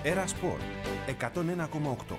Έρα Σπορ 101,8.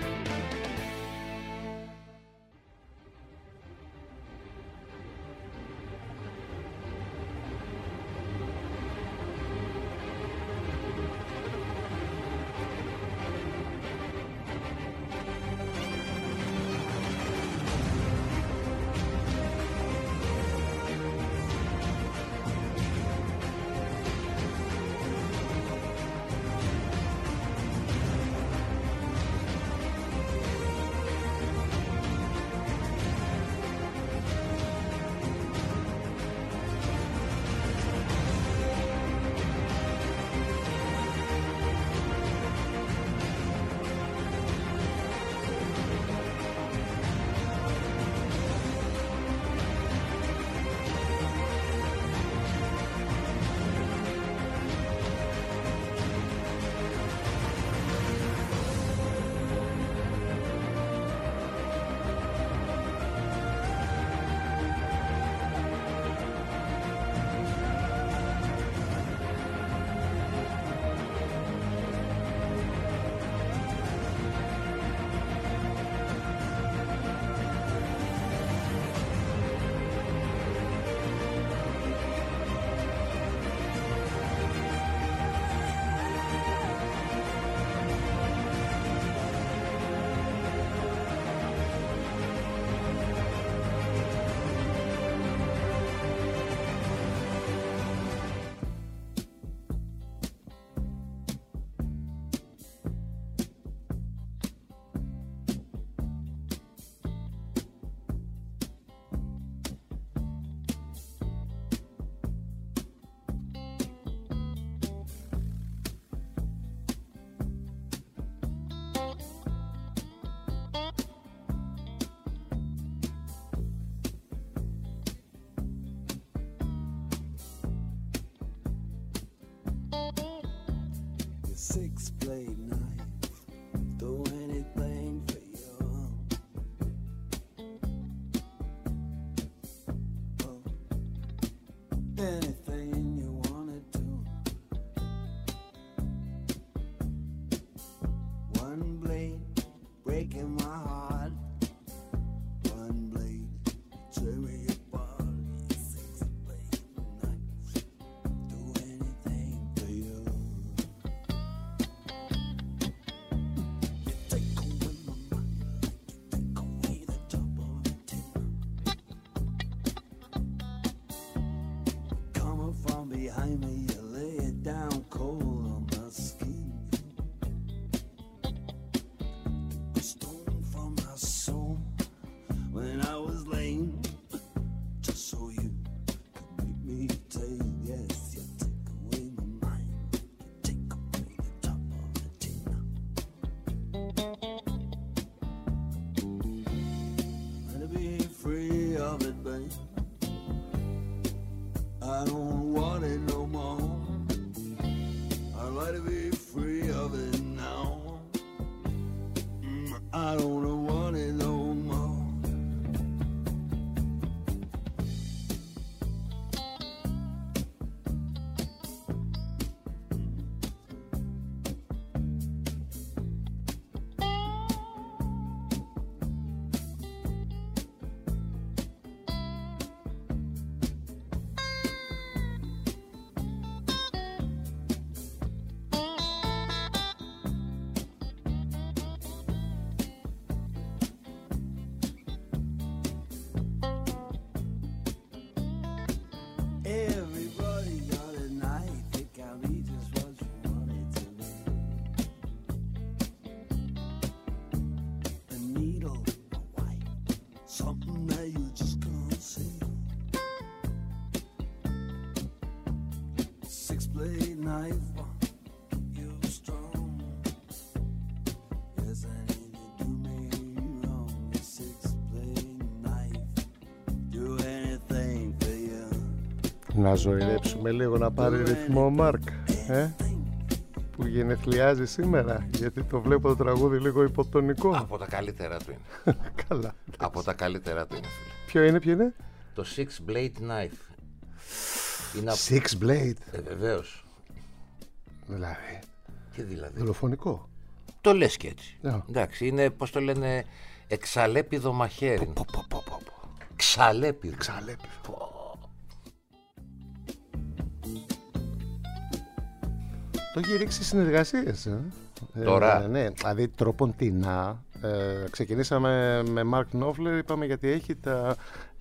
Six-blade knife, do anything for you. Oh, anything you wanna do. One blade breaking my heart. One blade tear me apart. Six-blade knife, do anything for you. Behind me, you lay it down cold on my skin. A stone from my soul when I was lame, just so you could make me take. Yes, you take away my mind, you take away the top of the tin. Let it be free of it, babe. I don't want it no more. I'd like to be free of it now. I don't want it no more. Everybody got a knife, it can be just what you want it to be. A needle, a white, something that you just can't see. Six-blade knife, you strong. Yes, I need to do me wrong. A six-blade knife, do anything for you. Να ζωηρέψουμε λίγο, να πάρει ρυθμό, Μάρκ, που γενεθλιάζει σήμερα, γιατί το βλέπω το τραγούδι λίγο υποτονικό. Από τα καλύτερα του είναι. Καλά. Από τα καλύτερα του είναι, φίλε. Ποιο είναι? Το Six Blade Knife. Six Blade. Βεβαίως. Δηλαδή. Τι δηλαδή? Δολοφονικό. Το λες και έτσι. Ναι. Εντάξει, είναι, πώς το λένε, εξαλέπιδο μαχαίρι. Ξαλέπιδο. Εξαλέπιδο. Το έχει ρίξει συνεργασίες. Τώρα. Ναι, δηλαδή τροποντινά. Ξεκινήσαμε με Mark Knopfler, είπαμε γιατί έχει τα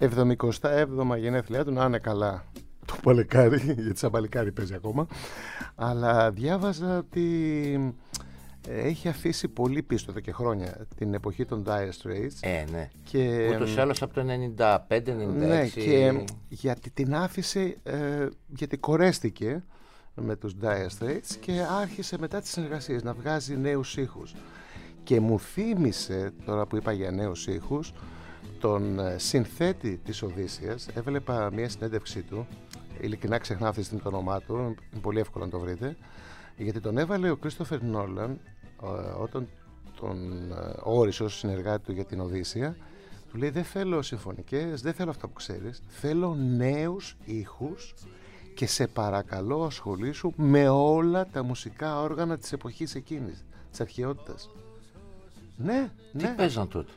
77 γενέθλιά του, να είναι καλά το παλικάρι, γιατί σαν παλικάρι παίζει ακόμα. Αλλά διάβαζα ότι έχει αφήσει πολύ πίσω εδώ και χρόνια την εποχή των Dire Straits. Ναι. Και Ούτως ή άλλως από το 95-96. ναι, και γιατί την άφησε, γιατί κορέστηκε με τους Dire Straits και άρχισε μετά τις συνεργασίες να βγάζει νέους ήχους. Και μου θύμισε, τώρα που είπα για νέους ήχους, τον συνθέτη της Οδύσσειας. Έβλεπα μια συνέντευξή του, ειλικρινά ξεχνάω αυτή τη στιγμή το όνομά του, είναι πολύ εύκολο να το βρείτε, γιατί τον έβαλε ο Christopher Nolan όταν τον όρισε ως συνεργάτη του για την Οδύσσεια. Του λέει: δεν θέλω συμφωνικές, δεν θέλω αυτά που ξέρεις, θέλω νέους ήχους και σε παρακαλώ ασχολήσου με όλα τα μουσικά όργανα της εποχής εκείνης, της αρχαιότητας. Ναι, Τι παίζαν τότε?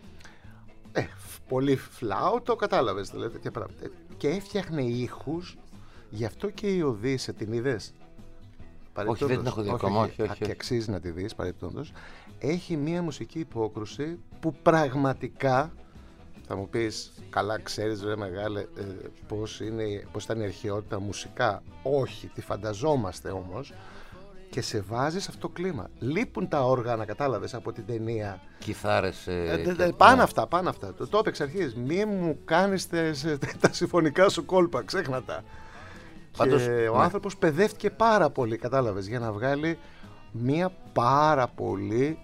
Πολύ φλάουτο, κατάλαβες δηλαδή, τέτοια πράγματα. Και έφτιαχνε ήχους, γι' αυτό και η Οδύσσεια, την είδες? Όχι, δεν την έχω δει ακόμα. Όχι. Και αξίζει να τη δεις παρεπτόντως. Έχει μία μουσική υπόκρουση που πραγματικά, θα μου πεις, καλά ξέρεις ρε μεγάλε πώς ήταν η αρχαιότητα μουσικά. Όχι, τη φανταζόμαστε όμως. Και σε βάζει σε αυτό το κλίμα. Λείπουν τα όργανα, κατάλαβες, από την ταινία. Κιθάρες. Πάνω αυτά. Το είπε εξ αρχής. Μη μου κάνεις τα συμφωνικά σου κόλπα, ξέχνα τα. Πάντως, και ο άνθρωπος παιδεύτηκε πάρα πολύ, κατάλαβες, για να βγάλει μία πάρα πολύ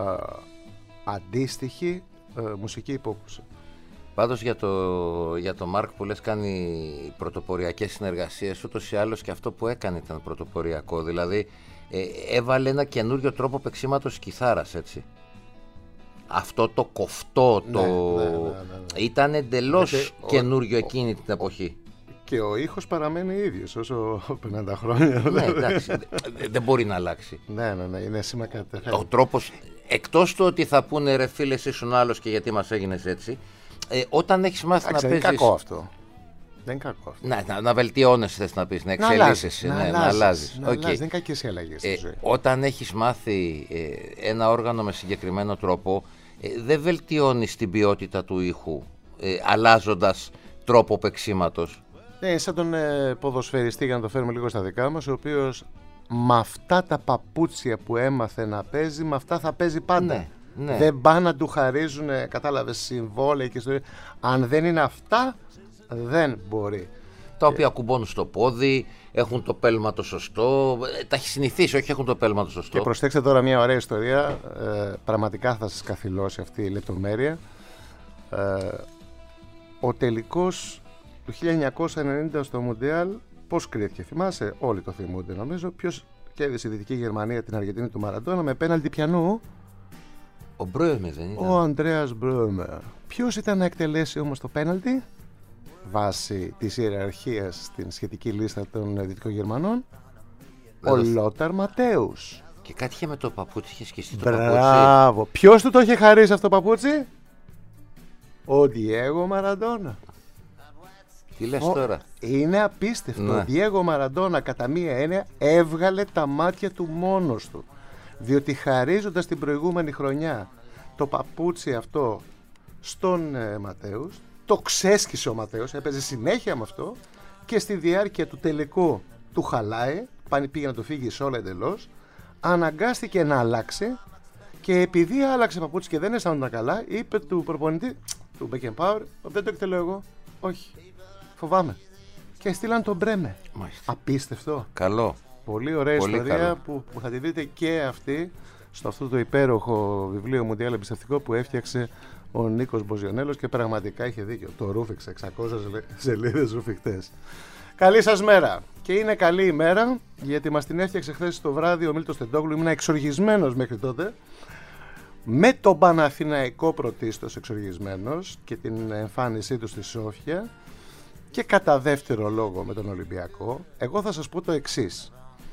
αντίστοιχη μουσική υπόκρουση. Πάντως για το Μάρκ που λες κάνει πρωτοποριακές συνεργασίες, ούτως ή άλλως και αυτό που έκανε ήταν πρωτοποριακό. Δηλαδή έβαλε ένα καινούριο τρόπο παίξηματος κιθάρας, έτσι. Αυτό το κοφτό, ήταν εντελώς καινούριο εκείνη την εποχή. Και ο ήχος παραμένει ίδιος όσο 50 χρόνια. Ναι, εντάξει, δεν μπορεί να αλλάξει. Ναι, είναι σήμα κάτι. Ο τρόπος, εκτός του ότι θα πούνε ρε φίλε εσύ ήσουν άλλος και γιατί μας έγινες έτσι, όταν έχεις μάθει να παίζεις... Δεν είναι κακό αυτό. Δεν είναι κακό αυτό. Να βελτιώνεσαι, θες να πεις, να εξελίσσεσαι, να αλλάζεις. Δεν είναι κακές οι αλλαγές στη ζωή. Όταν έχεις μάθει ένα όργανο με συγκεκριμένο τρόπο, δεν βελτιώνεις την ποιότητα του ήχου αλλάζοντας τρόπο παίξηματος. Σαν τον ποδοσφαιριστή, για να το φέρουμε λίγο στα δικά μας, ο οποίος με αυτά τα παπούτσια που έμαθε να παίζει, με αυτά θα παίζει πάντα. Ναι. Δεν πάνε να του χαρίζουν, κατάλαβες, συμβόλαια και ιστορία. Αν δεν είναι αυτά, δεν μπορεί. Τα οποία κουμπώνουν στο πόδι, έχουν το πέλμα το σωστό, τα έχει συνηθίσει, όχι έχουν το πέλμα το σωστό. Και προσέξτε τώρα μια ωραία ιστορία, πραγματικά θα σας καθυλώσει αυτή η λεπτομέρεια. Ο τελικός του 1990 στο Μουντιάλ, πώς κρίθηκε? Θυμάσαι, όλοι το θυμούνται νομίζω. Ποιος κέρδισε η Δυτική Γερμανία την Αργεντινή του Μαραντόνα με πέναλτι πιανού? Ο Μπρόμε δεν ήταν? Ο Ανδρέας Μπρόμε. Ποιος ήταν να εκτελέσει όμως το πέναλτι βάσει της ιεραρχίας στην σχετική λίστα των Δυτικών Γερμανών? Ο Λόταρ Ματέους. Και κάτι είχε με το παπούτσι, είχε σκιστεί το παπούτσι. Μπράβο. Ποιος του το είχε χαρίσει αυτό το παπούτσι? Ο Διέγο Μαραντόνα. Τι λες τώρα? Είναι απίστευτο. Ναι. Ο Διέγο Μαραντόνα κατά μία έννοια έβγαλε τα μάτια του μόνος του, διότι χαρίζοντας την προηγούμενη χρονιά το παπούτσι αυτό στον Ματέους, το ξέσκησε ο Ματέους, έπαιζε συνέχεια με αυτό και στη διάρκεια του τελικού του χαλάει, πήγε να το φύγει σε όλα εντελώς, αναγκάστηκε να αλλάξει και επειδή άλλαξε παπούτσι και δεν αισθάνονταν καλά, είπε του προπονητή του Beckenbauer, δεν το εκτελώ εγώ, όχι, φοβάμαι. Και στείλαν τον Μπρέμε. Μάλιστα. Απίστευτο. Καλό. Πολύ ωραία Πολύ ιστορία καλό. που θα τη δείτε και αυτή στο αυτό το υπέροχο βιβλίο Μουντιάλ εμπιστευτικό που έφτιαξε ο Νίκος Μποζιονέλος και πραγματικά είχε δίκιο. Το ρούφηξε 600 σελίδες ρουφιχτές. Καλή σας μέρα. Και είναι καλή ημέρα γιατί μας την έφτιαξε χθες το βράδυ ο Μίλτος Τεντόγλου. Ήμουν εξοργισμένος μέχρι τότε. Με τον Παναθηναϊκό πρωτίστως εξοργισμένος και την εμφάνισή του στη Σόφια. Και κατά δεύτερο λόγο με τον Ολυμπιακό, εγώ θα σας πω το εξής.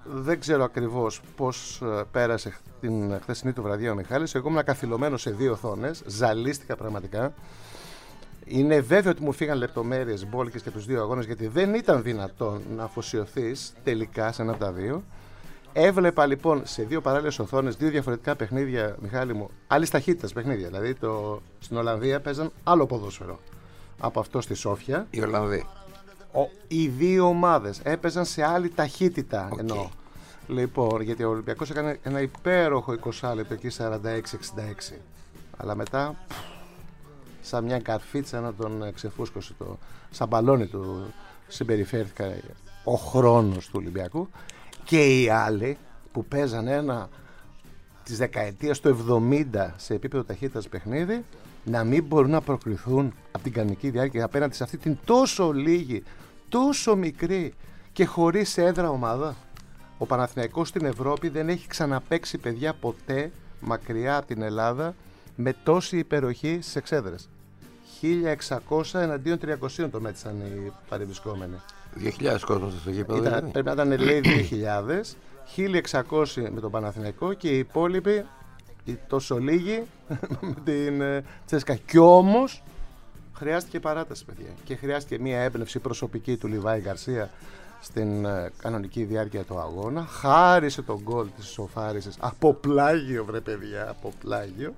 Δεν ξέρω ακριβώς πώς πέρασε την χθεσινή του βραδιά ο Μιχάλης. Εγώ ήμουν καθυλωμένος σε 2 οθόνες, ζαλίστηκα πραγματικά. Είναι βέβαιο ότι μου φύγαν λεπτομέρειες μπόλικες και τους 2 αγώνες, γιατί δεν ήταν δυνατόν να αφοσιωθείς τελικά σε ένα από τα 2. Έβλεπα λοιπόν σε 2 παράλληλες οθόνες 2 διαφορετικά παιχνίδια, Μιχάλη μου, άλλης ταχύτητας παιχνίδια. Δηλαδή στην Ολλανδία παίζαν άλλο ποδόσφαιρο από αυτό στη Σόφια. Οι Ολλανδοί. Οι 2 ομάδες έπαιζαν σε άλλη ταχύτητα. Εννοώ. Λοιπόν, γιατί ο Ολυμπιακός έκανε ένα υπέροχο 20 λεπτό εκεί, 46-66. Αλλά μετά, σαν μια καρφίτσα να τον ξεφούσκωσε, σαν μπαλόνι του συμπεριφέρθηκα ο χρόνος του Ολυμπιακού. Και οι άλλοι που παίζαν ένα της δεκαετίας του 70 σε επίπεδο ταχύτητας παιχνίδι, να μην μπορούν να προκριθούν από την κανονική διάρκεια απέναντι σε αυτή την τόσο λίγη, τόσο μικρή και χωρίς έδρα ομάδα. Ο Παναθηναϊκός στην Ευρώπη δεν έχει ξαναπαίξει, παιδιά, ποτέ μακριά από την Ελλάδα με τόση υπεροχή στις εξέδρες. 1600 εναντίον 300 το μέτρησαν οι παρευρισκόμενοι. 2.000 κόσμος στο γήπεδο. Πρέπει να ήταν, λέει, 2.000. 1.600 με τον Παναθηναϊκό και οι υπόλοιποι, οι τόσο λίγοι, με την Τσέσκα. Κι όμως χρειάστηκε παράταση, παιδιά. Και χρειάστηκε μια έμπνευση προσωπική του Λιβάη Γκαρσία στην κανονική διάρκεια του αγώνα. Χάρισε τον γκολ της ισοφάρισης από πλάγιο, βρε παιδιά, από πλάγιο.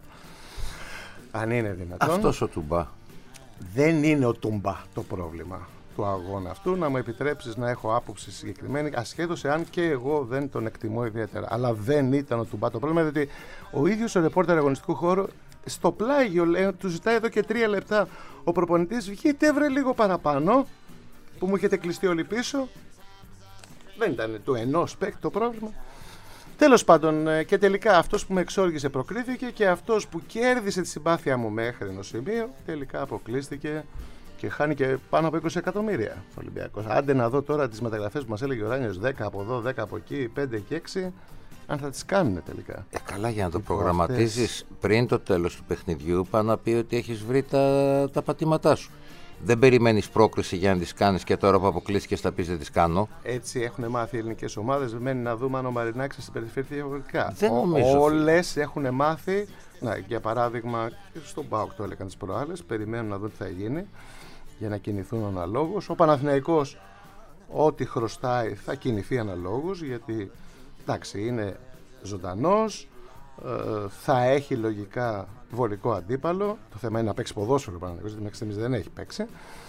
Αν είναι δυνατόν. Αυτός ο Τουμπά. Δεν είναι ο Τουμπά το πρόβλημα του αγώνα αυτού. Να μου επιτρέψεις να έχω άποψη συγκεκριμένη, ασχέτως εάν και εγώ δεν τον εκτιμώ ιδιαίτερα. Αλλά δεν ήταν ο Τουμπά το πρόβλημα, διότι ο ίδιος ο ρεπόρτερ αγωνιστικού χώρου στο πλάγιο, λέει, του ζητάει εδώ και 3 λεπτά ο προπονητής, βγείτε βρε λίγο παραπάνω, που μου έχετε κλειστεί όλοι πίσω. Δεν ήταν του ενός παίκτη το πρόβλημα. Τέλος πάντων, και τελικά αυτός που με εξόργησε προκρίθηκε και αυτός που κέρδισε τη συμπάθεια μου μέχρι ενός σημείου τελικά αποκλείστηκε και χάνει και πάνω από 20 εκατομμύρια ο Ολυμπιακός. Άντε να δω τώρα τις μεταγραφές που μας έλεγε ο Ράνιος, 10 από εδώ, 10 από εκεί, 5 και 6, αν θα τις κάνουν τελικά. Καλά, για να το προγραμματίζεις πριν το τέλος του παιχνιδιού, πάει να πει ότι έχεις βρει τα πατήματά σου. Δεν περιμένεις πρόκριση για να τις κάνεις και τώρα που αποκλείστηκες θα πεις δεν τις κάνω. Έτσι έχουν μάθει οι ελληνικές ομάδες. Μένει να δούμε αν ο Μαρινάκης θα συμπεριφέρθει διαφορετικά. Δεν νομίζω. Όλες έχουν μάθει. Να, για παράδειγμα, στον ΠΑΟΚ το έλεγαν τις προάλλες. Περιμένουν να δουν τι θα γίνει για να κινηθούν αναλόγως. Ο Παναθηναϊκός, ό,τι χρωστάει θα κινηθεί αναλόγως, γιατί εντάξει, είναι ζωντανός. Θα έχει λογικά βολικό αντίπαλο. Το θέμα είναι να παίξει ποδόσφαιρο, γιατί μέχρι στιγμής δεν έχει παίξει.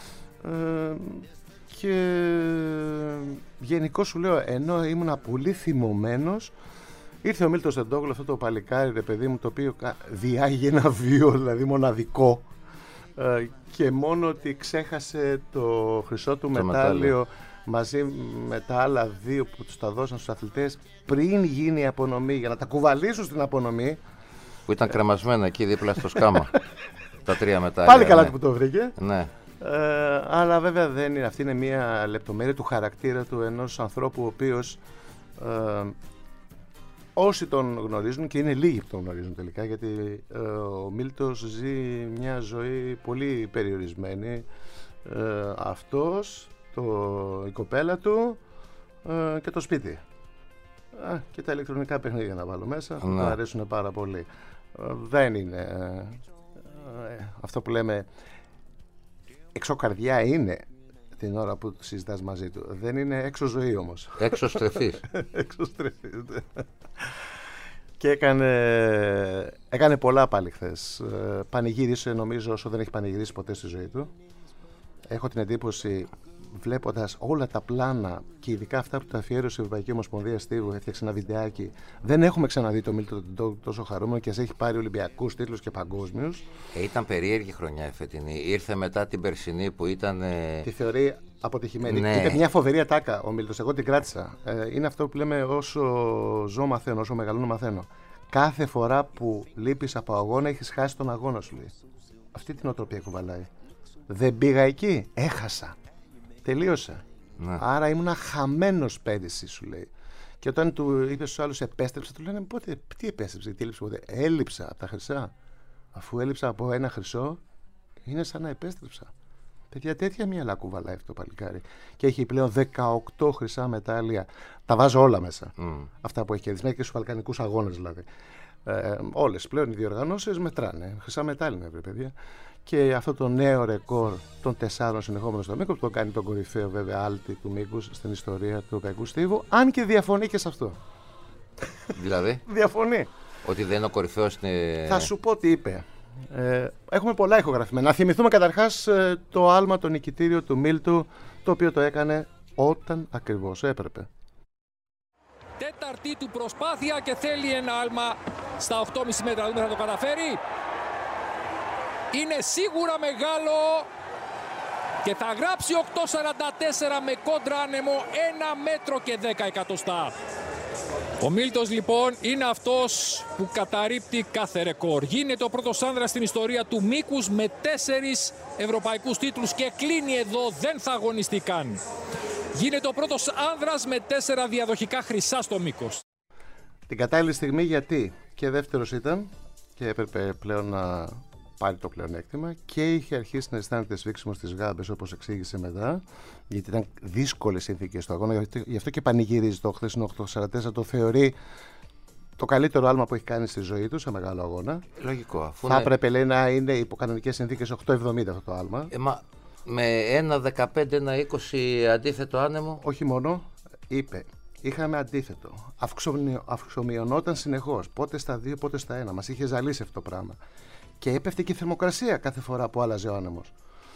Και γενικώς σου λέω, ενώ ήμουν πολύ θυμωμένος, ήρθε ο Μίλτος Τεντόγλου, αυτό το παλικάρι, ρε παιδί μου, το οποίο διάγει ένα βίο, δηλαδή μοναδικό, και μόνο ότι ξέχασε το χρυσό του μετάλλιο μαζί με τα άλλα 2 που τους τα δώσαν στους αθλητές πριν γίνει η απονομή, για να τα κουβαλήσουν στην απονομή. Που ήταν κρεμασμένα εκεί δίπλα στο σκάμα. Τα 3 μετάλλια. Πάλι καλά που το βρήκε. Ναι. Αλλά βέβαια δεν είναι. Αυτή είναι μια λεπτομέρεια του χαρακτήρα του ενός ανθρώπου, ο οποίος όσοι τον γνωρίζουν, και είναι λίγοι που τον γνωρίζουν τελικά, γιατί ο Μίλτος ζει μια ζωή πολύ περιορισμένη. Αυτός, η κοπέλα του και το σπίτι. Και τα ηλεκτρονικά παιχνίδια να βάλω μέσα, που του αρέσουν πάρα πολύ. Δεν είναι αυτό που λέμε έξω καρδιά, είναι την ώρα που συζητάς μαζί του. Δεν είναι έξω ζωή όμως. Έξω στρεφής. Έξω στρεφής. Και έκανε πολλά πάλι χθες. Πανηγύρισε, νομίζω, όσο δεν έχει πανηγυρίσει ποτέ στη ζωή του. Έχω την εντύπωση, βλέποντας όλα τα πλάνα και ειδικά αυτά που τα αφιέρωσε η Ευρωπαϊκή Ομοσπονδία Στίβου, έφτιαξε ένα βιντεάκι. Δεν έχουμε ξαναδεί το Μίλτο τόσο χαρούμενο, και ας έχει πάρει Ολυμπιακούς τίτλους και παγκόσμιους. Ήταν περίεργη χρονιά η φετινή. Ήρθε μετά την περσινή που ήταν. Τη θεωρεί αποτυχημένη. Ναι. Είπε μια φοβερή ατάκα ο Μίλτος. Εγώ την κράτησα. Είναι αυτό που λέμε, όσο ζω μαθαίνω, όσο μεγαλώνω μαθαίνω. Κάθε φορά που λείπεις από αγώνα, έχεις χάσει τον αγώνα σου, λέει. Αυτή την οτροπία κουβαλάει. Δεν πήγα εκεί, έχασα. Τελείωσα. Ναι. Άρα ήμουνα χαμένος πέρυσι, σου λέει. Και όταν του είπε στους άλλους επέστρεψα, του λένε πότε, τι επέστρεψε, τι έλειψε ποτέ. Έλειψα από τα χρυσά. Αφού έλειψα από ένα χρυσό, είναι σαν να επέστρεψα. Παιδιά, τέτοια μυαλά κουβαλάει αυτό το παλικάρι. Και έχει πλέον 18 χρυσά μετάλλια. Τα βάζω όλα μέσα. Αυτά που έχει κερδίσει, και στους Βαλκανικούς αγώνες δηλαδή. Όλες πλέον οι διοργανώσεις μετράνε. Χρυσά μετάλλια, παιδιά. Και αυτό το νέο ρεκόρ των 4 συνεχόμενων στο μήκο, που το κάνει τον κορυφαίο βέβαια άλτη του μήκους στην ιστορία του Ευρωπαϊκού Στίβου, αν και διαφωνεί και σε αυτό. Δηλαδή. Διαφωνεί. Ότι δεν είναι ο κορυφαίος. Θα σου πω τι είπε. Έχουμε πολλά ηχογραφημένα. Να θυμηθούμε καταρχάς το άλμα, το νικητήριο του Μίλτου, το οποίο το έκανε όταν ακριβώς έπρεπε. Τέταρτη του προσπάθεια και θέλει ένα άλμα στα 8,5 μέτρα. Δεν θα το καταφέρει. Είναι σίγουρα μεγάλο και θα γράψει 8,44 με κόντρα άνεμο 1 μέτρο και 10 εκατοστά. Ο Μίλτος λοιπόν είναι αυτός που καταρρίπτει κάθε ρεκόρ. Γίνεται ο πρώτος άνδρας στην ιστορία του μήκους με 4 ευρωπαϊκούς τίτλους και κλείνει εδώ, δεν θα αγωνιστεί καν. Γίνεται ο πρώτος άνδρας με 4 διαδοχικά χρυσά στο μήκος. Την κατάλληλη στιγμή γιατί και δεύτερος ήταν και έπρεπε πλέον να πάρει το πλεονέκτημα και είχε αρχίσει να αισθάνεται σφίξιμο στις γάμπες, όπως εξήγησε μετά, γιατί ήταν δύσκολες συνθήκες στο αγώνα, γι' αυτό και πανηγυρίζει το χθεσινό 8,44, το θεωρεί το καλύτερο άλμα που έχει κάνει στη ζωή του σε μεγάλο αγώνα. Λογικό. Αφού θα έπρεπε, λέει, να είναι υπό κανονικές συνθήκες 8,70 αυτό το άλμα. Με 1,15, 1,20 αντίθετο άνεμο. Όχι μόνο, είπε. Είχαμε αντίθετο. Αυξομειωνόταν συνεχώς. Πότε στα 2, πότε στα 1. Μας είχε ζαλίσει αυτό το πράγμα. Και έπεφτε και η θερμοκρασία κάθε φορά που άλλαζε ο άνεμος.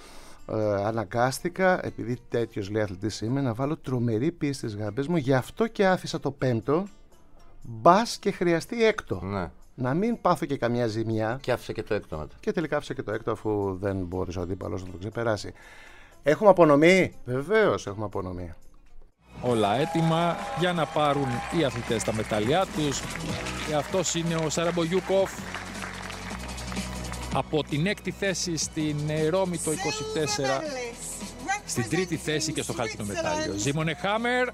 Αναγκάστηκα, επειδή τέτοιος λέει αθλητής είμαι, να βάλω τρομερή πίεση στις γάμπες μου. Γι' αυτό και άφησα το 5ο. Μπας και χρειαστεί 6ο. Ναι. Να μην πάθω και καμιά ζημιά. Και άφησε και το 6ο μετά. Και τελικά άφησε και το 6ο, αφού δεν μπόρεσε ο αντίπαλος να το ξεπεράσει. Έχουμε απονομή. Βεβαίως έχουμε απονομή. Όλα έτοιμα για να πάρουν οι αθλητές τα μετάλλια τους. Και αυτός είναι ο Σαραμπογιούκοφ. Από την 6η θέση στην Ρώμη το 24, στην 3η θέση και στο χάλκινο μετάλλιο. Ζήμονε Χάμερ.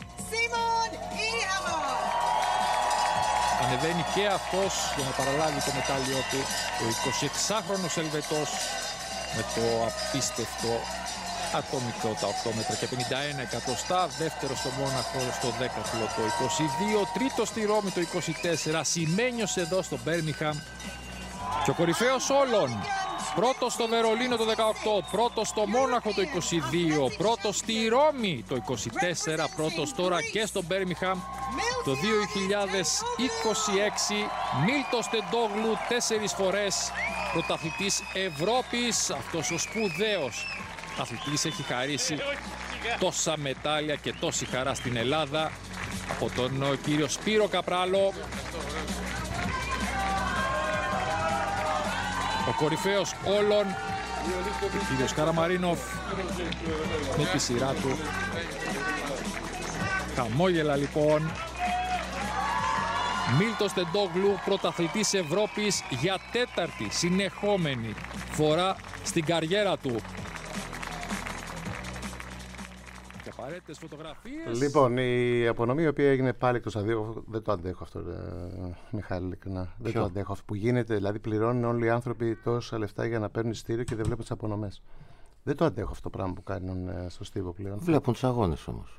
Ανεβαίνει και αυτός για να παραλάβει το μετάλλιο του. Ο 26χρονος Ελβετός με το απίστευτο ατομικό τα 8 μέτρα και 51 εκατοστά. Δεύτερο στο Μόναχο στο 10ο το 22. Τρίτο στη Ρώμη το 24. Σημαίνιος εδώ στο Μπέρμιχαμ. Και ο κορυφαίος όλων, πρώτος στο Βερολίνο το 18, πρώτος στο Μόναχο το 22, πρώτος στη Ρώμη το 24, πρώτος τώρα και στο Μπέρμιχαμ το 2026, Μίλτος Τεντόγλου, 4 φορές πρωταθλητής Ευρώπης. Αυτός ο σπουδαίος αθλητής έχει χαρίσει τόσα μετάλλια και τόση χαρά στην Ελλάδα από τον κύριο Σπύρο Καπράλο. Ο κορυφαίος όλων, ο κύριος Καραμαρίνοφ, με τη σειρά του. Χαμόγελα λοιπόν. Μίλτος Τεντόγλου, πρωταθλητής Ευρώπης για 4η συνεχόμενη φορά στην καριέρα του. Και απαραίτητες φωτογραφίες. Λοιπόν, η απονομή η οποία έγινε πάλι εκτός αδείου, δεν το αντέχω αυτό, Μιχάλη, ειλικρινά. Δεν το αντέχω αυτό που γίνεται. Δηλαδή, πληρώνουν όλοι οι άνθρωποι τόσα λεφτά για να παίρνουν εισιτήριο και δεν βλέπουν τις απονομές. Δεν το αντέχω αυτό το πράγμα που κάνουν στο Στίβο πλέον. Βλέπουν τους αγώνες όμως.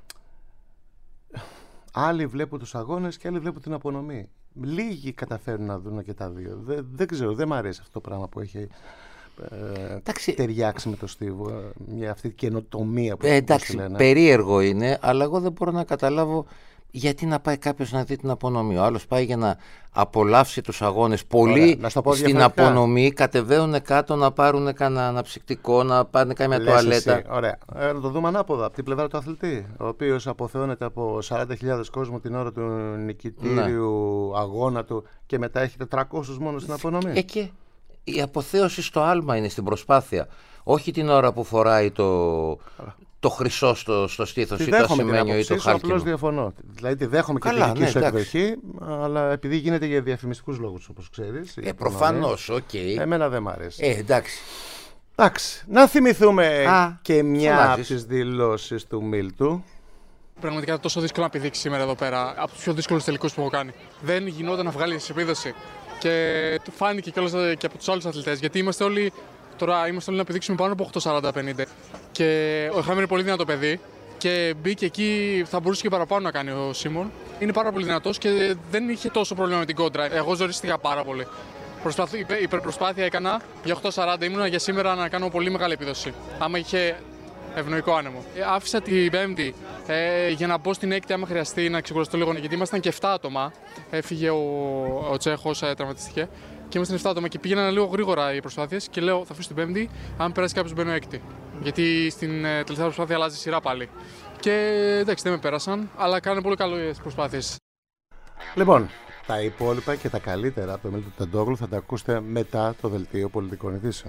Άλλοι βλέπουν τους αγώνες και άλλοι βλέπουν την απονομή. Λίγοι καταφέρουν να δουν και τα δύο. Δεν ξέρω, δεν μου αρέσει αυτό το πράγμα που έχει ταιριάξει με το Στίβο. Μια αυτή καινοτομία που εντάξει, περίεργο είναι, αλλά εγώ δεν μπορώ να καταλάβω γιατί να πάει κάποιος να δει την απονομή. Ο άλλος πάει για να απολαύσει τους αγώνες. Πολλοί στην απονομή κατεβαίνουν κάτω να πάρουν κανένα αναψυκτικό, να πάνε κάμια τουαλέτα. Ωραία. Να το δούμε ανάποδα, από την πλευρά του αθλητή, ο οποίος αποθεώνεται από 40.000 κόσμο την ώρα του νικητήριου αγώνα του και μετά έχει 400 μόνο στην απονομή. Εκεί η αποθέωση στο άλμα είναι στην προσπάθεια. Όχι την ώρα που φοράει το χρυσό στο στήθος ή το ασημένιο ή το χάλκινο. Απλώς διαφωνώ. Δηλαδή τη δέχομαι και τη δική σου εκδοχή, αλλά επειδή γίνεται για διαφημιστικούς λόγους, όπως ξέρεις. Προφανώς, οκ. Εμένα δεν μ' αρέσει. Εντάξει. Να θυμηθούμε και μια από τις δηλώσεις του Μίλτου. Πραγματικά είναι τόσο δύσκολο να πηδήξει σήμερα εδώ πέρα, από τους πιο δύσκολους τελικούς που έχω κάνει. Δεν γινόταν να βγάλει επίδοση. Και φάνηκε κιόλας και από τους άλλους αθλητές, γιατί είμαστε όλοι Τώρα είμαστε όλοι να πηδήξουμε πάνω από 8.40-50. Και ο Χάμερ είναι πολύ δυνατό παιδί. Και μπήκε εκεί, θα μπορούσε και παραπάνω να κάνει ο Σίμον. Είναι πάρα πολύ δυνατός και δεν είχε τόσο πρόβλημα με την κόντρα. Εγώ ζορίστηκα πάρα πολύ. Υπερπροσπάθεια έκανα για 8.40. Ήμουνα για σήμερα να κάνω πολύ μεγάλη επίδοση. Άμα είχε ευνοϊκό άνεμο. Άφησα την Πέμπτη για να μπω στην Έκτη, άμα χρειαστεί να ξεκουραστώ λίγο. Γιατί ήμασταν και 7 άτομα. Έφυγε ο Τσέχος, τραυματίστηκε. Και ήμασταν 7 άτομα και πήγαιναν λίγο γρήγορα οι προσπάθειες. Και λέω: θα αφήσω την Πέμπτη, αν περάσει κάποιος μπαίνω Έκτη. Γιατί στην τελευταία προσπάθεια αλλάζει σειρά πάλι. Και εντάξει, δεν με πέρασαν, αλλά κάνουν πολύ καλές προσπάθειες. Λοιπόν, τα υπόλοιπα και τα καλύτερα από το Μίλτο Τεντόγλου θα τα ακούσετε μετά το δελτίο πολιτικών ειδήσεων.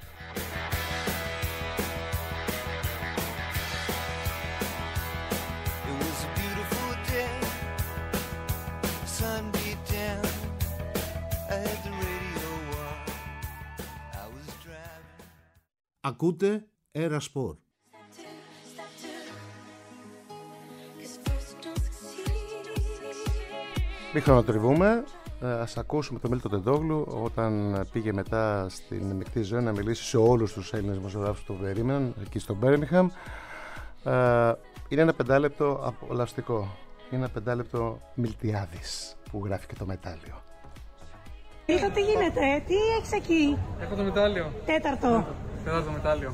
Ακούτε Έρα Σπορ. Μην χρονοτριβούμε, ας ακούσουμε τον Μίλτο Τεντόγλου όταν πήγε μετά στην μεικτή ζωή να μιλήσει σε όλους τους Έλληνες δημοσιογράφους που περίμεναν εκεί στο Μπέρμιγχαμ. Είναι ένα 5 λεπτό απολαυστικό, είναι ένα 5 λεπτό Μιλτιάδης που γράφει και το μετάλλιο. Μίλτο, τι γίνεται, τι έχεις εκεί? Έχω το μετάλλιο. Τέταρτο μετάλλιο.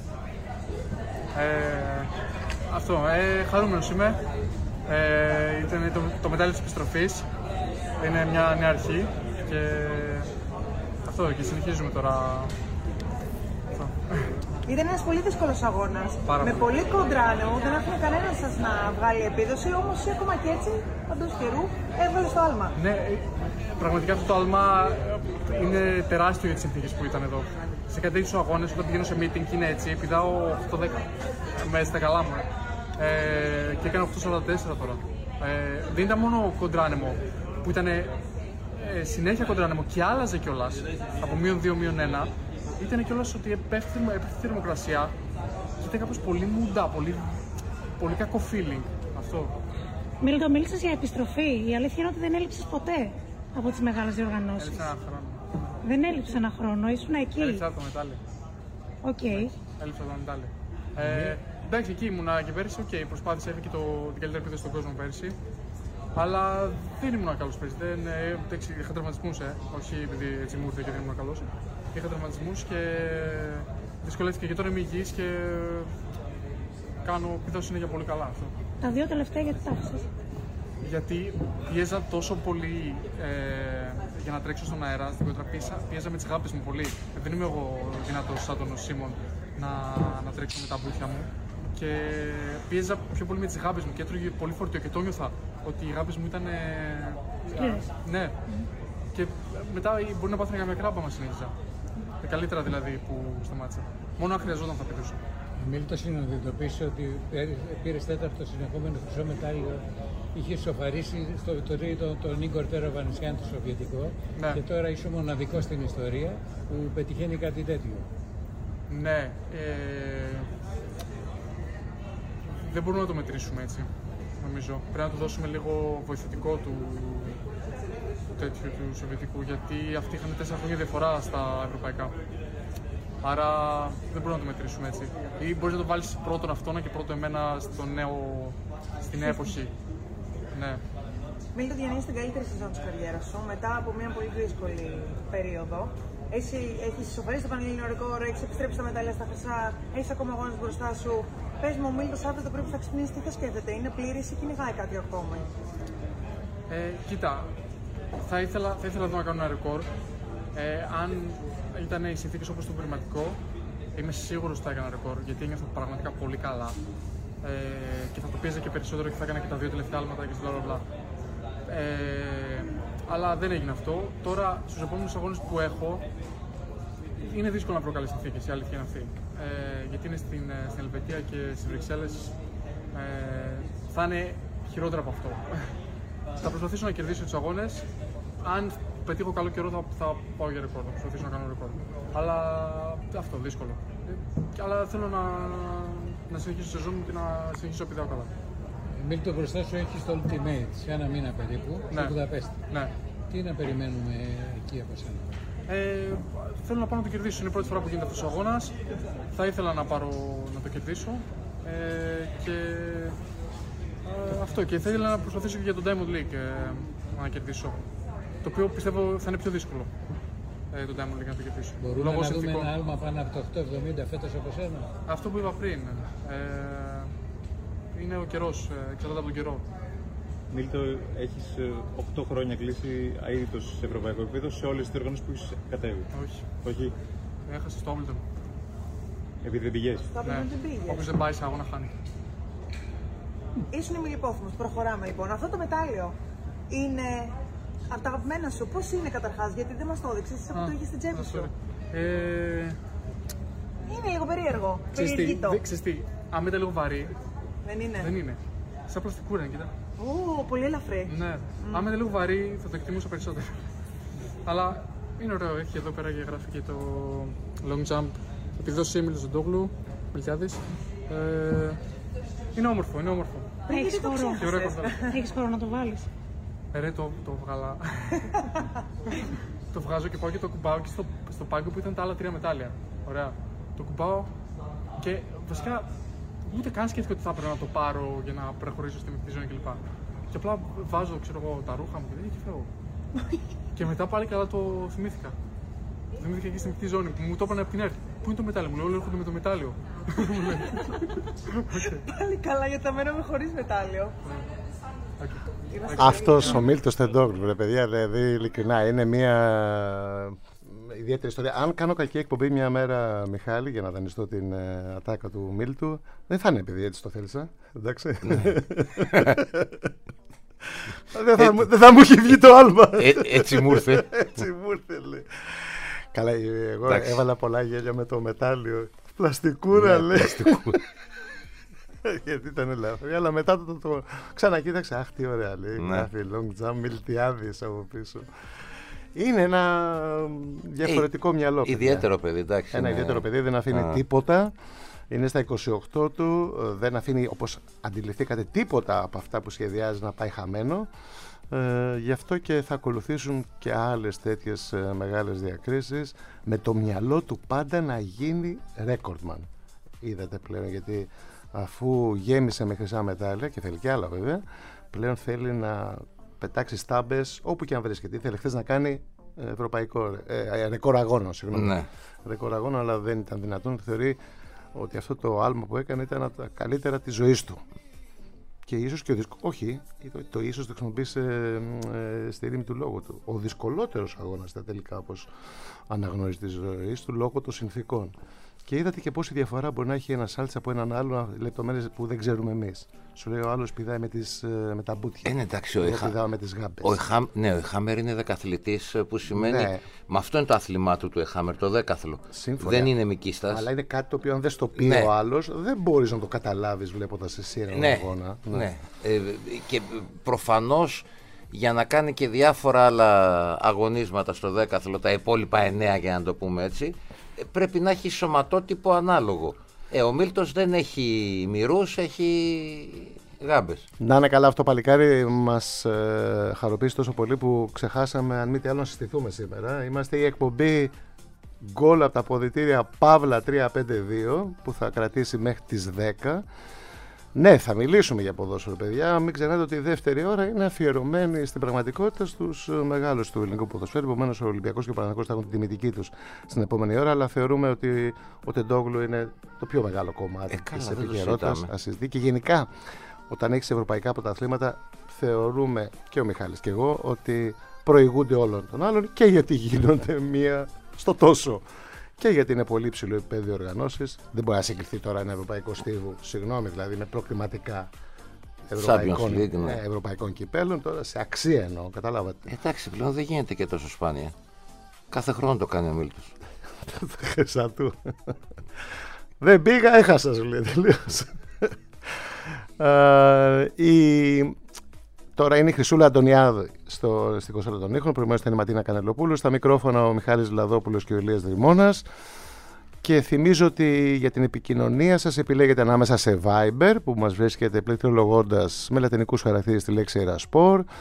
Αυτό, χαρούμενος είμαι. Ήταν το μετάλλιο της επιστροφής. Είναι μια νέα αρχή και αυτό και συνεχίζουμε τώρα. Ήταν ένας πολύ δύσκολος αγώνας. Με πολύ κοντράνεο, δεν άφηνε κανένας σας να βγάλει επίδοση, όμως ακόμα και έτσι, παντός καιρού, έβγαλε το άλμα. Ναι, πραγματικά αυτό το άλμα είναι τεράστιο για τις συνθήκες που ήταν εδώ. Σε κάτι τέτοιους αγώνες, όταν πηγαίνω σε meeting και είναι έτσι, πηδάω 8-10 μέσα στα καλά μου. Και έκανα 8.44 τώρα. Δεν ήταν μόνο κοντράνεμο, που ήταν συνέχεια κοντράνεμο και άλλαζε κιόλας από -2, -1. Ήταν κιόλας ότι έπεφτει η θερμοκρασία και ήταν κάπως πολύ μουντά, πολύ κακό feeling αυτό. Μίλτο, μίλησες για επιστροφή. Η αλήθεια είναι ότι δεν έλειψες ποτέ από τις μεγάλες διοργανώσεις. Έλειψα ένα χρόνο. Δεν έλειψες ένα χρόνο, ήσουν εκεί. Έλειψα το μετάλλιο. Οκ. Έλειψα το μετάλλιο. Εντάξει, εκεί ήμουνα και πέρυσι, προσπάθησα, είχα και την καλύτερη επίδοση στον κόσμο πέρυσι. Αλλά δεν ήμουν καλός πέρυσι. Είχα τραυματισμούς, όχι επειδή έτσι μου ήρθε και δεν ήμουν καλός. Είχα τραυματισμούς και δυσκολεύτηκα και τώρα είμαι υγιής και κάνω επιδόσεις είναι για πολύ καλά αυτό. Τα 2 τελευταία γιατί τα άφησες? Γιατί πίεζα τόσο πολύ για να τρέξω στον αέρα, στην κόντρα πίεζα με τις γάπες μου πολύ. Δεν είμαι εγώ δυνατός σαν τον Σίμον να τρέξω με τα μπούτια μου. Και πίεζα πιο πολύ με τις γάπες μου και έτρωγε πολύ φορτίο και το νιώθα ότι οι γάπες μου ήταν. Ναι. Και μετά μπορεί να πάθαινα καμία κράμπα άμα συνέχιζα. Καλύτερα δηλαδή που σταμάτησα. Μόνο αν χρειαζόταν θα πηδούσα. Μίλτο, συνειδητοποίησε ότι πήρε 4ο συνεχόμενο χρυσό μετάλλιο. Είχε σοφαρίσει στο τον Ίγκορ Τεροβανισιάν, το Σοβιετικό. Ναι. Και τώρα είσαι ο μοναδικός στην ιστορία που πετυχαίνει κάτι τέτοιο. Ναι. Δεν μπορούμε να το μετρήσουμε έτσι, νομίζω. Πρέπει να του δώσουμε λίγο βοηθητικό του Σοβιετικού, γιατί αυτοί είχαν 4 χρόνια διαφορά στα ευρωπαϊκά. Άρα δεν μπορούμε να το μετρήσουμε έτσι. Ή μπορείς να το βάλεις πρώτον αυτόν και πρώτον εμένα στην νέα εποχή. Ναι. Μίλτο, διανύεις την καλύτερη σεζόν της καριέρας σου μετά από μια πολύ δύσκολη περίοδο. Έχεις σοφαρίσει το πανελλήνιο ρεκόρ, έχεις επιστρέψει τα μετάλλια στα χρυσά, έχεις ακόμα αγώνες μπροστά σου. Πες μου, ο Μίλτος αύριο το πρωί που θα ξυπνήσει, τι θα σκέφτεται, είναι πλήρης ή κυνηγάει κάτι ακόμα? Κοίτα, θα ήθελα εδώ να κάνω ένα ρεκόρ. Αν ήταν οι συνθήκες όπως το πειραματικό, είμαι σίγουρος ότι θα έκανα ρεκόρ, γιατί ένιωθα πραγματικά πολύ καλά. Και θα το πίεζα και περισσότερο και θα έκανα και τα 2 τελευταία άλματα και στο μπλα. Αλλά δεν έγινε αυτό. Τώρα στους επόμενους αγώνες που έχω είναι δύσκολο να βρω καλές συνθήκες, η αλήθεια είναι αυτή. Γιατί είναι στην Ελβετία και στις Βρυξέλλες, θα είναι χειρότερα από αυτό. Θα προσπαθήσω να κερδίσω τους αγώνες. Αν πετύχω καλό καιρό θα πάω για ρεκόρ, θα προσπαθήσω να κάνω ρεκόρ. Αλλά αυτό, δύσκολο. Αλλά θέλω να συνεχίσω τη σεζόν μου και να συνεχίσω να πηδάω καλά. Μίλτο, μπροστά σου έχεις το Ultimate σε ένα μήνα περίπου, ναι. στο Βουδαπέστη. Ναι. Τι να περιμένουμε εκεί από σένα? Θέλω να πάω να το κερδίσω. Είναι η πρώτη φορά που γίνεται αυτός ο αγώνας. Θα ήθελα να το κερδίσω. Αυτό, και θα ήθελα να προσπαθήσω και για τον Diamond League να κερδίσω. Το οποίο πιστεύω θα είναι πιο δύσκολο. Το Diamond League να το κερδίσω. Μπορούμε να δούμε ένα άλμα πάνω από το 8,70 φέτος από σένα? Αυτό που είπα πριν. Είναι ο καιρός, εξαρτάται από τον καιρό. Μίλτο, έχεις 8 χρόνια κλείσει αείτος σε ευρωπαϊκό επίπεδο σε όλες τις οργανώσεις που έχεις κατέβει. Όχι. Έχασε στο Wimbledon. Επειδή δεν πηγαίνεις. Όποιος δεν πάει σε αγώνα χάνει. Ήσουν ημιλιπόθυμος. Προχωράμε λοιπόν. Αυτό το μετάλλιο είναι από τα αγαπημένα σου. Πώς είναι καταρχάς, γιατί δεν μας το έδειξες, εσύ που το είχες στην τσέπη σου. Είναι λίγο περίεργο. Ξέρεις τι, αν είναι λίγο βαρύ. Δεν είναι. Σαν πλαστικούρα είναι, κοίτα. Πολύ ελαφρύ. Ναι. Αν είναι λίγο βαρύ θα το εκτιμούσα περισσότερο. Αλλά είναι ωραίο, έχει εδώ πέρα και γράφει και το long jump. Επιδόσεις Έμιλος Ζοντόγλου, Μιλτιάδης. Είναι όμορφο. Έχεις χώρο να το βάλεις? Το βγάλα. Το βγάζω και πάω και το κουμπάω και στο πάγκο που ήταν τα άλλα 3 μετάλλια. Ωραία. Το κουμπάω και βασικά ούτε καν σκέφτηκα ότι θα έπρεπε να το πάρω για να προχωρήσω στη μεικτή ζώνη κλπ. Και απλά βάζω, τα ρούχα μου και φεύγω. Και μετά πάλι καλά το θυμήθηκα. Το θυμήθηκα και στη μεικτή ζώνη που μου το έπαιρνε από την έρθη. Πού είναι το μετάλλιο? Μου λέει, όλοι έρχονται με το μετάλλιο. Πάλι καλά, γιατί θα μέναμε χωρίς μετάλλιο. Αυτός ο Μίλτος Τεντόγλου, ρε παιδιά, δηλαδή ειλικρινά είναι μια ιδιαίτερη ιστορία. Αν κάνω κακή εκπομπή μια μέρα, Μιχάλη, για να δανειστώ την ατάκα του Μίλτου, δεν θα είναι επειδή έτσι το θέλησα. Εντάξει. Δεν θα μου έχει βγει το άλμα. Έτσι μου ήρθε. Λέει. Καλά, εγώ έβαλα πολλά γέλια με το μετάλλιο. Πλαστικούρα, λέει. Γιατί ήταν ελαφρύ, αλλά μετά το ξανακοίταξα. Αχ, τι ωραία, λέει. Γράφει long jump, Μιλτιάδης από πίσω. Είναι ένα διαφορετικό μυαλό. Ιδιαίτερο παιδί, εντάξει. Ένα ιδιαίτερο παιδί, δεν αφήνει τίποτα. Είναι στα 28 του, δεν αφήνει, όπως αντιληφθήκατε, τίποτα από αυτά που σχεδιάζει να πάει χαμένο. Γι' αυτό και θα ακολουθήσουν και άλλες τέτοιες μεγάλες διακρίσεις, με το μυαλό του πάντα να γίνει ρέκορντμαν. Είδατε πλέον, γιατί αφού γέμισε με χρυσά μετάλλια, και θέλει και άλλα βέβαια, πλέον θέλει να πετάξει στάμπες όπου και αν βρίσκεται. Ήθελε χθες να κάνει ρεκόρ αγώνα, Ναι. Ρεκόρ αγώνα, αλλά δεν ήταν δυνατόν. Θεωρεί ότι αυτό το άλμα που έκανε ήταν από τα καλύτερα της ζωής του. Και ίσως και όχι, το ίσως το χρησιμοποίησε στη ρήμη του λόγου του. Ο δυσκολότερος αγώνας ήταν τελικά, όπως αναγνώρισε τη ζωή του, λόγω των συνθήκων. Και είδατε και πόση διαφορά μπορεί να έχει ένα σάλτσα από έναν άλλο, λεπτομέρειες που δεν ξέρουμε εμείς. Σου λέει ο άλλος πηδάει με τα μπούτια. Εντάξει, εγώ πηδάω με τις γάμπες. Ο Εχάμερ είναι δεκαθλητής, που σημαίνει. Ναι. Με αυτό είναι το άθλημά του Εχάμερ, το δέκαθλο. Σύμφωνα. Δεν είναι μικίστας. Αλλά είναι κάτι το οποίο αν δεν στο πει ο άλλος, δεν μπορείς να το καταλάβεις βλέποντας εσύ έναν αγώνα. Ναι. Και προφανώς για να κάνει και διάφορα άλλα αγωνίσματα στο δέκαθλο, τα υπόλοιπα 9 για να το πούμε έτσι, πρέπει να έχει σωματότυπο ανάλογο. Ο Μίλτος δεν έχει μυρούς, έχει γάμπες. Να είναι καλά αυτό, παλικάρι, μας χαροποίησε τόσο πολύ που ξεχάσαμε, αν μη τι άλλο, να συστηθούμε σήμερα. Είμαστε η εκπομπή γκολ από τα αποδυτήρια Παύλα 352 που θα κρατήσει μέχρι τις 10. Ναι, θα μιλήσουμε για ποδόσφαιρο, παιδιά. Μην ξεχνάτε ότι η δεύτερη ώρα είναι αφιερωμένη στην πραγματικότητα στους μεγάλους του ελληνικού ποδοσφαίρου. Επομένως, ο Ολυμπιακός και ο Παναθηναϊκός θα έχουν την τιμητική τους στην επόμενη ώρα. Αλλά θεωρούμε ότι ο Τεντόγλου είναι το πιο μεγάλο κομμάτι της επικαιρότητας. Και γενικά, όταν έχεις ευρωπαϊκά πρωταθλήματα, θεωρούμε και ο Μιχάλης και εγώ ότι προηγούνται όλων των άλλων, και γιατί γίνονται μία στο τόσο. Και γιατί είναι πολύ ψηλό επίπεδο οργανώσεις. Δεν μπορεί να συγκριθεί τώρα ένα ευρωπαϊκό στίβου, συγγνώμη, δηλαδή με προκληματικά ευρωπαϊκών κυπέλων. Τώρα σε αξία εννοώ, καταλάβατε. Εντάξει, πλέον δεν γίνεται και τόσο σπάνια. Κάθε χρόνο το κάνει ο Μίλτος. Χρυσά του. Δεν πήγα, έχασα, σου λέει τελείως. Τώρα είναι η Χρυσούλα Αντωνιάδη στη κονσόλα των ήχων. Προηγουμένως ήταν η Ματίνα Κανελοπούλου. Στα μικρόφωνα ο Μιχάλης Λαδόπουλος και ο Ηλίας Δρυμώνας. Και θυμίζω ότι για την επικοινωνία σας επιλέγετε ανάμεσα σε Viber, που μας βρίσκεται πληκτρολογώντας με λατινικούς χαρακτήρες τη λέξη Ερασπορ,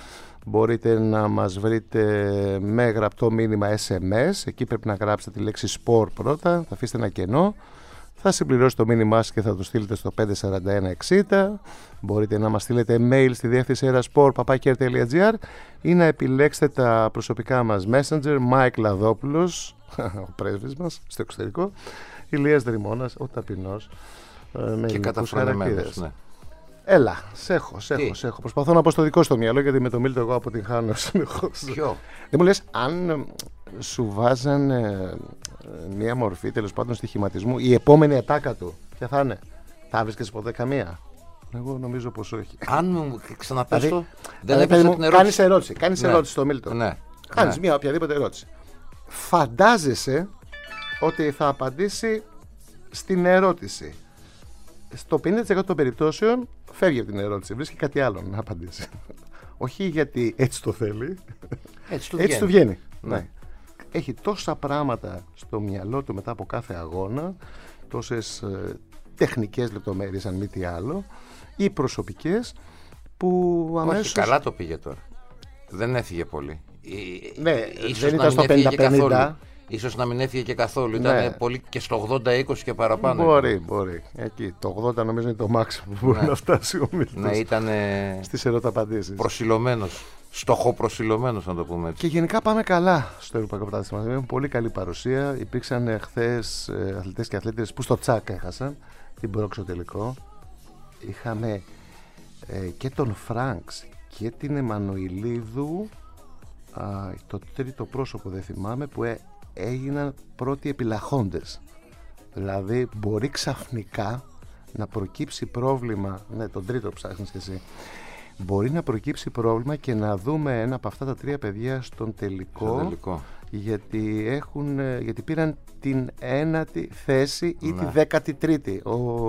Μπορείτε να μας βρείτε με γραπτό μήνυμα SMS. Εκεί πρέπει να γράψετε τη λέξη sport πρώτα. Θα αφήσετε ένα κενό. Θα συμπληρώσετε το μήνυμά σας και θα το στείλετε στο 54160. Μπορείτε να μας στείλετε mail στη διεύθυνση erasport@rtl.gr ή να επιλέξετε τα προσωπικά μας messenger, Mike Λαδόπουλος, ο πρέσβης μας στο εξωτερικό, Ηλίας Δρυμώνας, ο ταπεινός, με και καταφρονημένος, ναι. Έλα, σε έχω. Προσπαθώ να πω στο δικό σου το μυαλό, γιατί με το Μίλτο εγώ αποτυγχάνω συνεχώς. Ποιο? Δεν μου λες, αν σου βάζαν μία μορφή τέλος πάντων στοιχηματισμού, η επόμενη ατάκα του, ποια θα είναι? Θα βρίσκεσαι ποτέ καμία? Εγώ νομίζω πως όχι. Αν μου ξαναπες το, δηλαδή, δεν έπαιξε την ερώτηση. Κάνεις ερώτηση στο Μίλτο. Ναι. Κάνεις μία οποιαδήποτε ερώτηση. Φαντάζεσαι ότι θα απαντήσει στην ερώτηση. Στο 50% των περιπτώσεων φεύγει από την ερώτηση, βρίσκει κάτι άλλο να απαντήσει. Όχι γιατί έτσι το θέλει, έτσι του βγαίνει. Ναι. Έχει τόσα πράγματα στο μυαλό του μετά από κάθε αγώνα, τόσες τεχνικές λεπτομέρειες αν μη τι άλλο, ή προσωπικές, που αμέσως... Όχι, καλά το πήγε τώρα. Δεν έφυγε πολύ. Ναι, δεν ήταν στο 50-50. Ίσως να μην έφυγε και καθόλου. Ήταν πολύ και στο 80-20 και παραπάνω. Μπορεί. Εκεί το 80 νομίζω είναι το maximum που μπορεί να φτάσει ο Μίλτος. Ναι, ήταν στις ερωταπαντήσεις. Προσιλωμένος. Στοχοπροσιλωμένος, να το πούμε έτσι. Και γενικά πάμε καλά στο Ευρωπαϊκό Πρωτάθλημα. Έχουμε πολύ καλή παρουσία. Υπήρξαν χθες αθλητές και αθλήτες που στο τσάκ έχασαν την πρόκρισο τελικό. Είχαμε και τον Φρανκς και την Εμμανουηλίδου, το τρίτο πρόσωπο δεν θυμάμαι, που έγιναν πρώτοι επιλαχόντες. Δηλαδή μπορεί ξαφνικά να προκύψει πρόβλημα. Ναι, τον τρίτο ψάχνεις και εσύ. Μπορεί να προκύψει πρόβλημα και να δούμε ένα από αυτά τα τρία παιδιά στον τελικό. Γιατί πήραν την 1η θέση ή τη 13η.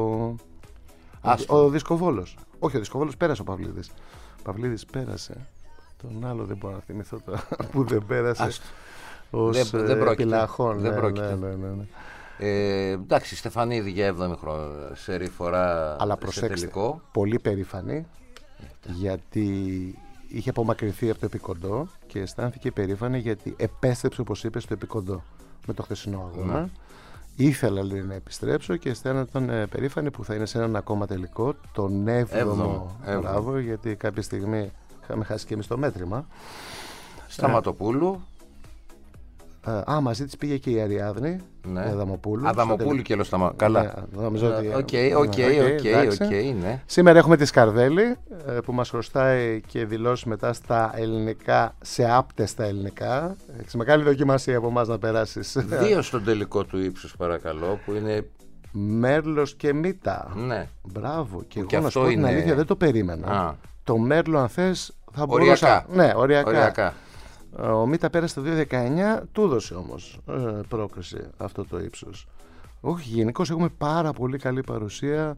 Ο Δισκοβόλος. Όχι, ο Δισκοβόλος πέρασε, ο Παυλίδης. Ο Παυλίδης πέρασε. Τον άλλο δεν μπορώ να θυμηθώ τώρα που δεν πέρασε. Ως επιλαχών. Δεν πρόκειται. Εντάξει, Στεφανίδη για 7η σερί φορά. Αλλά σε τελικό. Πολύ περήφανη, γιατί είχε απομακρυνθεί από το επικοντό και αισθάνθηκε περήφανη γιατί επέστρεψε, όπως είπε, στο επικοντό με το χθεσινό αγώνα. Ήθελα, λέει, να επιστρέψω και αισθάνονταν περήφανη που θα είναι σε έναν ακόμα τελικό, τον 7ο. Μπράβο, γιατί κάποια στιγμή είχαμε χάσει και εμείς το μέτρημα. Σταματοπούλου. Μαζί της πήγε και η Αριάδνη. Ναι. Αδαμοπούλου και Λοσταμα. Καλά. Νομίζω ότι. Οκ, ναι. Σήμερα έχουμε τη Σκαρδέλη που μας χρωστάει και δηλώσει μετά στα ελληνικά, σε άπτες στα ελληνικά. Έχεις μεγάλη δοκιμασία από εμάς να περάσεις. 2 στον τελικό του ύψους, παρακαλώ, που είναι. Μέρλος και Μίτα. Ναι. Μπράβο. Και εγώ να σου πω την αλήθεια, δεν το περίμενα. Το Μέρλο, αν θες, θα μπορούσα. Ναι, οριακά. Ο Μίτα πέρασε το 2019, του έδωσε όμως πρόκριση αυτό το ύψος. Όχι, γενικώς έχουμε πάρα πολύ καλή παρουσία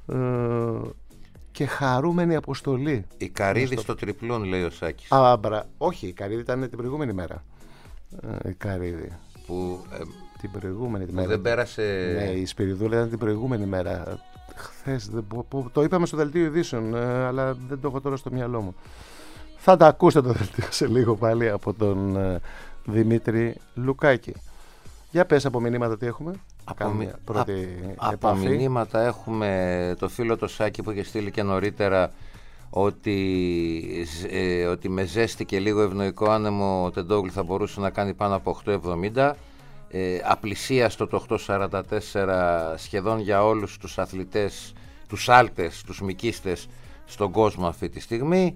και χαρούμενη αποστολή. Η Καρύδη στο τριπλούν, λέει ο Σάκης. Όχι, η Καρύδη ήταν την προηγούμενη μέρα. Η Καρύδη. Την προηγούμενη μέρα. Δεν πέρασε. Ναι, η Σπυριδούλα ήταν την προηγούμενη μέρα. Χθες, το είπαμε στο δελτίο ειδήσεων, αλλά δεν το έχω τώρα στο μυαλό μου. Θα τα ακούσετε το δελτίο σε λίγο πάλι από τον Δημήτρη Λουκάκη. Για πες από μηνύματα τι έχουμε. Από μηνύματα έχουμε το φίλο το Σάκη που είχε στείλει και νωρίτερα ότι με ζέστη και λίγο ευνοϊκό άνεμο ο Τεντόγλου θα μπορούσε να κάνει πάνω από 8,70. Απλησίαστο το 8,44 σχεδόν για όλους τους αθλητές, τους άλτες, τους μικίστες στον κόσμο αυτή τη στιγμή.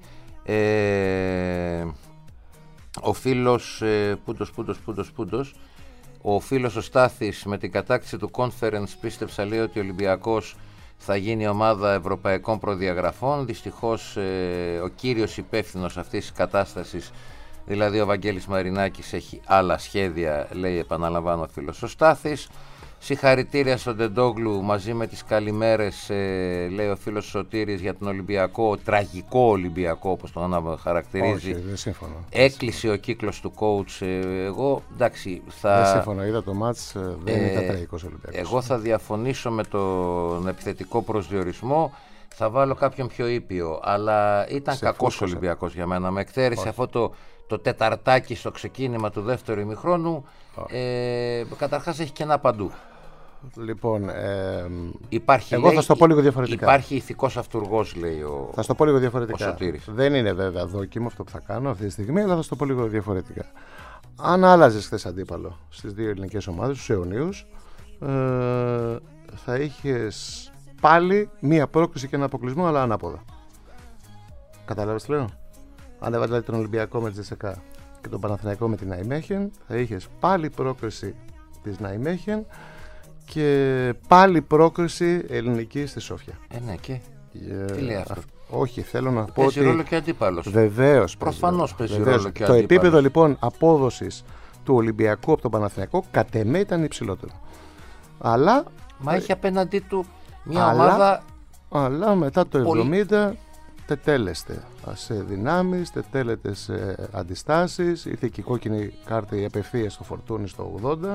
Ο φίλος Πούντος, ο φίλος ο Στάθης με την κατάκτηση του Conference πίστεψα, λέει, ότι ο Ολυμπιακός θα γίνει ομάδα ευρωπαϊκών προδιαγραφών. Δυστυχώς ο κύριος υπεύθυνος αυτής της κατάστασης, δηλαδή ο Βαγγέλης Μαρινάκης, έχει άλλα σχέδια, λέει, επαναλαμβάνω, ο φίλος ο Στάθης. Συγχαρητήρια στον Τεντόγλου μαζί με τις καλημέρες, λέει ο φίλος Σωτήρης, για τον Ολυμπιακό, τραγικό Ολυμπιακό όπως τον χαρακτηρίζει. Όχι, δεν συμφωνώ. Έκλεισε ο κύκλος του coach. Εγώ, εντάξει, δεν συμφωνώ, είδα το μάτς, δεν ήταν τραγικός Ολυμπιακός. Εγώ θα διαφωνήσω με τον επιθετικό προσδιορισμό. θα βάλω κάποιον πιο ήπιο. Αλλά ήταν κακός ο Ολυμπιακός για μένα. Με εκτέρησε αυτό το τεταρτάκι στο ξεκίνημα του δεύτερου ημιχρόνου. Καταρχάς έχει κενά παντού. Λοιπόν, υπάρχει, εγώ θα σου το πω λίγο διαφορετικά. Υπάρχει ηθικός αυτουργός, λέει ο. Θα σου το πω λίγο διαφορετικά. Ο Σωτήρης. Δεν είναι βέβαια δόκιμο αυτό που θα κάνω αυτή τη στιγμή, αλλά θα σου το πω λίγο διαφορετικά. Αν άλλαζες χθες αντίπαλο στις δύο ελληνικές ομάδες, στους αιωνίους, θα είχες πάλι μία πρόκριση και ένα αποκλεισμό, αλλά ανάποδα. Καταλάβες τι λέω? Αν έβαλε δηλαδή τον Ολυμπιακό με τη Τζεσεκά και τον Παναθηναϊκό με την Ναϊμέχεν, θα είχες πάλι πρόκριση της Ναϊμέχεν και πάλι πρόκριση ελληνική στη Σόφια. Ναι, και. Τι λέει αυτό? Όχι, θέλω να πω παίζει ότι. Ρόλο και αντίπαλος. Βεβαίως. Προφανώς παίζει ρόλο και αντίπαλος. Το επίπεδο λοιπόν απόδοσης του Ολυμπιακού από τον Παναθηναϊκό κατ' εμέ ήταν υψηλότερο. Αλλά. Μα έχει απέναντί του μια ομάδα. Αλλά μετά το 70 τετέλεστε σε δυνάμεις, τετέλετε σε αντιστάσεις. Ήρθε και η κόκκινη κάρτα η απευθείας στο Φορτούνι στο 80.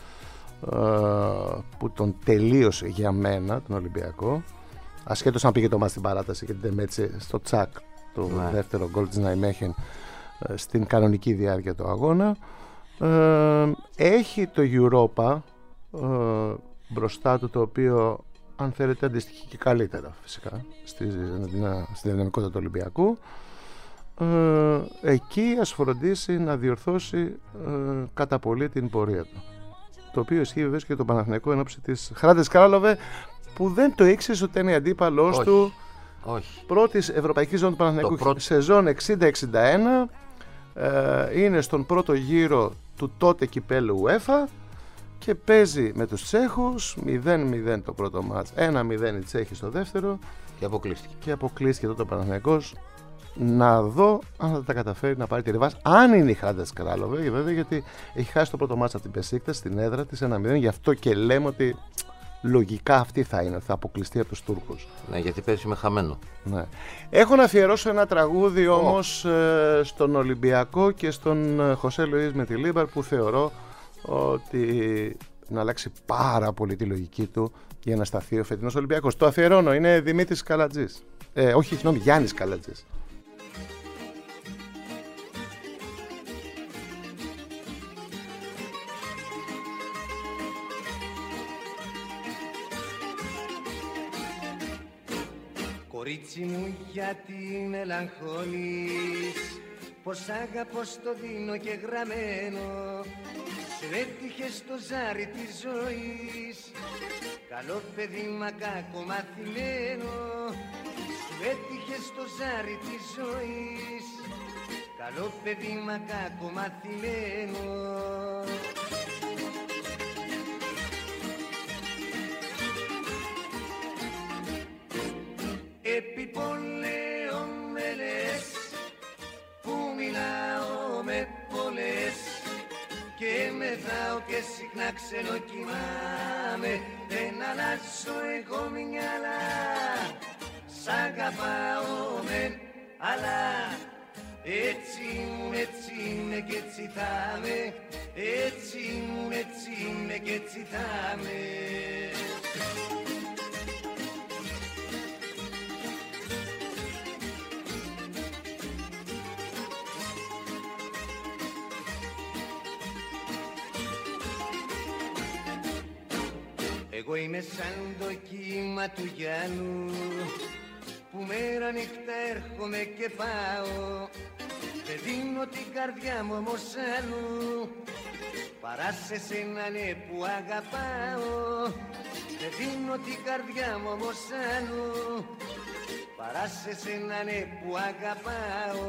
Που τον τελείωσε για μένα τον Ολυμπιακό, ασχέτως αν πήγε το μάτς στην παράταση και την τεμέτσε στο τσακ το δεύτερο γκολ της Ναϊμέχεν στην κανονική διάρκεια του αγώνα. Έχει το Europa μπροστά του, το οποίο αν θέλετε αντιστοιχεί και καλύτερα φυσικά στη δυναμικότητα του Ολυμπιακού. Εκεί ας φροντίσει να διορθώσει κατά πολύ την πορεία του, το οποίο ισχύει βεβαίως και το Παναθηναϊκό εν ώψη της Hrades Králové, που δεν το ήξερε ότι είναι αντίπαλός του. Πρώτης ευρωπαϊκής ζώνης του Παναθηναϊκού σεζόν 60-61. Είναι στον πρώτο γύρο του τότε κυπέλλου UEFA και παίζει με τους Τσέχους 0-0 το πρώτο μάτς, 1-0 οι Τσέχοι στο δεύτερο και αποκλείστηκε τότε ο Παναθηναϊκός. Να δω αν θα τα καταφέρει να πάρει τη ρεβάς, αν είναι η Hrades Králové, βέβαια, γιατί έχει χάσει το πρώτο μάτσα από την Μπεσίκτας στην έδρα της 1-0, γι' αυτό και λέμε ότι λογικά αυτή θα είναι, θα αποκλειστεί από τους Τούρκους. Ναι, γιατί παίζει με χαμένο. Ναι. Έχω να αφιερώσω ένα τραγούδι όμως στον Ολυμπιακό και στον Χωσέ Λουίς Μεντιλίμπαρ, που θεωρώ ότι να αλλάξει πάρα πολύ τη λογική του για να σταθεί ο φετινός Ολυμπιακός. Το αφιερώνω, είναι Δημήτρης Καλατζής. Όχι, συγγνώμη, Γιάννης Καλατζής. Κορίτσι μου, γιατί μελαγχολείς, πως αγαπώ στο δίνω και γραμμένο. Σου έτυχε στο ζάρι της ζωής, καλό παιδί μα κακό μαθημένο. Σου έτυχε στο ζάρι της ζωής, καλό παιδί μα κακό μαθημένο. Επιπολέω με λες, που μιλάω με πολλές, και μεθάω και συχνά ξενοκοιμάμαι. Δεν αλλάζω εγώ μυαλά, σ' αγαπάω μεν, αλλά έτσι ήμουν, έτσι είναι και έτσι θα με. Έτσι ήμουν, έτσι είναι και έτσι θα με. Εγώ είμαι σαν το κύμα του Γιάννου, που μέρα νύχτα έρχομαι και πάω. Δεν δίνω την καρδιά μου όμως άλλου, παρά σε σένα ναι που αγαπάω. Δεν δίνω την καρδιά μου όμως άλλου, παρά σε σένα ναι που αγαπάω.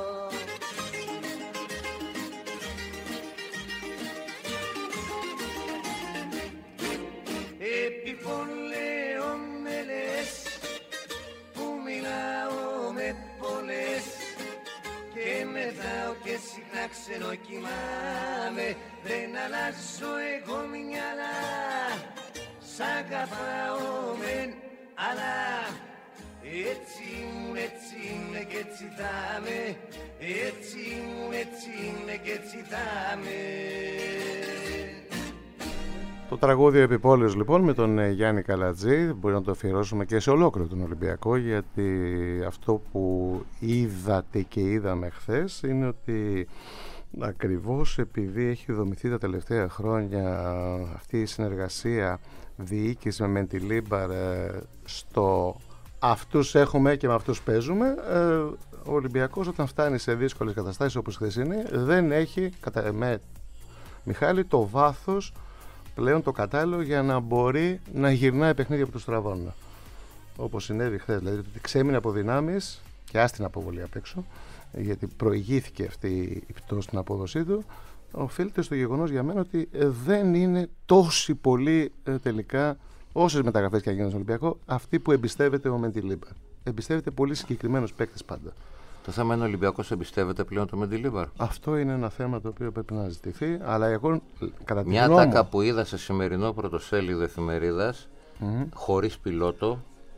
Επιπολέω με λες, που μιλάω με πολλές, και μεθάω και συχνά ξενοκοιμάμαι. Δεν αλλάζω εγώ μυαλά, σ' αγαπάω μεν, αλλά έτσι ήμουν, έτσι είναι και έτσι θα με. Έτσι ήμουν, έτσι είναι και έτσι θα με. Το τραγούδι Επιπόλαιος λοιπόν με τον Γιάννη Καλατζή, μπορεί να το αφιερώσουμε και σε ολόκληρο τον Ολυμπιακό, γιατί αυτό που είδατε και είδαμε χθες είναι ότι ακριβώς επειδή έχει δομηθεί τα τελευταία χρόνια αυτή η συνεργασία διοίκηση με Μεντιλίμπαρ στο αυτούς έχουμε και με αυτούς παίζουμε, ο Ολυμπιακός όταν φτάνει σε δύσκολες καταστάσεις όπως χθεσινή δεν έχει κατά εμέ Μιχάλη το βάθος πλέον το κατάλληλο για να μπορεί να γυρνάει παιχνίδια που του στραβώνουν, όπως συνέβη χθες, δηλαδή ότι ξέμεινε από δυνάμεις και άστην αποβολή απ' έξω, γιατί προηγήθηκε αυτή η πτώση στην απόδοσή του, οφείλεται στο γεγονός για μένα ότι δεν είναι τόσοι πολλοί τελικά, όσες μεταγραφές και αν γίνουν στον Ολυμπιακό, αυτοί που εμπιστεύεται ο Μεντιλίμπαρ. Εμπιστεύεται πολύ συγκεκριμένους παίκτες πάντα. Το θέμα είναι ο Ολυμπιακός εμπιστεύεται πλέον το Μεντιλίμπαρ. Αυτό είναι ένα θέμα το οποίο πρέπει να ζητηθεί, αλλά εγώ κατά τη μια γνώμη τάκα που είδα σε σημερινό πρωτοσέλιδο εφημερίδας, χωρίς πιλότο,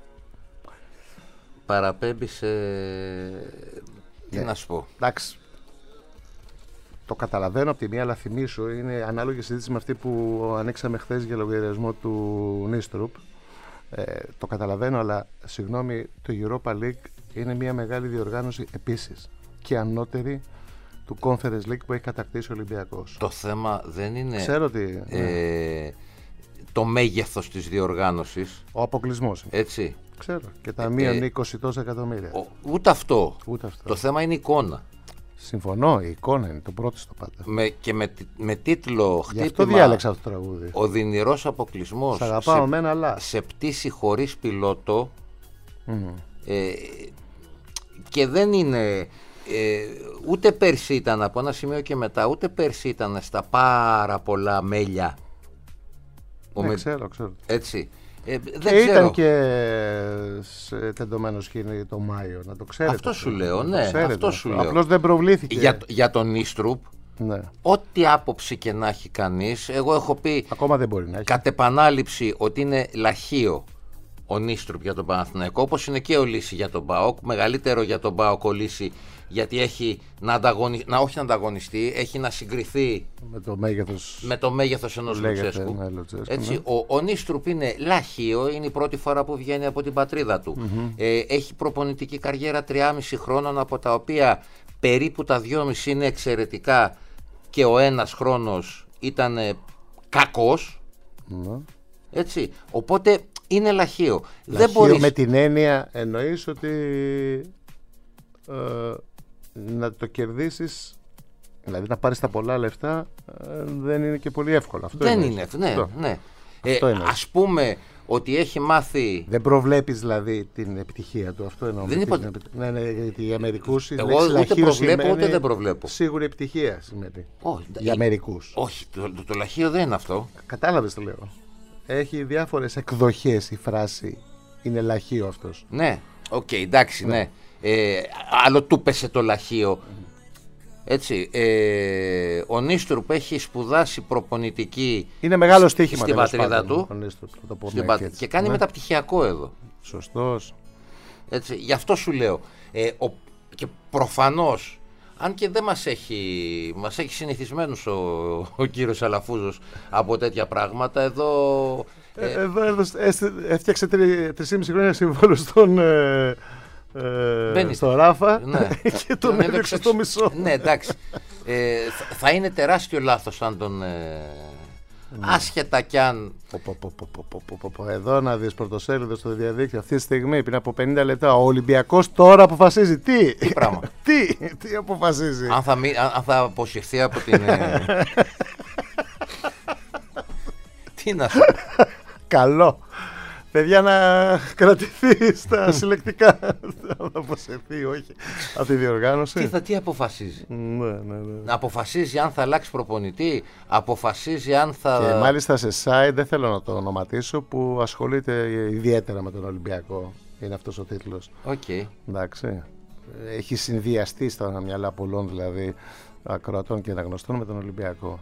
παραπέμπει σε... Τι να σου πω. Εντάξει. Το καταλαβαίνω από τη μία, αλλά θυμίσου, είναι ανάλογη συζήτηση με αυτή που ανοίξαμε χθες για λογαριασμό του Νίστρουπ. Το καταλαβαίνω, αλλά συγγνώμη, το Europa League είναι μια μεγάλη διοργάνωση επίσης και ανώτερη του Conference League που έχει κατακτήσει ο Ολυμπιακός. Το θέμα δεν είναι ξέρω ότι, το μέγεθος της διοργάνωσης. Ο αποκλεισμός. Έτσι. Ξέρω. Και τα μείον 20 τόσα εκατομμύρια. Ούτε αυτό. Ούτε αυτό. Το θέμα είναι η εικόνα. Συμφωνώ, η εικόνα είναι το πρώτο στο πάντα. Και με τίτλο χτύπημα. Γι' αυτό διάλεξα αυτό το τραγούδι. Ο δυνηρός αποκλεισμός. Σ' αγαπάω μένα, αλλά. Σε πτήση χωρίς πιλότο. Και δεν είναι. Ούτε πέρσι ήταν από ένα σημείο και μετά, ούτε πέρσι ήταν στα πάρα πολλά μέλια. Ξέρω. Έτσι. Δεν ξέρω. Ήταν και σε τεντωμένο σκηνή το Μάιο, να το ξέρετε. Αυτό σου λέω, ναι. Αυτό σου λέω. Απλώς δεν προβλήθηκε. Για τον Νίστρουπ, ναι. Ό,τι άποψη και να έχει κανείς, εγώ έχω πει ακόμα δεν μπορεί να έχει. Κατ' επανάληψη ότι είναι λαχείο ο Νίστρουπ για τον Παναθηναϊκό, όπως είναι και ο Λύση για τον ΠΑΟΚ. Μεγαλύτερο για τον ΠΑΟΚ ο Λύση, γιατί έχει όχι να ανταγωνιστεί, έχει να συγκριθεί με το μέγεθος ενός Λουτσέσκου. Έτσι, ο Νίστρουπ είναι λαχείο, είναι η πρώτη φορά που βγαίνει από την πατρίδα του. Έχει προπονητική καριέρα 3,5 χρόνων, από τα οποία περίπου τα 2,5 είναι εξαιρετικά και ο ένας χρόνος ήταν κακός. Έτσι, οπότε είναι λαχείο. Δεν μπορείς... με την έννοια εννοείς ότι να το κερδίσεις, δηλαδή να πάρεις τα πολλά λεφτά, δεν είναι και πολύ εύκολο. Αυτό δεν είναι, ναι. Ας πούμε ότι έχει μάθει... Δεν προβλέπεις δηλαδή την επιτυχία του, αυτό εννοώ. Δεν είπα... Ναι, γιατί οι Αμερικούς... Εγώ ούτε προβλέπω ούτε δεν προβλέπω. Σίγουρη επιτυχία σημαίνει. Για Αμερικούς. Όχι, το λαχείο δεν είναι αυτό. Κατάλαβες το λέω. Έχει διάφορες εκδοχές η φράση είναι λαχείο αυτός. Ναι, εντάξει, ναι. Άλλο του πέσε το λαχείο. Έτσι, ο Νίστρουπ έχει σπουδάσει προπονητική. Είναι μεγάλο στοίχημα στην πατρίδα του. Και κάνει μεταπτυχιακό εδώ. Σωστός. Έτσι, γι' αυτό σου λέω. Και προφανώς, αν και δεν μας έχει συνηθισμένους ο κύριος Αλαφούζος από τέτοια πράγματα, εδώ έφτιαξε 3,5 χρόνια συμβόλαιο στο Ράφα, ναι. Και τον έδειξε στο μισό. Ναι, εντάξει. Θα είναι τεράστιο λάθος αν τον... Άσχετα κι αν... Εδώ να δεις πρωτοσέλιδο στο διαδίκτυο αυτή τη στιγμή, πριν από 50 λεπτά, ο Ολυμπιακός τώρα αποφασίζει. Τι πράγμα. Τι αποφασίζει. Αν θα αποσυρθεί από την... Τι να σου... Καλό. Παιδιά, να κρατηθεί στα συλλεκτικά. Να αποσυρθεί, όχι. Από τη διοργάνωση. Τι αποφασίζει. Ναι. Αποφασίζει αν θα αλλάξει προπονητή. Αποφασίζει αν θα... Και μάλιστα σε site, δεν θέλω να το ονοματίσω, που ασχολείται ιδιαίτερα με τον Ολυμπιακό. Είναι αυτός ο τίτλος. Εντάξει. Έχει συνδυαστεί στα μυαλά πολλών, δηλαδή ακροατών και αναγνωστών, με τον Ολυμπιακό.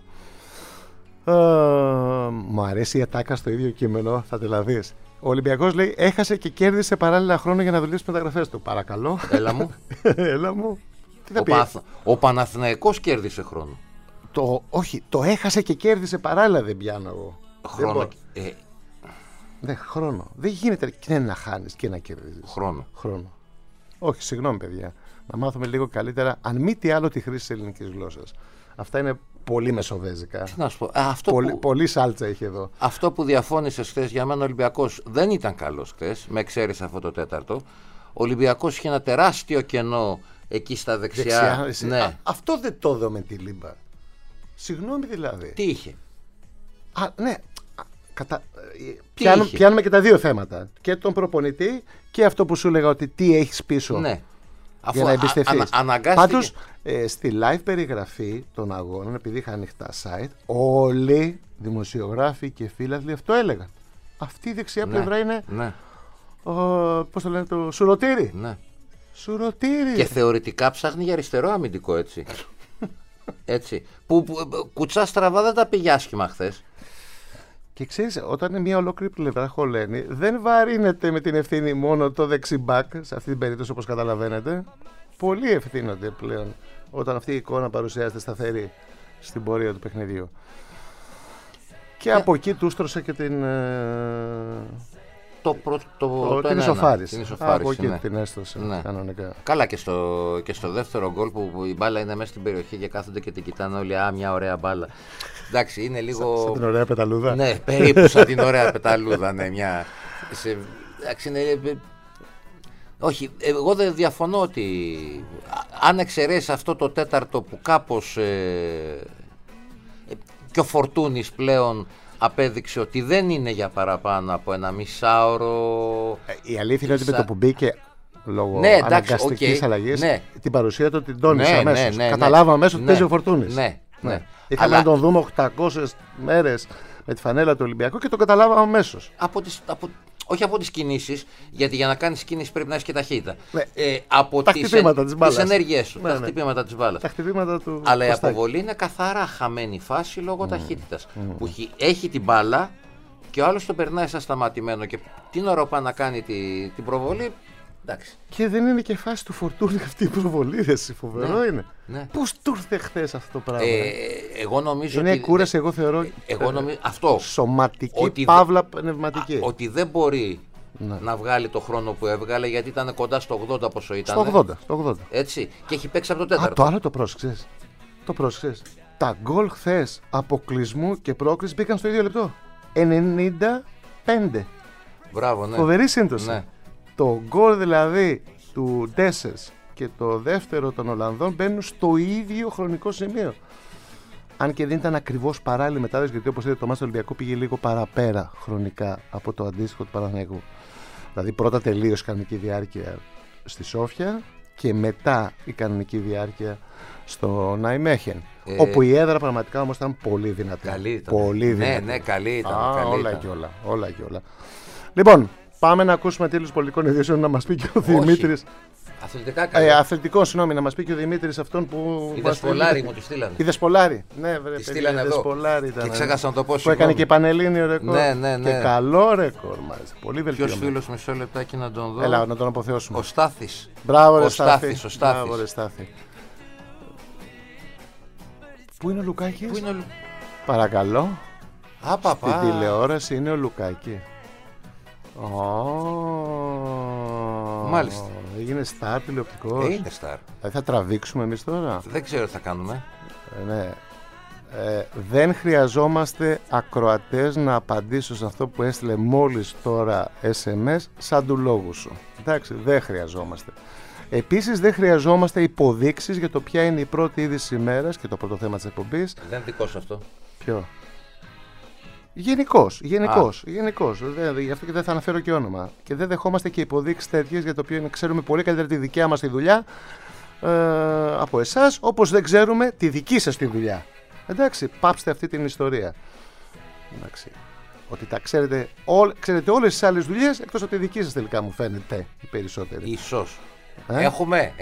Μου αρέσει η ατάκα στο ίδιο κείμενο, θα τελαδείς. Ο Ολυμπιακός λέει έχασε και κέρδισε παράλληλα χρόνο για να δουλεύει τις μεταγραφές του. Παρακαλώ. Έλα μου. Τι θα πει. Ο Παναθηναϊκός κέρδισε χρόνο. Όχι, το έχασε και κέρδισε παράλληλα, δεν πιάνω εγώ. Χρόνο. Ναι, χρόνο. Δεν γίνεται και να χάνεις και να κερδίζεις. Χρόνο. Όχι, συγγνώμη παιδιά. Να μάθουμε λίγο καλύτερα, αν μη τι άλλο, τη χρήση της ελληνικής γλώσσας. Αυτά είναι πολύ μεσοβέζικα. Τι να σου πω. Πολύ σάλτσα έχει εδώ. Αυτό που διαφώνησες χθες, για μένα ο Ολυμπιακός δεν ήταν καλός χθες, με εξαίρεση αυτό το τέταρτο. Ο Ολυμπιακός είχε ένα τεράστιο κενό εκεί στα δεξιά. Ναι. Αυτό δεν το δω με τη Λίμπα. Συγγνώμη δηλαδή. Τι είχε? Ναι. Πιάνουμε και τα δύο θέματα. Και τον προπονητή και αυτό που σου έλεγα, ότι τι έχεις πίσω. Ναι. Για να εμπιστευτείς. Πάντως στη live περιγραφή των αγώνων, επειδή είχα ανοιχτά site, όλοι δημοσιογράφοι και φίλαθλοι αυτό έλεγαν. Αυτή η δεξιά πλευρά είναι πώς το λένε, το σουρωτήρι. Ναι. Σουρωτήρι. Και θεωρητικά ψάχνει για αριστερό αμυντικό, έτσι. Έτσι. Που κουτσά στραβά δεν τα πήγε άσχημα χθες. Και ξέρεις, όταν είναι μια ολόκληρη πλευρά χωλένη, δεν βαρύνεται με την ευθύνη μόνο το δεξιμπάκ, σε αυτή την περίπτωση, όπως καταλαβαίνετε. Πολλοί ευθύνονται πλέον όταν αυτή η εικόνα παρουσιάζεται σταθερή στην πορεία του παιχνιδιού. Και από εκεί του στρώσε και την. Την ισοφάριση. Από εκεί την έστωσε κανονικά. Καλά, και στο δεύτερο γκολ που η μπάλα είναι μέσα στην περιοχή και κάθονται και την κοιτάνε όλοι. Μια ωραία μπάλα. Εντάξει, είναι λίγο. Σαν την ωραία πεταλούδα. Ναι, περίπου σαν την ωραία πεταλούδα. Ναι, εντάξει, είναι. Όχι, εγώ δεν διαφωνώ ότι αν εξαιρέσει αυτό το τέταρτο που κάπως και ο Φορτούνης πλέον απέδειξε ότι δεν είναι για παραπάνω από ένα μισάωρο. Η αλήθεια είναι ότι με το που μπήκε λόγω αναγκαστικής αλλαγής, την παρουσία του την τόνισε αμέσως. Καταλάβαμε αμέσως ότι παίζει ο Φορτούνης. Είχαμε να τον δούμε 800 μέρες με τη φανέλα του Ολυμπιακού και το καταλάβαμε αμέσως. Όχι από τις κινήσεις, γιατί για να κάνεις κίνηση πρέπει να έχεις και ταχύτητα. Από τις ενέργειές σου, τα χτυπήματα της μπάλας. Τα χτυπήματα του. Αλλά η αποβολή είναι καθαρά χαμένη φάση λόγω ταχύτητας. Που έχει την μπάλα και ο άλλος το περνάει σαν σταματημένο. Και την ώρα που πάει να κάνει την προβολή. Εντάξει. Και δεν είναι και φάση του Φορτούνη αυτή η προβολή, φοβερό είναι. Ναι. Πώς του ήρθε χθες αυτό το πράγμα. Εγώ νομίζω είναι κούραση, εγώ θεωρώ. Αυτό. Σωματική, παύλα πνευματική. Ότι δεν μπορεί να βγάλει το χρόνο που έβγαλε, γιατί ήταν κοντά στο 80 πόσο ήταν. Στο 80. Έτσι. Και έχει παίξει από το τέταρτο. Το άλλο το πρόσεξες. Τα γκολ χθες αποκλεισμού και πρόκριση μπήκαν στο ίδιο λεπτό. 95. Μπράβο, ναι. Φοβερή σύμπτωση. Ναι. Το γκολ δηλαδή του Ντέσες και το δεύτερο των Ολλανδών μπαίνουν στο ίδιο χρονικό σημείο. Αν και δεν ήταν ακριβώς παράλληλη μετάδοση, γιατί όπως είδατε το μάτς του Ολυμπιακού πήγε λίγο παραπέρα χρονικά από το αντίστοιχο του Παναθηναϊκού. Δηλαδή πρώτα τελείωσε η κανονική διάρκεια στη Σόφια και μετά η κανονική διάρκεια στο Ναϊμέχεν. Όπου η έδρα πραγματικά όμως ήταν πολύ δυνατή. Καλή ήταν. Πολύ δυνατή. Ναι, καλή ήταν. Όλα και όλα. Λοιπόν, πάμε να ακούσουμε τέλος πολιτικών ειδήσεων, να μας πει και ο Δημήτρης. Αθλητικά καλά. Αθλητικό, συγγνώμη, να μας πει και ο Δημήτρης αυτόν που. Η Δεσπολάρη μου τη στείλανε. Η Δεσπολάρη, ναι, βέβαια. Τη στείλανε εδώ. Ήταν, και ξέχασα να το πω. Που έκανε και πανελλήνιο ρεκόρ. Ναι. Και καλό ρεκόρ μάλιστα. Πολύ βελτιωμένο. Ποιος φίλος, μισό λεπτάκι να τον δω. Έλα, να τον αποθεώσουμε. Ο Στάθης. Μπράβο, ρε Στάθη. Πού είναι ο Λουκάκης? Παρακαλώ. Στην τηλεόραση είναι ο Λουκάκη. Μάλιστα. Έγινε star τηλεοπτικός. Είναι star. Θα τραβήξουμε εμείς τώρα. Δεν ξέρω τι θα κάνουμε. Ναι. Δεν χρειαζόμαστε ακροατές να απαντήσω σε αυτό που έστειλε μόλις τώρα SMS σαν του λόγου σου. Εντάξει, δεν χρειαζόμαστε. Επίσης δεν χρειαζόμαστε υποδείξεις για το ποια είναι η πρώτη είδηση ημέρας και το πρώτο θέμα της εκπομπής. Δεν είναι δικό σου αυτό. Ποιο? Γενικώς. Γι' αυτό και δεν θα αναφέρω και όνομα. Και δεν δεχόμαστε και υποδείξεις τέτοιες για το οποίο ξέρουμε πολύ καλύτερα τη δικιά μας τη δουλειά από εσάς, όπως δεν ξέρουμε τη δική σας τη δουλειά. Εντάξει, πάψτε αυτή την ιστορία. Εντάξει. Ότι τα ξέρετε όλες τις άλλες δουλειές εκτός από τη δική σας, τελικά μου φαίνεται οι περισσότεροι. Ίσως. Έχουμε.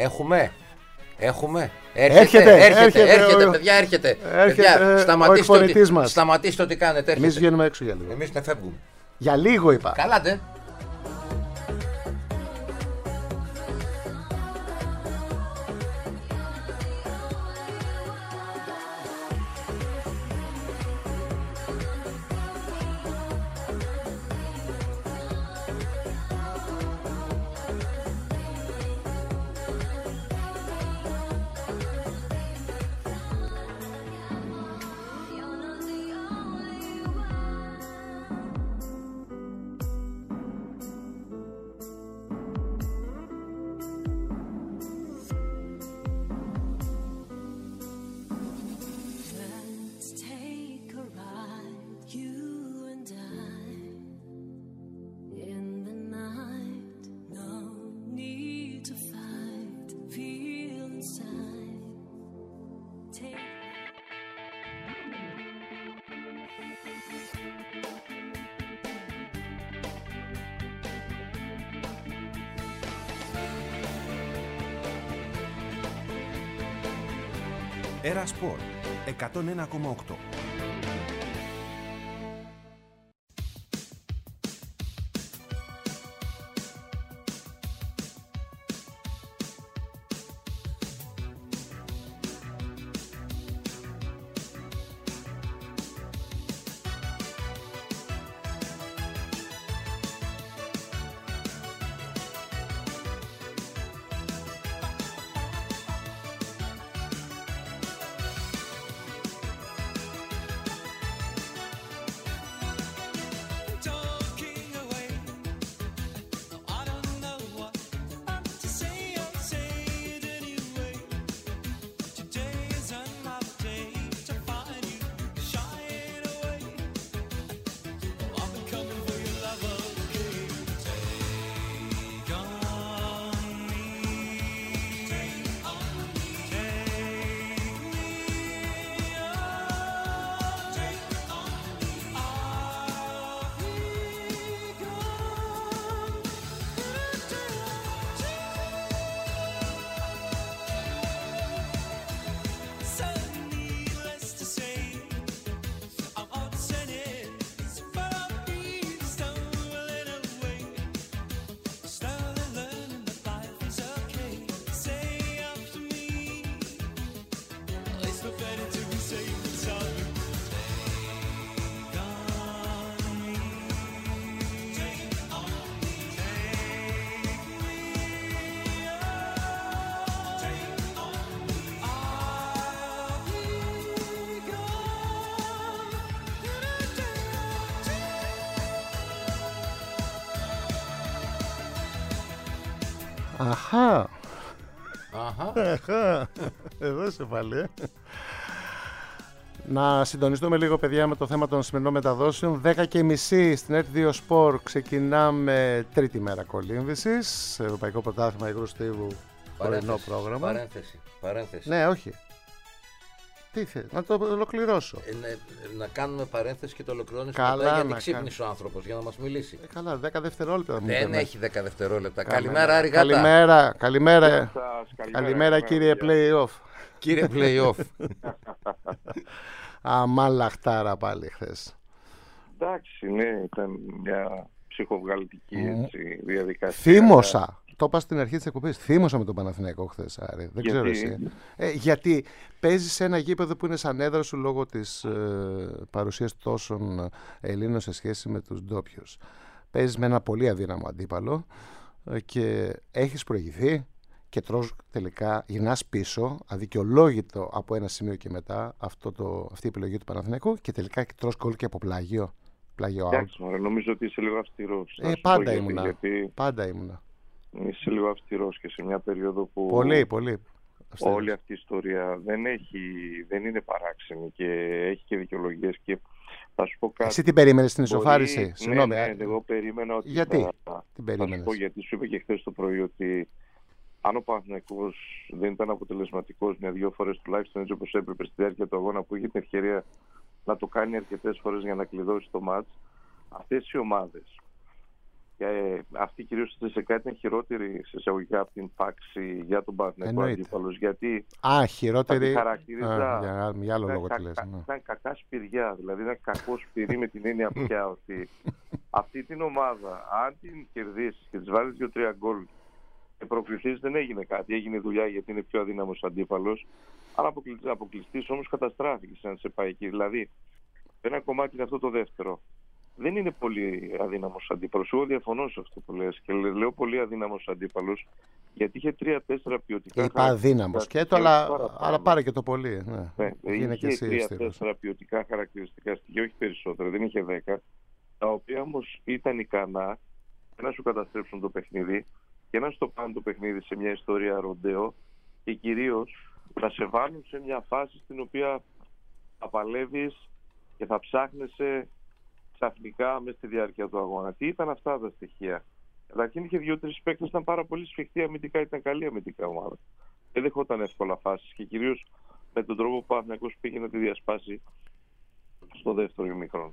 Έρχεται, παιδιά, έρχεται. Σταματήστε ό,τι κάνετε. Εμείς βγαίνουμε έξω για λίγο. Εμείς να φεύγουμε. Για λίγο είπα. Καλάτε. Έρα Σπορ 101,8. Αχα. Εδώ σε πάλι. Να συντονιστούμε λίγο, παιδιά, με το θέμα των σημερινών μεταδόσεων. 10:30 στην RTL Sport ξεκινάμε τρίτη μέρα κολύμβησης. Ευρωπαϊκό Πρωτάθλημα Υγρού Στίβου, πρωινό πρόγραμμα. Παρένθεση. Ναι, όχι. Τι θες, να το ολοκληρώσω. Να κάνουμε παρένθεση και το ολοκληρώνεις μετά, γιατί ξύπνησε ο άνθρωπος για να μας μιλήσει. Καλά, 10 δευτερόλεπτα. Δεν έχει 10 δευτερόλεπτα. Καλημέρα, Άρη Γάτα. Καλημέρα, κύριε Play-off. Κύριε Play-off. Αμά λαχτάρα πάλι χθες. Εντάξει, ναι, ήταν μια ψυχοβγαλτική διαδικασία. Θύμωσα. Το είπα στην αρχή της εκπομπής. Θύμωσα με τον Παναθηναϊκό χθες, Άρη. Δεν ξέρω εσύ. Γιατί παίζεις σε ένα γήπεδο που είναι σαν έδρα σου λόγω της παρουσίας τόσων Ελλήνων σε σχέση με τους ντόπιους. Παίζεις με ένα πολύ αδύναμο αντίπαλο και έχεις προηγηθεί και τρως τελικά, γυρνάς πίσω, αδικαιολόγητο από ένα σημείο και μετά αυτή η επιλογή του Παναθηναϊκού και τελικά τρως γκολ και από πλάγιο. Εντάξει, νομίζω ότι είσαι λίγο αυστηρός. Πάντα ήμουνα. Είσαι λίγο αυστηρός και σε μια περίοδο που πολύ αυστηρός. Όλη αυτή η ιστορία δεν είναι παράξενη και έχει και δικαιολογίες και θα σου πω κάτι. Εσύ τι περίμενες στην ισοφάριση? Συγγνώμη. Ναι, εγώ περίμενα ότι γιατί θα περίμενες? σου πω γιατί σου είπε και χθες το πρωί ότι αν ο Παναθηναϊκός δεν ήταν αποτελεσματικός μια-δυο φορές τουλάχιστον έτσι όπως έπρεπε στη διάρκεια του αγώνα που είχε την ευκαιρία να το κάνει αρκετές φορές για να κλειδώσει το μάτς, αυτές οι ομάδες και αυτή κυρίως η ΣΕΚΑ ήταν χειρότερη σε εισαγωγικά από την πάξη για τον Παναθηναϊκό αντίπαλος. Γιατί χειρότερη. Χαρακτήριζα. Για άλλο λόγο τι λες. Ήταν κακά σπηριά, δηλαδή ήταν κακό σπηρί με την έννοια πια ότι αυτή την ομάδα, αν την κερδίσεις και της βάλεις 2-3 γκολ και προκληθείς, δεν έγινε κάτι. Έγινε δουλειά γιατί είναι πιο αδύναμος αντίπαλος. Αν αποκλειστείς όμως καταστράφηκες αν σε πάει εκεί. Δηλαδή, ένα κομμάτι είναι αυτό το δεύτερο. Δεν είναι πολύ αδύναμος αντίπαλος. Εγώ διαφωνώ σε αυτό που λες και λέω πολύ αδύναμος αντίπαλος γιατί είχε 3-4 ποιοτικά. Είπα αδύναμος και το, αλλά πάρε και το πολύ. Ναι, είχε 3-4 ποιοτικά χαρακτηριστικά στοιχεία, όχι περισσότερα, δεν είχε 10, τα οποία όμως ήταν ικανά να σου καταστρέψουν το παιχνίδι και να στο πάνε το παιχνίδι σε μια ιστορία ροντέο και κυρίως να σε βάλουν σε μια φάση στην οποία θα παλεύεις και θα ψάχνεσαι ξαφνικά μέσα στη διάρκεια του αγώνα. Τι ήταν αυτά τα στοιχεία? Καταρχήν είχε 2-3 παίκτες, ήταν πάρα πολύ σφιχτή αμυντικά, ήταν καλή αμυντικά ομάδα. Δεν δεχόταν εύκολα φάσεις και κυρίως με τον τρόπο που ο Παναθηναϊκός πήγε να τη διασπάσει στο δεύτερο ημίχρονο.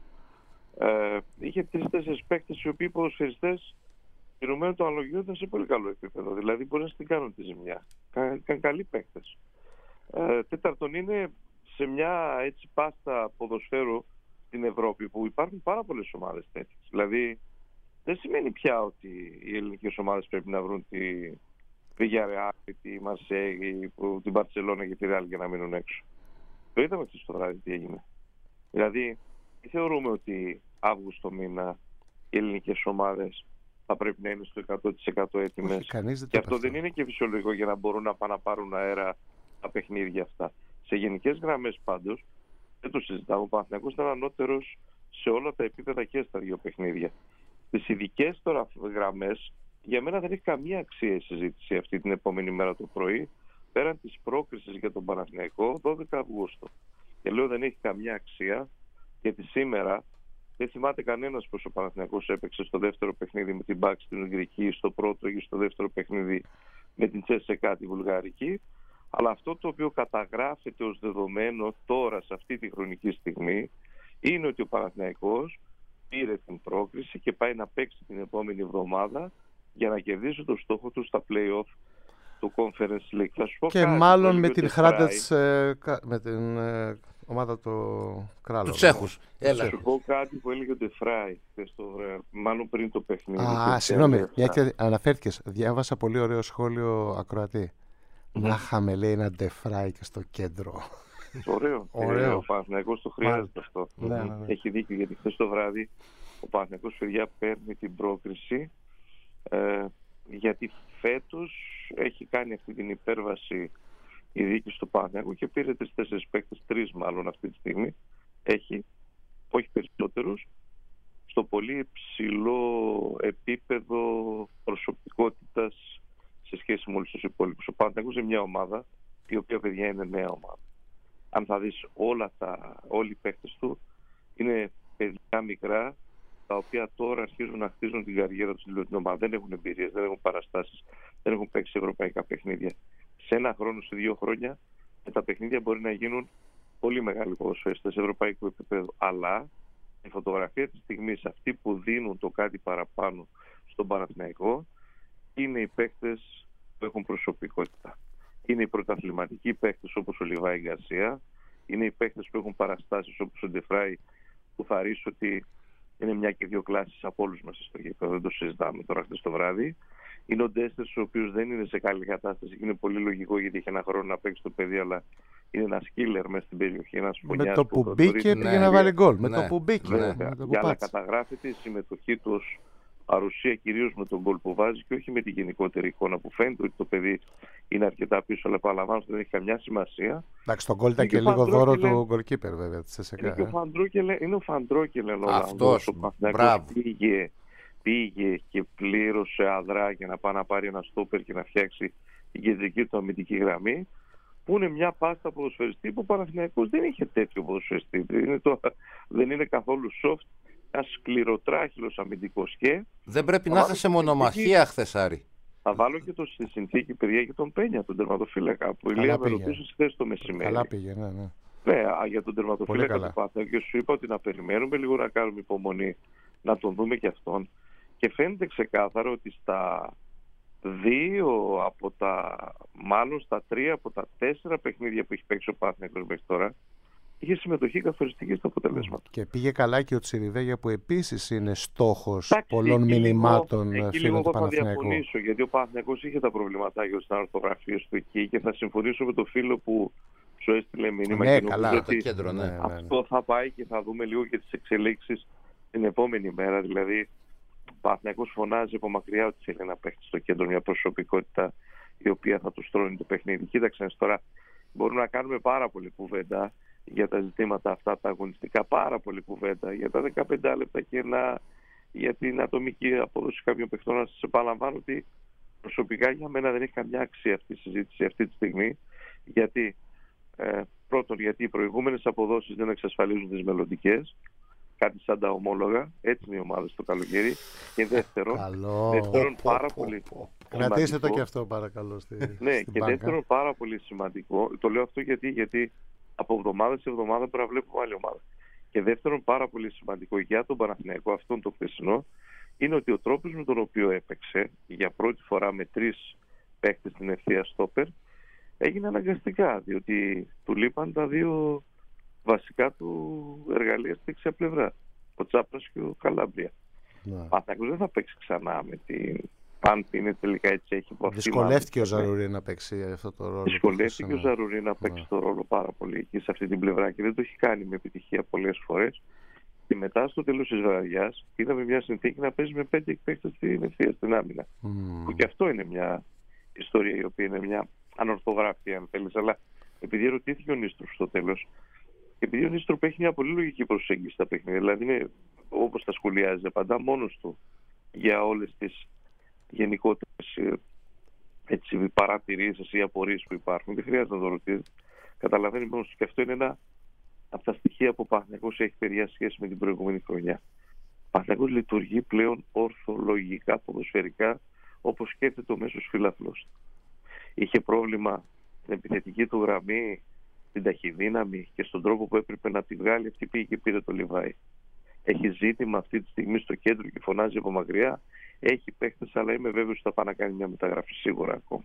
Είχε 3-4 παίκτες οι οποίοι ποδοσφαιριστές κινουμένου των αναλογιών ήταν σε πολύ καλό επίπεδο. Δηλαδή μπορεί να την κάνουν τη ζημιά. Ήταν καλοί παίκτες. Τέταρτον, είναι σε μια έτσι πάστα ποδοσφαίρου στην Ευρώπη που υπάρχουν πάρα πολλές ομάδες τέτοιες. Δηλαδή δεν σημαίνει πια ότι οι ελληνικές ομάδες πρέπει να βρουν τη Villarreal, τη Marseille, την Barcelona και τη Real για να μείνουν έξω. Το είδαμε χθες το βράδυ τι έγινε. Δηλαδή θεωρούμε ότι Αύγουστο μήνα οι ελληνικές ομάδες θα πρέπει να είναι στο 100% έτοιμες. Και αυτό δεν είναι και φυσιολογικό για να μπορούν να πάνε να πάρουν αέρα τα παιχνίδια αυτά. Σε γενικές γραμμές πάντως, δεν το συζητάμε, ο Παναθηναϊκός ήταν ανώτερος σε όλα τα επίπεδα και στα δύο παιχνίδια. Τις ειδικές τώρα γραμμές, για μένα δεν έχει καμία αξία η συζήτηση αυτή την επόμενη μέρα το πρωί, πέραν της πρόκρισης για τον Παναθηναϊκό 12 Αυγούστου. Και λέω δεν έχει καμία αξία, γιατί σήμερα δεν θυμάται κανένας πως ο Παναθηναϊκός έπαιξε στο δεύτερο παιχνίδι με την Μπάκ στην Ουγγρική, στο πρώτο ή στο δεύτερο παιχνίδι με την CSKA τη Βουλγαρική. Αλλά αυτό το οποίο καταγράφεται ως δεδομένο τώρα σε αυτή τη χρονική στιγμή είναι ότι ο Παναθηναϊκός πήρε την πρόκριση και πάει να παίξει την επόμενη εβδομάδα για να κερδίσει το στόχο του στα play-off του Conference League. Θα σου πω και κάτι, μάλλον με την Χράντετς, με την ομάδα του Κράλου. Του Τσέχους. Θα σου πω κάτι που έλεγε ο Ντεφράι, μάλλον πριν το παιχνίδι. Συγγνώμη, μια και αναφέρθηκες, διάβασα πολύ ωραίο σχόλιο ακροατή. Να είχαμε, λέει, ένα Ντεφράι και στο κέντρο. Ωραίο. Ο Παναθηναϊκός το χρειάζεται αυτό. Έχει δίκιο, γιατί χθες το βράδυ ο Παναθηναϊκός, παιδιά, παίρνει την πρόκριση, γιατί φέτος έχει κάνει αυτή την υπέρβαση η διοίκηση του Παναθηναϊκού και πήρε 3 παίκτες, 3 μάλλον αυτή τη στιγμή. Έχει, όχι περισσότερους, στο πολύ υψηλό επίπεδο προσωπικότητας σε σχέση με όλους τους υπόλοιπους. Ο Παναθηναϊκός είναι μια ομάδα η οποία, παιδιά, είναι νέα ομάδα. Αν θα δεις όλοι οι παίκτες του είναι παιδιά μικρά, τα οποία τώρα αρχίζουν να χτίζουν την καριέρα τους στην ομάδα. Δεν έχουν εμπειρίες, δεν έχουν παραστάσεις, δεν έχουν παίξει ευρωπαϊκά παιχνίδια. Σε 1 χρόνο, σε 2 χρόνια, τα παιχνίδια μπορεί να γίνουν πολύ μεγάλοι ποδοσφαιριστές σε ευρωπαϊκό επίπεδο. Αλλά η φωτογραφία της στιγμής, αυτοί που δίνουν το κάτι παραπάνω στον Παναθηναϊκό, είναι οι παίκτες που έχουν προσωπικότητα. Είναι οι πρωταθληματικοί παίκτες όπως ο Λιβάη Γκαρσία, είναι οι παίκτες που έχουν παραστάσεις όπως ο Ντεφράι, που θα ρίξω ότι είναι μια και 2 κλάσεις από όλους μας στο γήπεδο, δεν το συζητάμε τώρα χθες το βράδυ. Είναι ο Ντέστερς, ο οποίος δεν είναι σε καλή κατάσταση και είναι πολύ λογικό γιατί είχε 1 χρόνο να παίξει το παιδί, αλλά είναι ένας killer μέσα στην περιοχή, ένας φωνιάς. Με το που μπήκε πήγε να βάλει γκολ. Με το που μπήκε. Αλλά καταγράφεται η συμμετοχή του ως παρουσία κυρίως με τον γκολ που βάζει και όχι με τη γενικότερη εικόνα που φαίνεται ότι το παιδί είναι αρκετά πίσω, αλλά επαναλαμβάνω δεν έχει καμιά σημασία. Εντάξει, το γκολ ήταν και λίγο δώρο του goalkeeper, βέβαια. Είναι ο Φαντρόκελε αυτός, πήγε και πλήρωσε αδρά για να πάει να πάρει ένα στόπερ και να φτιάξει την κεντρική του αμυντική γραμμή, που είναι μια πάστα ποδοσφαιριστή που ο Παναθηναϊκός δεν είχε τέτοιο ποδοσφαιριστή. Δεν είναι καθόλου soft. Ένας σκληροτράχυλος αμυντικός και... Δεν πρέπει να είσαι μονομαχία χθες, Άρη. Θα βάλω και στη συνθήκη, παιδιά, για τον Πένια, τον τερματοφύλακα, που η Λία με ρωτούσε χθες το μεσημέρι. Καλά πήγε, ναι. Ναι, για τον τερματοφύλακα του Παναθηναϊκού και σου είπα ότι να περιμένουμε λίγο, να κάνουμε υπομονή, να τον δούμε και αυτόν. Και φαίνεται ξεκάθαρο ότι στα 3 από τα 4 παιχνίδια που έχει παίξει ο Παναθηναϊκός μέχρι τώρα, είχε συμμετοχή καθοριστική στα αποτελέσματα. Και πήγε καλά και ο Τσιριδέγια, που επίσης είναι στόχος πολλών μηνυμάτων φίλων του Παναθηναϊκού. Θα διαφωνήσω, γιατί ο Παναθηναϊκός είχε τα προβληματάκια στις ορθογραφίες του εκεί, και θα συμφωνήσω με τον φίλο που σου έστειλε μήνυμα. Ναι, καλά, το κέντρο, ναι. Αυτό θα πάει και θα δούμε λίγο και τις εξελίξεις την επόμενη μέρα. Δηλαδή, ο Παναθηναϊκός φωνάζει από μακριά ότι θέλει να παίξει στο κέντρο μια προσωπικότητα η οποία θα του στρώνει το παιχνίδι. Κοίταξε τώρα, μπορούμε να κάνουμε πάρα πολύ κουβέντα για τα ζητήματα αυτά τα αγωνιστικά, πάρα πολύ κουβέντα για τα 15 λεπτά και για την ατομική απόδοση κάποιων παιχτών. Να σας επαναλαμβάνω ότι προσωπικά για μένα δεν έχει καμιά αξία αυτή η συζήτηση αυτή τη στιγμή, γιατί πρώτον, γιατί οι προηγούμενες αποδόσεις δεν εξασφαλίζουν τις μελλοντικές, κάτι σαν τα ομόλογα, έτσι είναι οι ομάδες το καλοκαίρι, και δεύτερον πάρα πολύ κρατήστε το και αυτό παρακαλώ ναι, και δεύτερον πάρα πολύ σημαντικό, το λέω αυτό γιατί από εβδομάδα σε εβδομάδα πρέπει να βλέπουμε άλλη ομάδα. Και δεύτερον, πάρα πολύ σημαντικό για τον Παναθηναϊκό αυτόν το χθεσινό, είναι ότι ο τρόπος με τον οποίο έπαιξε για πρώτη φορά με 3 παίκτες στην ευθεία στόπερ έγινε αναγκαστικά, διότι του λείπαν τα δύο βασικά του εργαλεία στη δεξιά πλευρά. Ο Τσάπρας και ο Καλάμπρια. Ο Παναθηναϊκός δεν θα παίξει ξανά με την... Αν είναι τελικά έτσι, έχει που δυσκολεύτηκε ο Ζαρουρί να παίξει αυτό το ρόλο. Δυσκολεύτηκε ο Ζαρουρί να παίξει το ρόλο πάρα πολύ εκεί σε αυτή την πλευρά και δεν το έχει κάνει με επιτυχία πολλές φορές. Και μετά στο τέλος της βραδιάς είδαμε μια συνθήκη να παίζει με 5 παίκτες στην ευθεία στην άμυνα. Που και αυτό είναι μια ιστορία η οποία είναι μια ανορθογράφεια, αν θέλεις. Αλλά επειδή ερωτήθηκε ο Νίστροφ στο τέλος, επειδή ο Νίστροφ έχει μια πολύ λογική προσέγγιση στα παιχνίδια, δηλαδή είναι όπως τα σχολιάζει, απαντά μόνος του για όλες τις γενικότερες παρατηρήσεις ή απορίες που υπάρχουν. Δεν χρειάζεται να το ρωτήσει. Καταλαβαίνει μόνος του. Και αυτό είναι ένα από τα στοιχεία που ο Παναθηναϊκός έχει παιδιά σχέση με την προηγούμενη χρονιά. Ο Παναθηναϊκός λειτουργεί πλέον ορθολογικά, ποδοσφαιρικά, όπως σκέφτεται ο μέσος φίλαθλος. Είχε πρόβλημα στην επιθετική του γραμμή, στην ταχυδύναμη και στον τρόπο που έπρεπε να τη βγάλει. Αυτή πήγε και πήρε το Λιβάι. Έχει ζήτημα αυτή τη στιγμή στο κέντρο και φωνάζει από μακριά. Έχει παίχτες, αλλά είμαι βέβαιος ότι θα πάει να κάνει μια μεταγραφή σίγουρα ακόμα.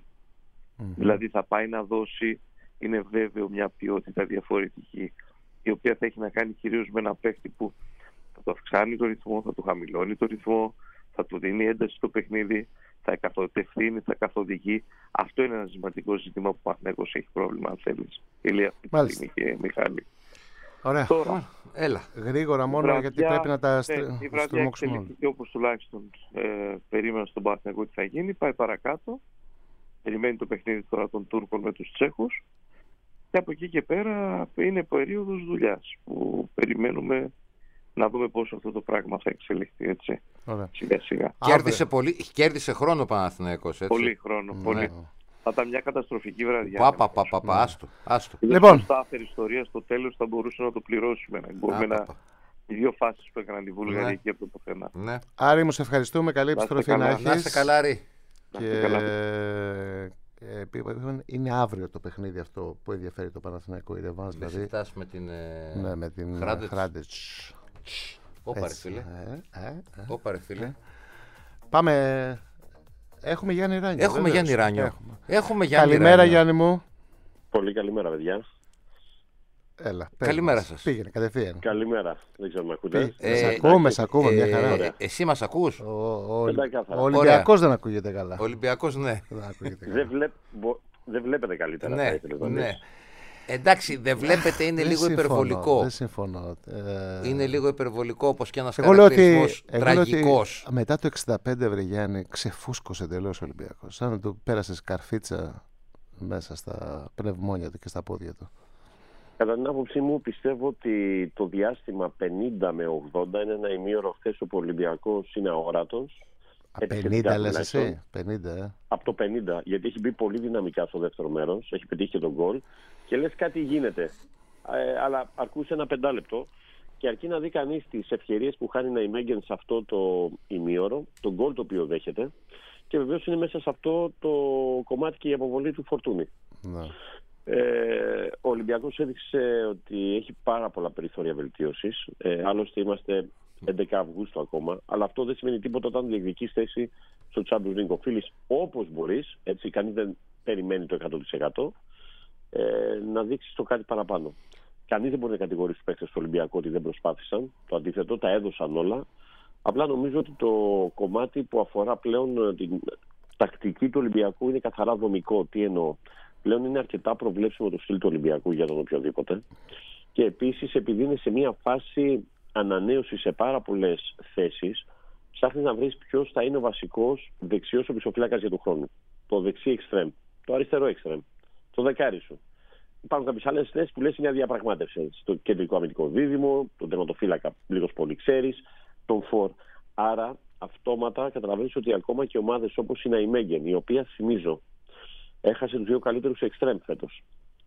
Δηλαδή θα πάει να δώσει, είναι βέβαιο, μια ποιότητα διαφορετική, η οποία θα έχει να κάνει κυρίως με ένα παίχτη που θα του αυξάνει το ρυθμό, θα του χαμηλώνει το ρυθμό, θα του δίνει ένταση στο παιχνίδι, θα εκαθοδευτεί, θα καθοδηγεί. Αυτό είναι ένα σημαντικό ζήτημα που ο Παναθηναϊκός έχει πρόβλημα, αν θέλεις. Ηλία, αυτή τη στιγμή και Μιχάλη. Ωραία. Τώρα, έλα. Γρήγορα μόνο, γιατί πρέπει να τα η βραδιά εξελιχθήκε όπως τουλάχιστον περίμενα στον Παναθηναϊκό τι θα γίνει. Πάει παρακάτω. Περιμένει το παιχνίδι τώρα των Τούρκων με τους Τσέχους. Και από εκεί και πέρα είναι περίοδος δουλειάς που περιμένουμε να δούμε πώς αυτό το πράγμα θα εξελιχθεί, έτσι. Σιγά σιγά. Κέρδισε χρόνο ο Παναθηναϊκός, έτσι. Πολύ χρόνο. Πολύ. Θα ήταν μια καταστροφική βραδιά. Άστο. Λοιπόν, στα ιστορία στο τέλος θα μπορούσε να το πληρώσουμε. Οι δύο φάσεις που έκαναν τη Βουλγαρία εκεί από το πουθενά. Ναι. Άρη, μου σε ευχαριστούμε. Καλή επιστροφή να έχεις. Να είστε καλά, Άρη. Είναι αύριο το παιχνίδι αυτό που ενδιαφέρει το Παναθηναϊκό, η Ρεβάνς. Δηλαδή με την Χράντετς. Όπα ρε φίλε. Πάμε. Έχουμε Γιάννη Ράνιο. Καλημέρα Γιάννη μου. Πολύ καλημέρα παιδιά. Έλα, καλημέρα σας. Πήγαινε κατευθείαν. Καλημέρα. Δεν ξέρω αν ακούτε. Σε ακούμε μια χαρά. Εσύ μας ακούς? Ο Ολυμπιακός δεν ακούγεται καλά. Ο Ολυμπιακός ναι. Δεν βλέπετε καλύτερα. Ναι. Εντάξει, δεν βλέπετε, είναι λίγο υπερβολικό. Δεν συμφωνώ. Είναι λίγο υπερβολικό, όπως και ένας χαρακτηρισμός τραγικός. Μετά το 65, βρε Γιάννη, ξεφούσκωσε τελείως ο Ολυμπιακός. Σαν να του πέρασε σκαρφίτσα μέσα στα πνευμόνια του και στα πόδια του. Κατά την άποψή μου, πιστεύω ότι το διάστημα 50 με 80 είναι ένα ημίωρο χθες όπου ο Ολυμπιακός είναι αόρατος. 50 λες εσύ, 50 Από το 50, γιατί έχει μπει πολύ δυναμικά στο δεύτερο μέρος, έχει πετύχει και τον γκολ και λες κάτι γίνεται, αλλά αρκούσε ένα 5 λεπτό και αρκεί να δει κανείς τις ευκαιρίες που χάνει να Μέγεν σε αυτό το ημίωρο, τον γκολ το οποίο δέχεται και βεβαίως είναι μέσα σε αυτό το κομμάτι και η αποβολή του Φορτούνη. Ναι. Ο Ολυμπιακός έδειξε ότι έχει πάρα πολλά περιθώρια βελτίωσης, άλλωστε είμαστε 11 Αυγούστου ακόμα, αλλά αυτό δεν σημαίνει τίποτα όταν διεκδικείς θέση στο Champions League. Οφείλεις όπως μπορείς, έτσι κανείς δεν περιμένει το 100%, να δείξεις το κάτι παραπάνω. Κανείς δεν μπορεί να κατηγορήσει τους παίκτες του Ολυμπιακού ότι δεν προσπάθησαν, το αντίθετο, τα έδωσαν όλα. Απλά νομίζω ότι το κομμάτι που αφορά πλέον την τακτική του Ολυμπιακού είναι καθαρά δομικό. Τι εννοώ? Πλέον είναι αρκετά προβλέψιμο το στυλ του Ολυμπιακού για τον οποιοδήποτε. Και επίσης, επειδή είναι σε μια φάση ανανέωση σε πάρα πολλές θέσεις, ψάχνεις να βρεις ποιος θα είναι ο βασικός δεξιός οπισθοφύλακας για τον χρόνο. Το δεξί εξτρέμ, το αριστερό εξτρέμ, το δεκάρι σου. Υπάρχουν κάποιες άλλες θέσεις που λες μια διαπραγμάτευση. Το κεντρικό αμυντικό δίδυμο, τον τερματοφύλακα λίγος πολύ ξέρεις, τον φορ. Άρα αυτόματα καταλαβαίνεις ότι ακόμα και ομάδες όπως η Ναϊμέγεν, η οποία θυμίζω έχασε τους δύο καλύτερους εξτρέμ φέτος.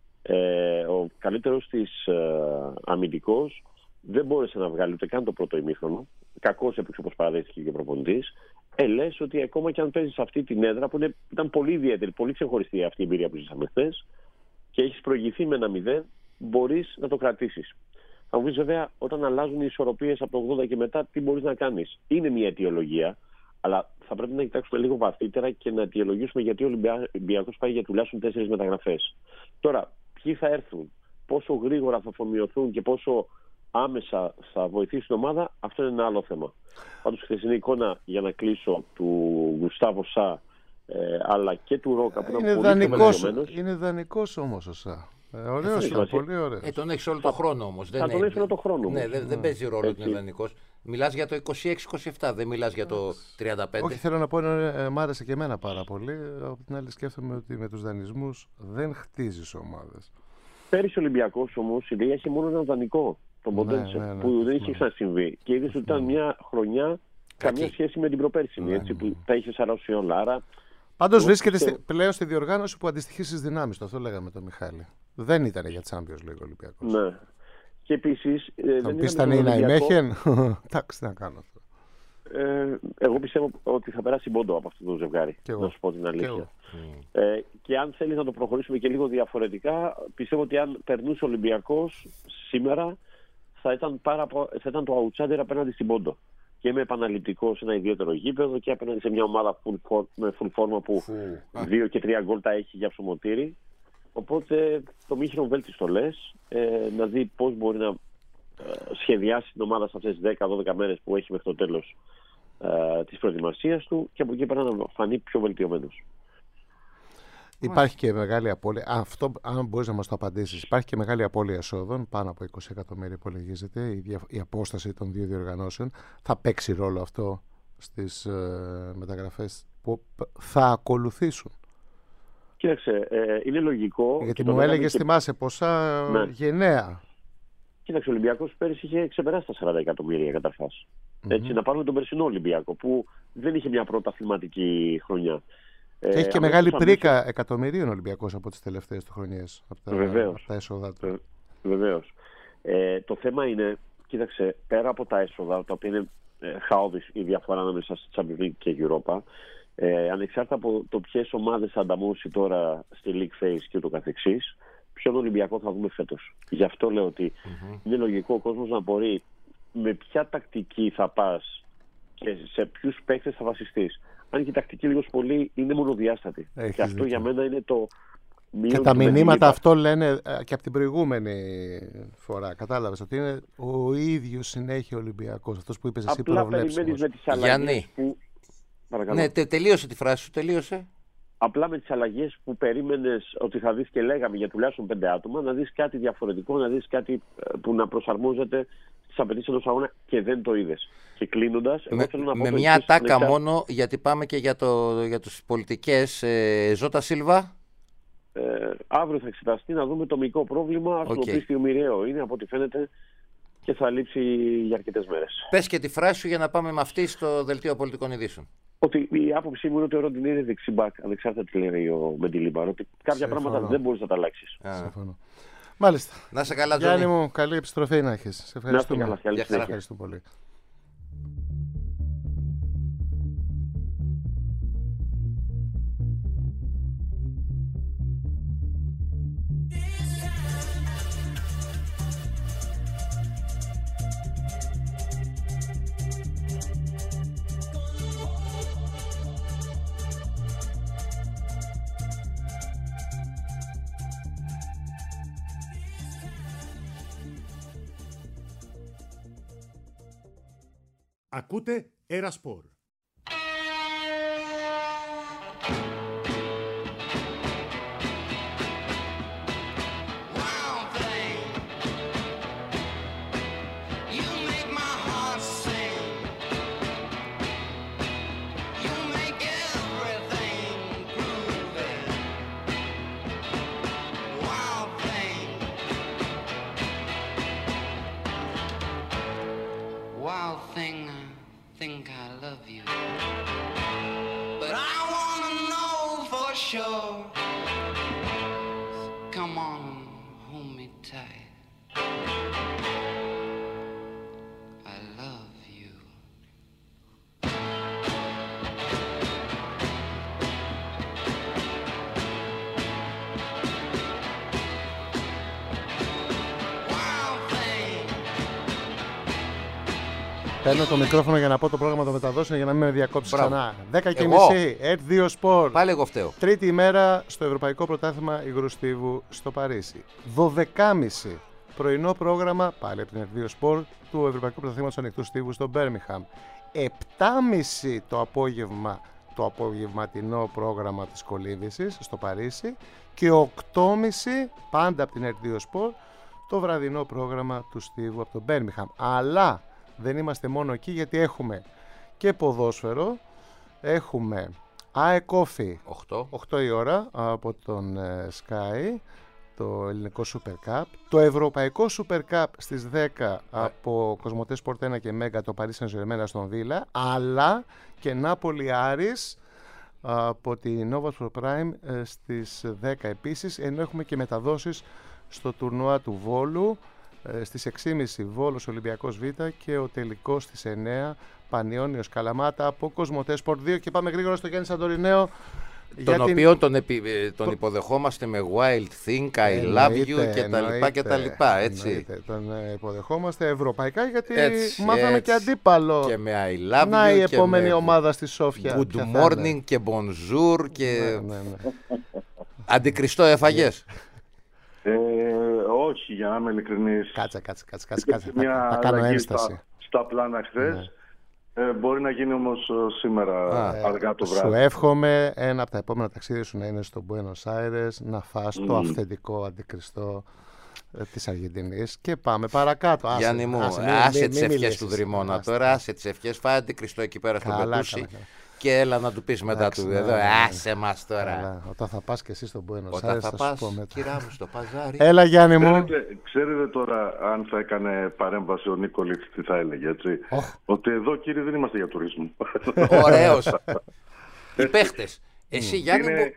Ο καλύτερος της αμυντικός δεν μπόρεσε να βγάλει ούτε καν το πρώτο ημίχρονο. Κακώς έπαιξε όπως παραδέχτηκε και ο προπονητής. Λες ότι ακόμα και αν παίζεις αυτή την έδρα που ήταν πολύ ιδιαίτερη, πολύ ξεχωριστή αυτή η εμπειρία που ζήσαμε χθες και έχεις προηγηθεί με 1-0, μπορείς να το κρατήσεις. Θα μου πεις βέβαια, όταν αλλάζουν οι ισορροπίες από το 80 και μετά, τι μπορείς να κάνεις? Είναι μια αιτιολογία, αλλά θα πρέπει να κοιτάξουμε λίγο βαθύτερα και να αιτιολογήσουμε γιατί ο Ολυμπιακός πάει για τουλάχιστον 4 μεταγραφές. Τώρα, ποιοι θα έρθουν, πόσο γρήγορα θα αφομοιωθούν και πόσο άμεσα θα βοηθήσει την ομάδα, αυτό είναι ένα άλλο θέμα. Πάντως, η χθεσινή εικόνα, για να κλείσω, του Γκουστάβο Σα αλλά και του Ρόκα που ήταν πολύ βελτιωμένος. Είναι δανεικός όμως ο Σα. Ωραίος, πολύ ωραίος. Τον έχεις όλο τον χρόνο όμως. Θα τον έχεις όλο τον χρόνο. Ναι, δεν παίζει ρόλο ότι είναι δανεικός. Μιλάς για το 26-27, δεν μιλάς για το 35. Όχι, θέλω να πω, μ' άρεσε και εμένα πάρα πολύ. Από την άλλη, σκέφτομαι ότι με τους δανεισμούς δεν χτίζεις ομάδες. Πέρυσι ο Ολυμπιακός όμως η ΔΕΗ είχε μόνο έναν δανεικό, τον Ποντένσε, που δεν είχε ξανασυμβεί. Και είδες ότι ήταν μια χρονιά καμία σχέση με την προπέρσινη. Έτσι, που τα είχε σαρώσει όλα. Άρα. Πάντως βρίσκεται πλέον στη διοργάνωση που αντιστοιχεί στις δυνάμεις του. Αυτό λέγαμε τον Μιχάλη. Δεν ήταν για Champions League ο Ολυμπιακός. Ναι. Και επίσης. Θα μου πεις ήταν η Ναϊμέχεν. Εντάξει, τι να κάνω αυτό. Εγώ πιστεύω ότι θα περάσει Μπόντο από αυτό το ζευγάρι. Να σου πω την αλήθεια. Και αν θέλει να το προχωρήσουμε και λίγο διαφορετικά, πιστεύω ότι αν περνούσε ο Ολυμπιακός σήμερα θα ήταν το outsider απέναντι στην Μπόντο. Και είμαι επαναληπτικό σε ένα ιδιαίτερο γήπεδο και απέναντι σε μια ομάδα με full φόρμα που 2 και 3 γκολ τα έχει για ψωμοτήρι. Οπότε το μήχυρο βέλτιστο λες, να δει πώς μπορεί να σχεδιάσει την ομάδα σε αυτές τις 10-12 μέρες που έχει μέχρι το τέλος της προετοιμασίας του και από εκεί πέρα να φανεί πιο βελτιωμένος. Υπάρχει και μεγάλη απώλεια. Αυτό, αν μπορείς να μας το απαντήσεις, υπάρχει και μεγάλη απώλεια εσόδων, πάνω από 20 εκατομμύρια υπολογίζεται, η απόσταση των δύο διοργανώσεων. Θα παίξει ρόλο αυτό στις μεταγραφές που θα ακολουθήσουν? Κοίταξε, είναι λογικό. Γιατί μου έλεγες, θυμάσαι, ποσά γενναία. Κοίταξε, ο Ολυμπιακός πέρυσι είχε ξεπεράσει τα 40 εκατομμύρια καταρχάς. Έτσι, να πάρουμε τον περσινό Ολυμπιακό που δεν είχε μια πρωταθληματική χρονιά. Και έχει και μεγάλη πρίκα εκατομμυρίων Ολυμπιακός από τις τελευταίες του χρονιές. Από τα έσοδα του. Βεβαίως. Το θέμα είναι, κοίταξε, πέρα από τα έσοδα, τα οποία είναι χαόδης η διαφορά ανάμεσα στη Champions League και Europa, ανεξάρτητα από το ποιες ομάδες θα ανταμώσει τώρα στη League Phase και ούτω καθεξής, ποιον Ολυμπιακό θα δούμε φέτος. Γι' αυτό λέω ότι είναι λογικό ο κόσμος να μπορεί με ποια τακτική θα πας και σε ποιους παίκτες θα βασιστείς. Αν και η τακτική λίγος πολύ είναι μονοδιάστατη. Και αυτό για μένα είναι το μείον. Και τα μηνύματα αυτό λένε και από την προηγούμενη φορά. Κατάλαβες ότι είναι ο ίδιος συνέχεια Ολυμπιακός. Αυτός που είπες εσύ, προβλέψιμος. Γιάννη, ναι, τελείωσε τη φράση σου, τελείωσε. Απλά με τις αλλαγές που περίμενες ότι θα δεις και λέγαμε για τουλάχιστον 5 άτομα, να δεις κάτι διαφορετικό, να δεις κάτι που να προσαρμόζεται στις απαιτήσεις ενός αγώνα και δεν το είδες. Και κλείνοντας, εγώ θέλω να πω. Με μια ατάκα μόνο, γιατί πάμε και για τους πολιτικές. Ζώτα Σίλβα. Αύριο θα εξεταστεί να δούμε το μικρό πρόβλημα, στο οποίο μοιραίο είναι από ό,τι φαίνεται και θα λείψει για αρκετές μέρες. Πες και τη φράση σου για να πάμε με αυτή στο δελτίο πολιτικών ειδήσεων. Ότι η άποψή μου είναι ότι ο Ρόντιν είναι δεξιμπάκ, ανεξάρτητα τι λέει ο Μεντιλίμπαρ, ότι κάποια πράγματα δεν μπορείς να τα αλλάξεις. Μάλιστα. Να σε καλά, Γιάννη μου, καλή επιστροφή να έχεις. Σε ευχαριστούμε. Να σε καλά, ευχαριστούμε πολύ. Ακούτε Ερασπορ. Παίρνω το μικρόφωνο για να πω το πρόγραμμα των μεταδόσεων για να μην με διακόψει ξανά. 10:30, ΕΡΤ2 Sport. Πάλι εγώ φταίω. Τρίτη ημέρα στο Ευρωπαϊκό Πρωτάθλημα Υγρού Στίβου στο Παρίσι. 12:30 πρωινό πρόγραμμα, πάλι από την ΕΡΤ2 Sport, του Ευρωπαϊκού Πρωταθλήματος Ανοιχτού Στίβου στο Μπέρμιγχαμ. 7:30 το απόγευμα, το απογευματινό πρόγραμμα της κολύμβησης στο Παρίσι. Και 8:30 πάντα από την ΕΡΤ2 Sport το βραδινό πρόγραμμα του Στίβου από το Μπέρμιγχαμ. Αλλά δεν είμαστε μόνο εκεί, γιατί έχουμε και ποδόσφαιρο, έχουμε ΑΕΚΟΦΗ 8 η ώρα από τον Sky, το ελληνικό Super Cup, το ευρωπαϊκό Super Cup στις 10 από Κοσμοτέ Sport 1 και Μέγα, το Paris Saint-Germain στον Βίλα, αλλά και Νάπολη Άρης από τη Nova Sport Prime στις 10 επίσης, ενώ έχουμε και μεταδόσεις στο τουρνουά του Βόλου στις 6.30 Βόλος Ολυμπιακός Β και ο τελικός στις 9 Πανιώνιος Καλαμάτα από Κοσμοτέ Sport 2. Και πάμε γρήγορα στο Γιάννη Σαντορινέο, τον οποίο τον υποδεχόμαστε με Wild Think, I Love You και τα λοιπά, έτσι. Τον υποδεχόμαστε ευρωπαϊκά, γιατί μάθαμε και αντίπαλο. Και με I Love You. Να η επόμενη ομάδα στη Σόφια. Good morning και bonjour και... Αντικριστό έφαγες? Όχι, για να είμαι ειλικρινής. Κάτσε. Θα κάνω ένσταση. Στα πλάνα χθες. Μπορεί να γίνει όμως σήμερα αργά το βράδυ. Σου εύχομαι ένα από τα επόμενα ταξίδια σου να είναι στο Buenos Aires, να φας το αυθεντικό αντικριστό της Αργεντινής και πάμε παρακάτω. Γιάννη μου, άσε τις ευχές του Δρυμώνα τώρα, άσε τις ευχές, φάει αντικριστό εκεί πέρα στο Πετούσι. Και έλα να του πεις μετά του εδώ, άσε μας τώρα. Όταν θα πας και εσύ στο Buenos Aires, όταν θα πας, σου πω μετά. κυρά μου, στο παζάρι. Έλα, Γιάννη μου. Ξέρετε τώρα, αν θα έκανε παρέμβαση ο Νίκολιτς, τι θα έλεγε, έτσι? Ότι εδώ, κύριε, δεν είμαστε για τουρισμό. Ωραίος. Οι παίχτες. Εσύ, Γιάννη,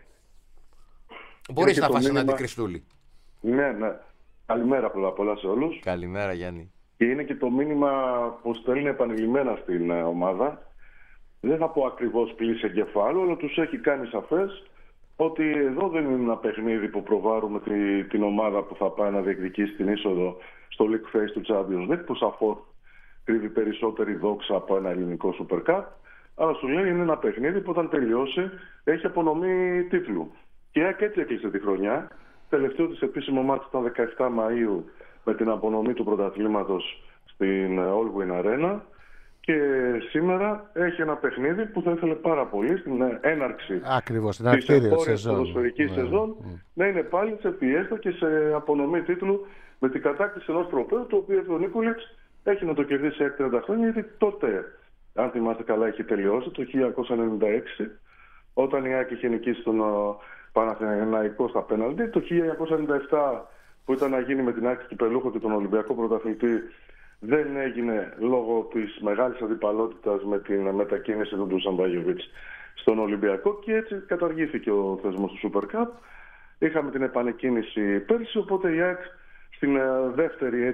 μπορείς να φας ένα αντικριστούλι. Ναι. Καλημέρα πολλά σε όλους. Καλημέρα, Γιάννη. Και είναι και το μήνυμα που στέλνει επανειλημμένα στην ομάδα. Δεν θα πω ακριβώς κλείσει εγκεφάλου, αλλά τους έχει κάνει σαφές ότι εδώ δεν είναι ένα παιχνίδι που προβάρουμε την ομάδα που θα πάει να διεκδικήσει την είσοδο στο League Phase του Champions League, που σαφώς κρύβει περισσότερη δόξα από ένα ελληνικό Super Cup, αλλά σου λέει είναι ένα παιχνίδι που όταν τελειώσει έχει απονομή τίτλου. Και έτσι έκλεισε τη χρονιά. Τελευταίο της επίσημο μάτι ήταν 17 Μαΐου με την απονομή του πρωταθλήματος στην All Win Arena. Και σήμερα έχει ένα παιχνίδι που θα ήθελε πάρα πολύ στην έναρξη της εγχώριας ποδοσφαιρικής σεζόν να είναι πάλι σε πιέστα και σε απονομή τίτλου με την κατάκτηση ενός τροπαίου, το οποίο ο Νίκολιτς έχει να το κερδίσει 30 χρόνια, γιατί τότε, αν θυμάστε καλά, έχει τελειώσει το 1996, όταν η ΑΕΚ είχε νικήσει τον Παναθηναϊκό στα πέναλτι. Το 1997, που ήταν να γίνει με την ΑΕΚ κυπελούχο και τον Ολυμπιακό πρωταθλητή, δεν έγινε λόγω της μεγάλης αντιπαλότητας με την μετακίνηση του Ντούσαν Μπάγιοβιτς στον Ολυμπιακό, και έτσι καταργήθηκε ο θεσμός του Super Cup. Είχαμε την επανεκκίνηση πέρσι, οπότε η ΑΕΚ στην δεύτερη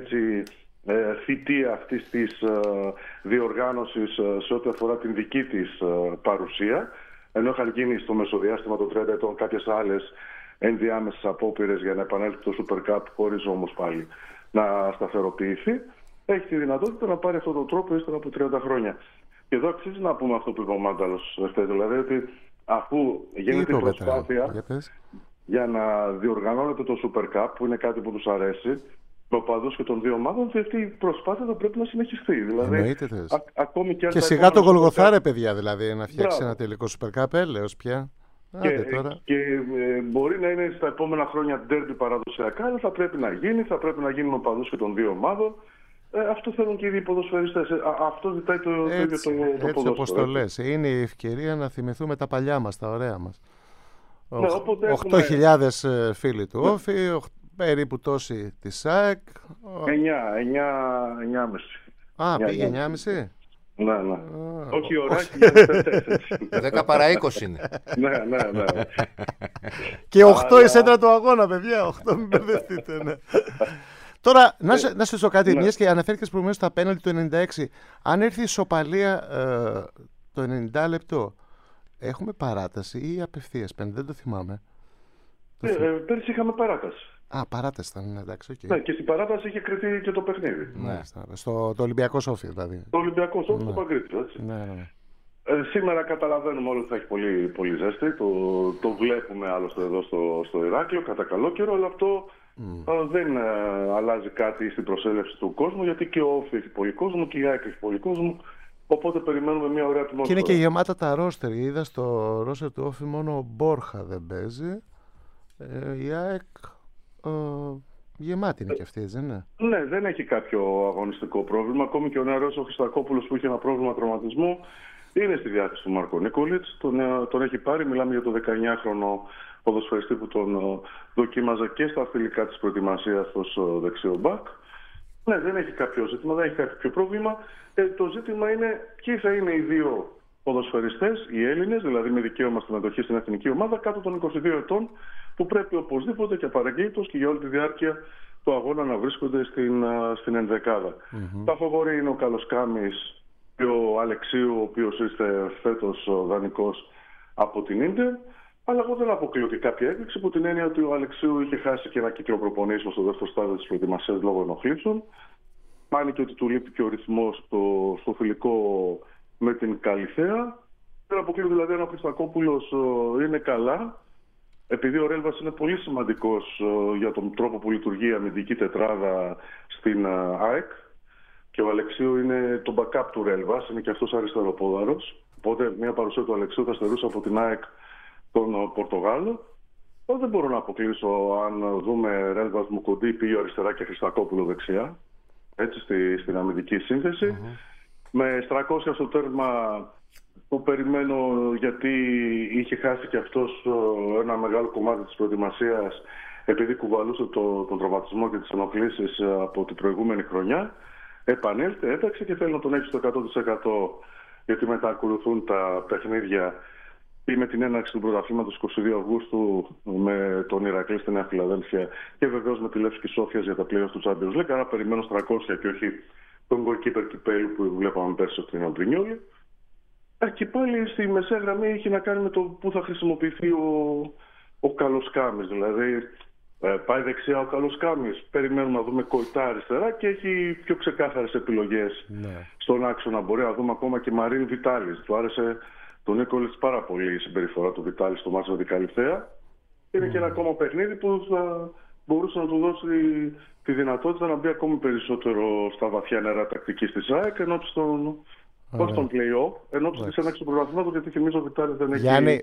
θητεία αυτής της διοργάνωσης σε ό,τι αφορά την δική της παρουσία, ενώ είχαν γίνει στο μεσοδιάστημα των 30 ετών κάποιες άλλες ενδιάμεσες απόπειρες για να επανέλθει το Super Cup, χωρίς όμως πάλι να σταθεροποιηθεί, έχει τη δυνατότητα να πάρει αυτόν τον τρόπο ύστερα από 30 χρόνια. Και εδώ αξίζει να πούμε αυτό που είπε ο Μάνταλος, δηλαδή ότι αφού γίνεται η προσπάθεια για να διοργανώνεται το Super Cup, που είναι κάτι που τους αρέσει, με οπαδούς και των δύο ομάδων, αυτή η προσπάθεια θα πρέπει να συνεχιστεί. Δηλαδή, ακόμη και σιγά το Γολγοθά, παιδιά, δηλαδή, να φτιάξει ένα τελικό Super Cup, έλεος πια. Και μπορεί να είναι στα επόμενα χρόνια ντέρμπι παραδοσιακά, αλλά θα πρέπει να γίνει, με οπαδούς και των δύο ομάδων. Αυτό θέλουν και οι ποδοσφαιριστές. Αυτό ζητάει το ίδιο το ποδόσφαιρο. Έτσι όπως το λες. Είναι η ευκαιρία να θυμηθούμε τα παλιά μας, τα ωραία μας. 8.000 φίλοι του Όφη, περίπου τόσοι της ΑΕΚ. 9,5. Πήγε 9,5. Ναι. Όχι ώρα, 10 παρά 20 είναι. Ναι. Και 8 η σέντρα του αγώνα, παιδιά. 8, μην μπερδευτείτε. Τώρα, να σου πω κάτι, μιας και αναφέρθηκες προηγουμένως στα πέναλτι του 96. Αν έρθει η ισοπαλία το 90 λεπτό, έχουμε παράταση ή απευθείας πέναλτι? Δεν το θυμάμαι. Πέρσι είχαμε παράταση. Παράταση ήταν, εντάξει. Okay. Ναι, και στην παράταση είχε κρυθεί και το παιχνίδι. Ναι, το Ολυμπιακό Σόφι, δηλαδή. Το Ολυμπιακό Σόφι, το Παγκρίτιο, έτσι. Ναι. Σήμερα καταλαβαίνουμε όλοι ότι θα έχει πολύ, πολύ ζέστη. Το βλέπουμε άλλωστε εδώ στο Ηράκλειο κατά καλό καιρό, αλλά αυτό δεν αλλάζει κάτι στην προσέλευση του κόσμου, γιατί και ο Όφη έχει πολύ κόσμο και η ΑΕΚ έχει πολύ κόσμο. Οπότε περιμένουμε μια ωραία ατμόσφαιρα. Και είναι και γεμάτα τα ρόστερ. Είδα στο ρόστερ του Όφη μόνο ο Μπόρχα δεν παίζει. Η ΑΕΚ γεμάτη είναι και αυτή, έτσι δεν είναι? Ναι, δεν έχει κάποιο αγωνιστικό πρόβλημα. Ακόμη και ο νεαρός ο Χριστακόπουλος που είχε ένα πρόβλημα τραυματισμού είναι στη διάθεση του Μάρκο Νίκολιτς. Τον έχει πάρει. Μιλάμε για το 19χρονο ποδοσφαιριστή που τον δοκίμαζε και στα φιλικά της προετοιμασίας ως δεξιό μπακ. Ναι, δεν έχει κάποιο ζήτημα, δεν έχει κάποιο πρόβλημα. Το ζήτημα είναι ποιοι θα είναι οι δύο ποδοσφαιριστές, οι Έλληνες, δηλαδή με δικαίωμα συμμετοχή στην εθνική ομάδα, κάτω των 22 ετών, που πρέπει οπωσδήποτε και απαραίτητος και για όλη τη διάρκεια του αγώνα να βρίσκονται στην ενδεκάδα. Τα φοβορή είναι ο Καλοσκάμης και ο Αλεξίου, ο οποίος είστε φέτος δανεικός από την Ίντερ. Αλλά εγώ δεν αποκλείω και κάποια έκπληξη, από την έννοια ότι ο Αλεξίου είχε χάσει και ένα κύκλο προπονήσεων στο δεύτερο στάδιο της προετοιμασίας λόγω ενοχλήσεων. Φάνηκε ότι του λείπει και ο ρυθμός στο φιλικό με την Καλιθέα. Δεν αποκλείω δηλαδή αν ο Χριστακόπουλος είναι καλά, επειδή ο Ρέλβας είναι πολύ σημαντικός για τον τρόπο που λειτουργεί η αμυντική τετράδα στην ΑΕΚ και ο Αλεξίου είναι το backup του Ρέλβας, είναι και αυτός αριστεροπόδαρος. Οπότε μια παρουσία του Αλεξίου θα στερούσε από την ΑΕΚ τον Πορτογάλο. Δεν μπορώ να αποκλείσω αν δούμε Ρέλβας Μουκοντή πήγε αριστερά και Χριστακόπουλο δεξιά, έτσι στην αμυντική σύνθεση. Με Στρακόσια στο τέρμα που περιμένω, γιατί είχε χάσει και αυτός ένα μεγάλο κομμάτι της προετοιμασίας επειδή κουβαλούσε τον τραυματισμό και τις ενοχλήσεις από την προηγούμενη χρονιά. Επανέλθε, έταξε και θέλει να τον έχει στο 100% γιατί μετά ακολουθούν τα παιχνίδια ή με την έναρξη του πρωταθλήματος 22 Αυγούστου με τον Ηρακλή στη Νέα Φιλαδέλφια και βεβαίως με τη Λεύσκη Σόφιας για τα playoffs του Champions League. Άρα περιμένω 300 και όχι τον goalkeeper κυπέλου που βλέπαμε πέρσι από την Αντρινιόλη. Και πάλι στη μεσαία γραμμή έχει να κάνει με το πού θα χρησιμοποιηθεί ο Καλοσκάμης. Δηλαδή πάει δεξιά ο Καλοσκάμης, περιμένουμε να δούμε Κοϊτά αριστερά και έχει πιο ξεκάθαρες επιλογές στον άξονα. Μπορεί να δούμε ακόμα και Μαρίν Βιτάλης. Του άρεσε τον Νίκολιτς πάρα πολύ η συμπεριφορά του Βιτάλη στο μάτσο με την Καλιθέα. Είναι και ένα ακόμα παιχνίδι που θα μπορούσε να του δώσει τη δυνατότητα να μπει ακόμη περισσότερο στα βαθιά νερά τακτικής της ΑΕΚ ενώπιση των play-off, ενώπιση της έναρξης του πρωταθλήματος, γιατί θυμίζω ότι ο Βιτάλης δεν έχει. Γιάννη,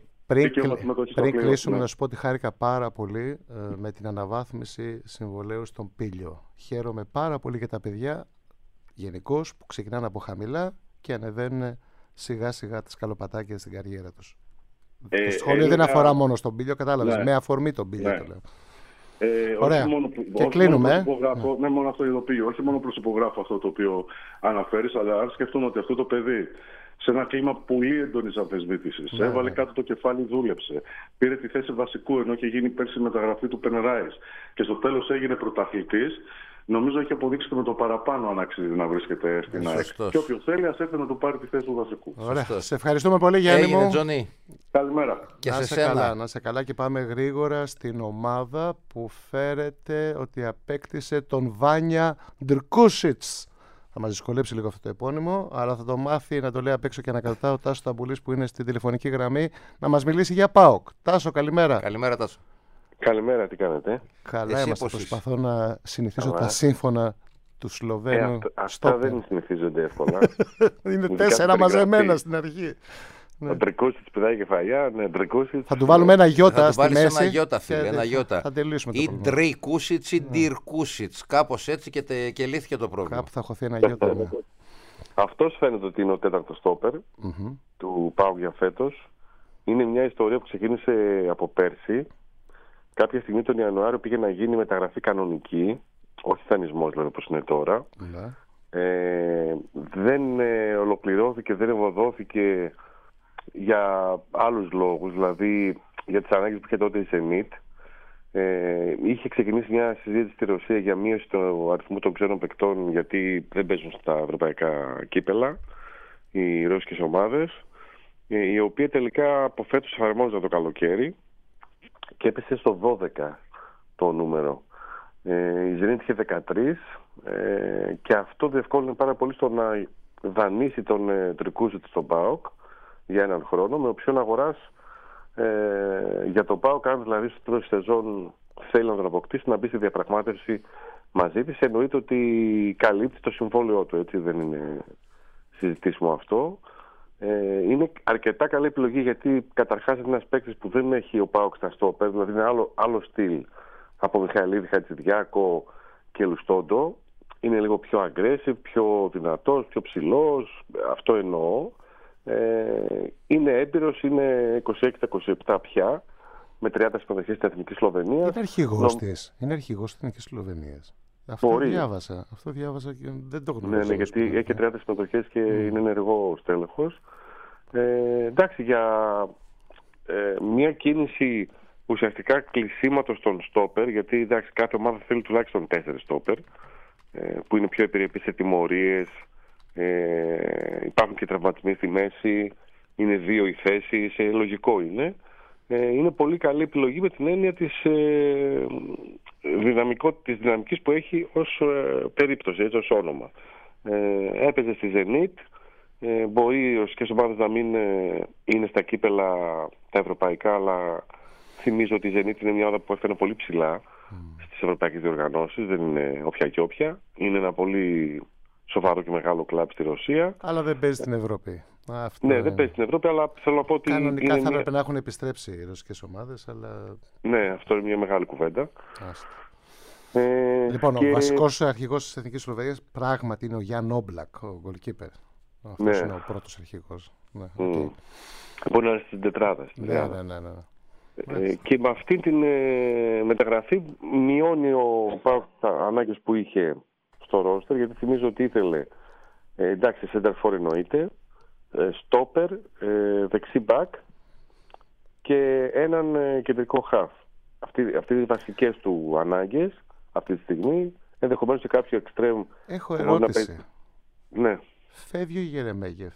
πριν κλείσουμε, να σου πω ότι χάρηκα πάρα πολύ με την αναβάθμιση συμβολαίου στον Πήλιο. Χαίρομαι πάρα πολύ για τα παιδιά γενικώς που ξεκινάνε από χαμηλά και ανεβαίνουν σιγά σιγά τις σκαλοπατάκια στην καριέρα τους. Το σχόλιο δεν αφορά μόνο στον Πήλιο, κατάλαβες, με αφορμή τον Πήλιο το λέω. Ωραία. Και κλείνουμε. Ναι, μόνο αυτό ειδοποιώ. Όχι μόνο προσυπογράφω αυτό το οποίο αναφέρεις, αλλά αν σκεφτούμε ότι αυτό το παιδί σε ένα κλίμα πολύ έντονης αμφισβήτησης έβαλε κάτω το κεφάλι, δούλεψε. Πήρε τη θέση βασικού ενώ είχε γίνει πέρσι μεταγραφή του Πενεράης και στο τέλος έγινε πρωταθλητής. Νομίζω έχει αποδείξει και με το παραπάνω αν αξίζει να βρίσκεται στην ΑΕΚ. Και όποιος θέλει, ας έρθει να του πάρει τη θέση του βασικού. Ωραία. Σε ευχαριστούμε πολύ, Γιάννη μου. Τζονί. Καλημέρα. Και να σε σε σένα. καλά, να σε καλά και πάμε γρήγορα στην ομάδα που φέρεται ότι απέκτησε τον Βάνια Ντρκούσιτς. Θα μας δυσκολέψει λίγο αυτό το επώνυμο, αλλά θα το μάθει να το λέει απ' έξω και να κρατά ο Τάσος Ταμπουλής που είναι στην τηλεφωνική γραμμή να μας μιλήσει για ΠΑΟΚ. Τάσο, καλημέρα. Καλημέρα, Τάσο. Καλημέρα, τι κάνετε? Καλά είμαστε, προσπαθώ να συνηθίσω τα σύμφωνα του Σλοβαίνου. Αυτά δεν συνηθίζονται εύκολα. Είναι 4 μαζεμένα στην αρχή. Ο Ντρικούσιτς πηδάει κεφαλιά, Ντρικούσιτς. Θα του βάλουμε ένα γιώτα στη μέση. Ένα γιώτα, φίλε, ένα γιώτα. Θα τελειώσουμε το πρόβλημα. Ή Ντρικούσιτς ή Ντιρκούσιτς. Κάπως έτσι και λύθηκε το πρόβλημα. Κάπου θα χωθεί ένα γιώτα. Αυτός φαίνεται ότι είναι ο τέταρτος στόπερ του ΠΑΟΚ για φέτος. Είναι μια ιστορία που ξεκίνησε από πέρσι. Κάποια στιγμή τον Ιανουάριο πήγε να γίνει μεταγραφή κανονική, όχι δανεισμός δηλαδή όπως είναι τώρα. Δεν ολοκληρώθηκε, δεν ευωδόθηκε για άλλους λόγους, δηλαδή για τις ανάγκες που είχε τότε η Zenit. Είχε ξεκινήσει μια συζήτηση στη Ρωσία για μείωση του αριθμού των ξένων παικτών, γιατί δεν παίζουν στα ευρωπαϊκά κύπελα οι ρώσικες ομάδες, η οποία τελικά από φέτος εφαρμόζεται το καλοκαίρι και έπεσε στο 12 το νούμερο. Η Zenit είχε 13 και αυτό διευκόλυνε πάρα πολύ στο να δανείσει τον Τρικούζιτ στον ΠΑΟΚ για έναν χρόνο, με οψιόν αγοράς για τον ΠΑΟΚ, αν δηλαδή στο τέλος της σεζόν θέλει να τον αποκτήσει, να μπει στη διαπραγμάτευση μαζί της. Εννοείται ότι καλύπτει το συμβόλαιό του, έτσι, δεν είναι συζητήσιμο αυτό. Είναι αρκετά καλή επιλογή, γιατί καταρχάς είναι ένας παίκτης που δεν έχει ο ΠΑΟΚ στα στόπερ, δηλαδή είναι άλλο στυλ από Μιχαηλίδη, Χατζηδιάκο και Λουστόντο. Είναι λίγο πιο aggressive, πιο δυνατός, πιο ψηλός, αυτό εννοώ. Είναι έμπειρος, είναι 26-27 πια, με 30 συμμετοχές στην Εθνική Σλοβενία. Είναι αρχηγός της. Είναι αρχηγός της Εθνικής Σλοβενίας. Αυτό διάβασα και δεν το γνωρίζω. Ναι, γιατί έχει 30 συμμετοχές και είναι ενεργό στέλεχος. Εντάξει, για μια κίνηση ουσιαστικά κλεισίματος των στόπερ, γιατί εντάξει, κάθε ομάδα θέλει τουλάχιστον 4 στόπερ, που είναι πιο επιρρεπείς σε τιμωρίες, υπάρχουν και τραυματισμοί στη μέση, είναι 2 οι θέσεις, λογικό είναι. Είναι πολύ καλή επιλογή με την έννοια της δυναμικής που έχει ως περίπτωση, έτσι, ως όνομα. Έπαιζε στη Zenit, μπορεί ως και ομάδες να μην είναι στα κύπελα τα ευρωπαϊκά, αλλά θυμίζω ότι η Zenit είναι μια ομάδα που έφτανε πολύ ψηλά στις ευρωπαϊκές διοργανώσεις, δεν είναι όποια και όποια. Είναι ένα πολύ σοβαρό και μεγάλο κλαμπ στη Ρωσία. Αλλά δεν παίζει στην Ευρώπη. Ναι, δεν παίζει στην Ευρώπη, αλλά θέλω να πω ότι. Κανονικά θα έπρεπε να έχουν επιστρέψει οι ρωσικές ομάδες, αλλά. Ναι, αυτό είναι μια μεγάλη κουβέντα. Λοιπόν, ο βασικός αρχηγός της Εθνικής Σλοβενίας πράγματι είναι ο Γιάν Όμπλακ, ο goalkeeper. Αυτός είναι ο πρώτος αρχηγός. Ναι, μπορεί να είναι στην τετράδα. Ναι. Και με αυτή την μεταγραφή μειώνει ο ΠΑΟΚ τα ανάγκες που είχε στο ρόστερ, γιατί θυμίζω ότι ήθελε, εντάξει, center for εννοείται, στόπερ, δεξί μπακ και έναν κεντρικό half. Αυτές οι βασικές του ανάγκες αυτή τη στιγμή. Ενδεχομένως σε κάποιο εξτρέμ. Έχω ερώτηση. Ναι. Φεύγει ο Γερεμέγεφ.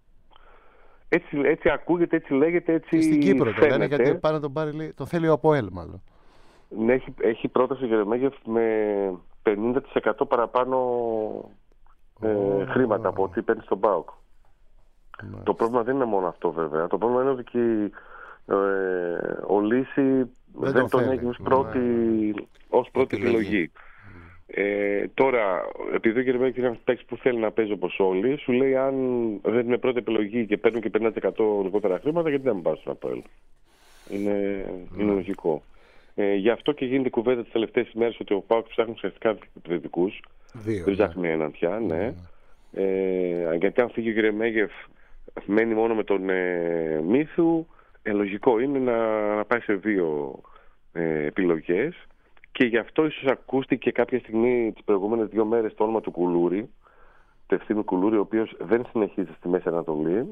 Έτσι ακούγεται, έτσι λέγεται, έτσι και στην Κύπρο φαίνεται. Το λένε, γιατί πάνε να τον πάρει, το θέλει ο ΑΠΟΕΛ μάλλον. Ναι, έχει πρόταση ο Γερεμέγεφ με 50% παραπάνω χρήματα από ό,τι παίρνει στον ΠΑΟΚ. Το πρόβλημα δεν είναι μόνο αυτό, βέβαια. Το πρόβλημα είναι ότι και ο Λύση δεν τον έχει ως πρώτη επιλογή. Τώρα, επειδή ο Γερεμέγεφ είναι ένας παίκτης που θέλει να παίζει όπως όλοι, σου λέει αν δεν είναι πρώτη επιλογή και παίρνουν και 50% λιγότερα χρήματα, γιατί δεν με πάω στον ΑΠΟΕΛ. Είναι λογικό. Γι' αυτό και γίνεται κουβέντα τις τελευταίες ημέρες ότι ο ΠΑΟΚ ψάχνει ουσιαστικά επιθετικούς. Δεν ψάχνει έναν πια, ναι. Γιατί αν φύγει ο Γερεμέγεφ, μένει μόνο με τον Μίθου, λογικό είναι να πάει σε 2 επιλογές. Και γι' αυτό ίσως ακούστηκε κάποια στιγμή τις προηγούμενες 2 μέρες το όνομα του Κουλούρη, του Ευθύμου Κουλούρη, ο οποίος δεν συνεχίζει στη Μέση Ανατολή,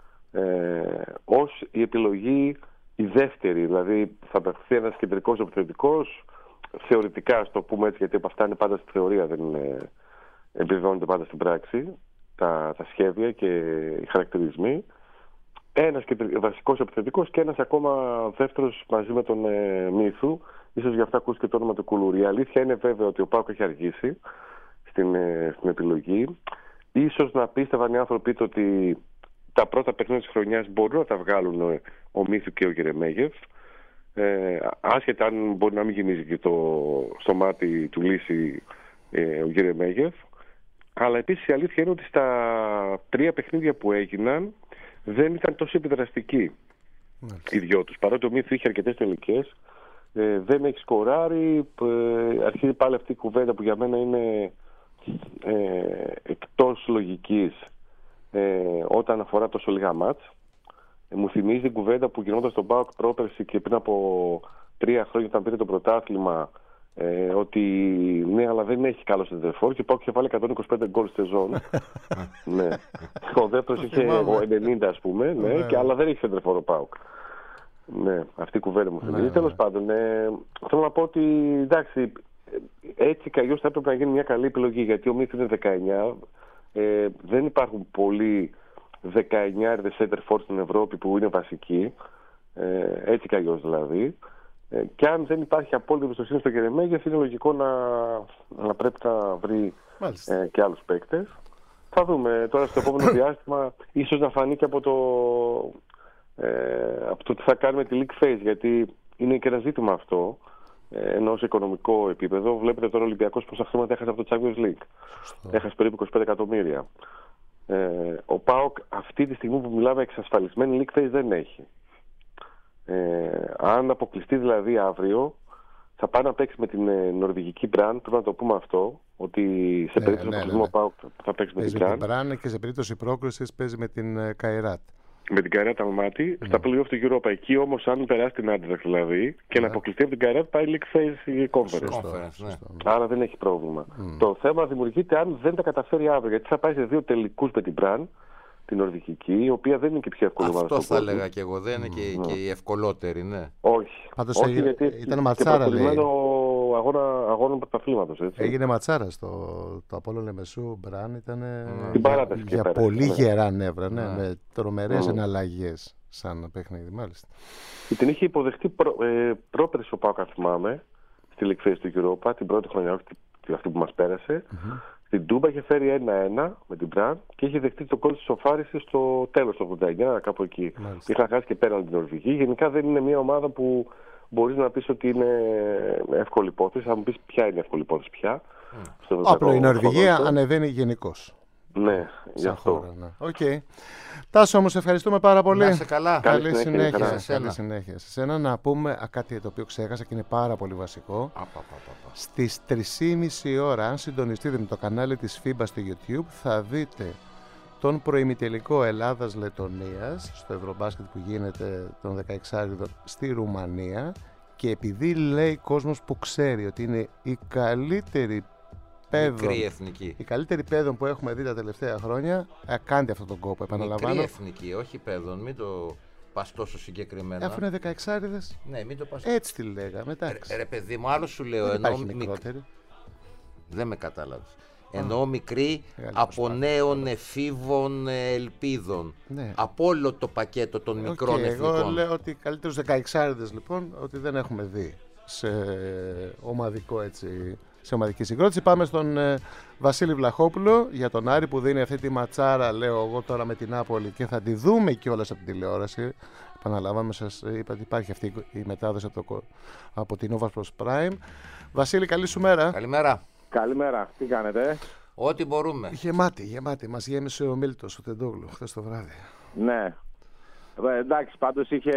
ως η επιλογή η δεύτερη. Δηλαδή θα παιχθεί ένας κεντρικός επιθετικός, θεωρητικά, ας το πούμε έτσι, γιατί από αυτά είναι πάντα στη θεωρία, δεν επιβεβαιώνεται πάντα στην πράξη τα σχέδια και οι χαρακτηρισμοί. Ένας βασικός επιθετικός και ένας ακόμα δεύτερος μαζί με τον Μίθου. Ίσως γι' αυτό ακούστηκε το όνομα του Κουλούρη. Η αλήθεια είναι βέβαια ότι ο ΠΑΟΚ έχει αργήσει στην επιλογή. Ίσως να πίστευαν οι άνθρωποι ότι τα πρώτα παιχνίδια της χρονιάς μπορούν να τα βγάλουν ο Μίθου και ο Γερεμέγεφ. Άσχετα αν μπορεί να μην γεμίζει και στο μάτι του Λύση ο Γερεμέγεφ. Αλλά επίσης η αλήθεια είναι ότι στα 3 παιχνίδια που έγιναν δεν ήταν τόσο επιδραστικοί οι δυο τους. Παρότι ο Μίθου είχε αρκετές τελικές, δεν έχει σκοράρει. Αρχίζει πάλι αυτή η κουβέντα που για μένα είναι εκτός λογικής όταν αφορά τόσο λίγα μάτς. Μου θυμίζει την κουβέντα που γινόταν στον ΠΑΟΚ πρόπερση και πριν από 3 χρόνια όταν πήρε το πρωτάθλημα, ότι ναι, αλλά δεν έχει καλό σεντερφόρ και ο ΠΑΟΚ είχε βάλει 125 γκολ στη σεζόν. Ναι. Ο δεύτερος είχε 90, ας πούμε, ναι, αλλά δεν έχει σεντερφόρ ο ΠΑΟΚ. Ναι, αυτή η κουβέντα μου θυμίζει. Τέλος πάντων, θέλω να πω ότι εντάξει, έτσι κι αλλιώς θα έπρεπε να γίνει μια καλή επιλογή, γιατί ο Μίθου είναι 19. Δεν υπάρχουν πολλοί 19 center for στην Ευρώπη που είναι βασικοί. Έτσι κι αλλιώς δηλαδή. Και αν δεν υπάρχει απόλυτη εμπιστοσύνη στο Γερεμέγεφ, είναι λογικό να πρέπει να βρει και άλλους παίκτες. Θα δούμε τώρα στο επόμενο διάστημα, ίσως να φανεί και από το τι θα κάνει με τη League Phase, γιατί είναι και ένα ζήτημα αυτό, ενώ σε οικονομικό επίπεδο. Βλέπετε τώρα ο Ολυμπιακός πόσα χρήματα έχασε από το Champions League. Έχασε περίπου 25 εκατομμύρια. Ο ΠΑΟΚ αυτή τη στιγμή που μιλάμε εξασφαλισμένη League Phase δεν έχει. Αν αποκλειστεί δηλαδή αύριο, θα πάει να παίξει με την νορβηγική Brand. Πρέπει να το πούμε αυτό, ότι σε περίπτωση αποκλεισμού ο ΠΑΟΚ θα παίξει με την Brand και σε περίπτωση πρόκρισης παίζει με την Καϊράτ. Με την Καϊράτ Αλμάτι, στα play-off του Europa. Εκεί όμως, αν περάσει την Άντερλεχτ δηλαδή και να αποκλειστεί από την Καϊράτ, πάει League Phase η Conference. Άρα δεν έχει πρόβλημα. Το θέμα δημιουργείται αν δεν τα καταφέρει αύριο, γιατί θα πάει σε 2 τελικούς με την Brand, την νορβηγική, η οποία δεν είναι και πιο εύκολη ομάδα. Αυτό θα έλεγα και εγώ, δεν είναι και η ευκολότερη, ναι. Όχι. Όχι, γιατί ήταν ματσάρα, λέει. Αγώνα πρωταθλήματος. Έγινε ματσάρα το Απόλλων Λεμεσού. Μπραν ήταν για πέρα, πολύ γερά νεύρα, με τρομερές εναλλαγές σαν παιχνίδι, μάλιστα. Την είχε υποδεχτεί πρόπερση ο ΠΑΟΚ, αν θυμάμαι, στη League Phase του Europa, την πρώτη χρονιά, όχι αυτή που μας πέρασε. Στην Τούμπα είχε φέρει 1-1 με την Μπραν και είχε δεχτεί το γκολ της Σοφάρισης στο τέλος του 89, κάπου εκεί. Είχα χάσει και πέραν την Νορβηγία. Γενικά δεν είναι μια ομάδα που μπορείς να πεις ότι είναι εύκολη υπόθεση. Θα μου πεις ποια είναι εύκολη υπόθεση πια. Απλά η Νορβηγία ανεβαίνει γενικώς. Ναι, γι' αυτό. Χώρα, ναι. Okay. Τάσο, όμως ευχαριστούμε πάρα πολύ. Να είσαι καλά. Καλή συνέχεια. Καλή συνέχεια. Σε σένα να πούμε κάτι το οποίο ξέχασα και είναι πάρα πολύ βασικό. Στις 3:30 ώρα, αν συντονιστείτε με το κανάλι της FIBA στο YouTube, θα δείτε τον προημιτελικό Ελλάδας-Λετωνίας στο Ευρωμπάσκετ που γίνεται τον 16 στη Ρουμανία, και επειδή λέει κόσμος που ξέρει ότι είναι η καλύτερη η καλύτερη παιδών που έχουμε δει τα τελευταία χρόνια, κάντε αυτόν τον κόπο, επαναλαμβάνω. Μικρή εθνική, όχι παιδών, μην το πας τόσο συγκεκριμένα. Αφού είναι 16άριδες, ναι, μην το πας. Έτσι τη λέγαμε, εντάξει. Ρε παιδί μου, άλλο σου λέω, δεν υπάρχει μικρότερη. Δεν με κατάλαβες. Εννοώ μικρή από νέων εφήβων ελπίδων. Ναι. Από όλο το πακέτο των μικρών εθνικών. Εγώ λέω ότι καλύτερους 16άριδες λοιπόν, ότι δεν έχουμε δει σε ομαδικό έτσι. Σε ομαδική συγκρότηση. Πάμε στον Βασίλη Βλαχόπουλο για τον Άρη που δίνει αυτή τη ματσάρα, λέω εγώ τώρα, με την Νάπολη, και θα τη δούμε κιόλας από την τηλεόραση. Επαναλάβαμε, σας είπα ότι υπάρχει αυτή η μετάδοση από την Nova Plus Prime. Βασίλη, καλή σου μέρα. Καλημέρα. Καλημέρα, τι κάνετε? Ό,τι μπορούμε. Γεμάτη. Μας γέμισε ο Μίλτος, ο Τεντόγλου, χθες το βράδυ. Ναι. Εντάξει, πάντως είχε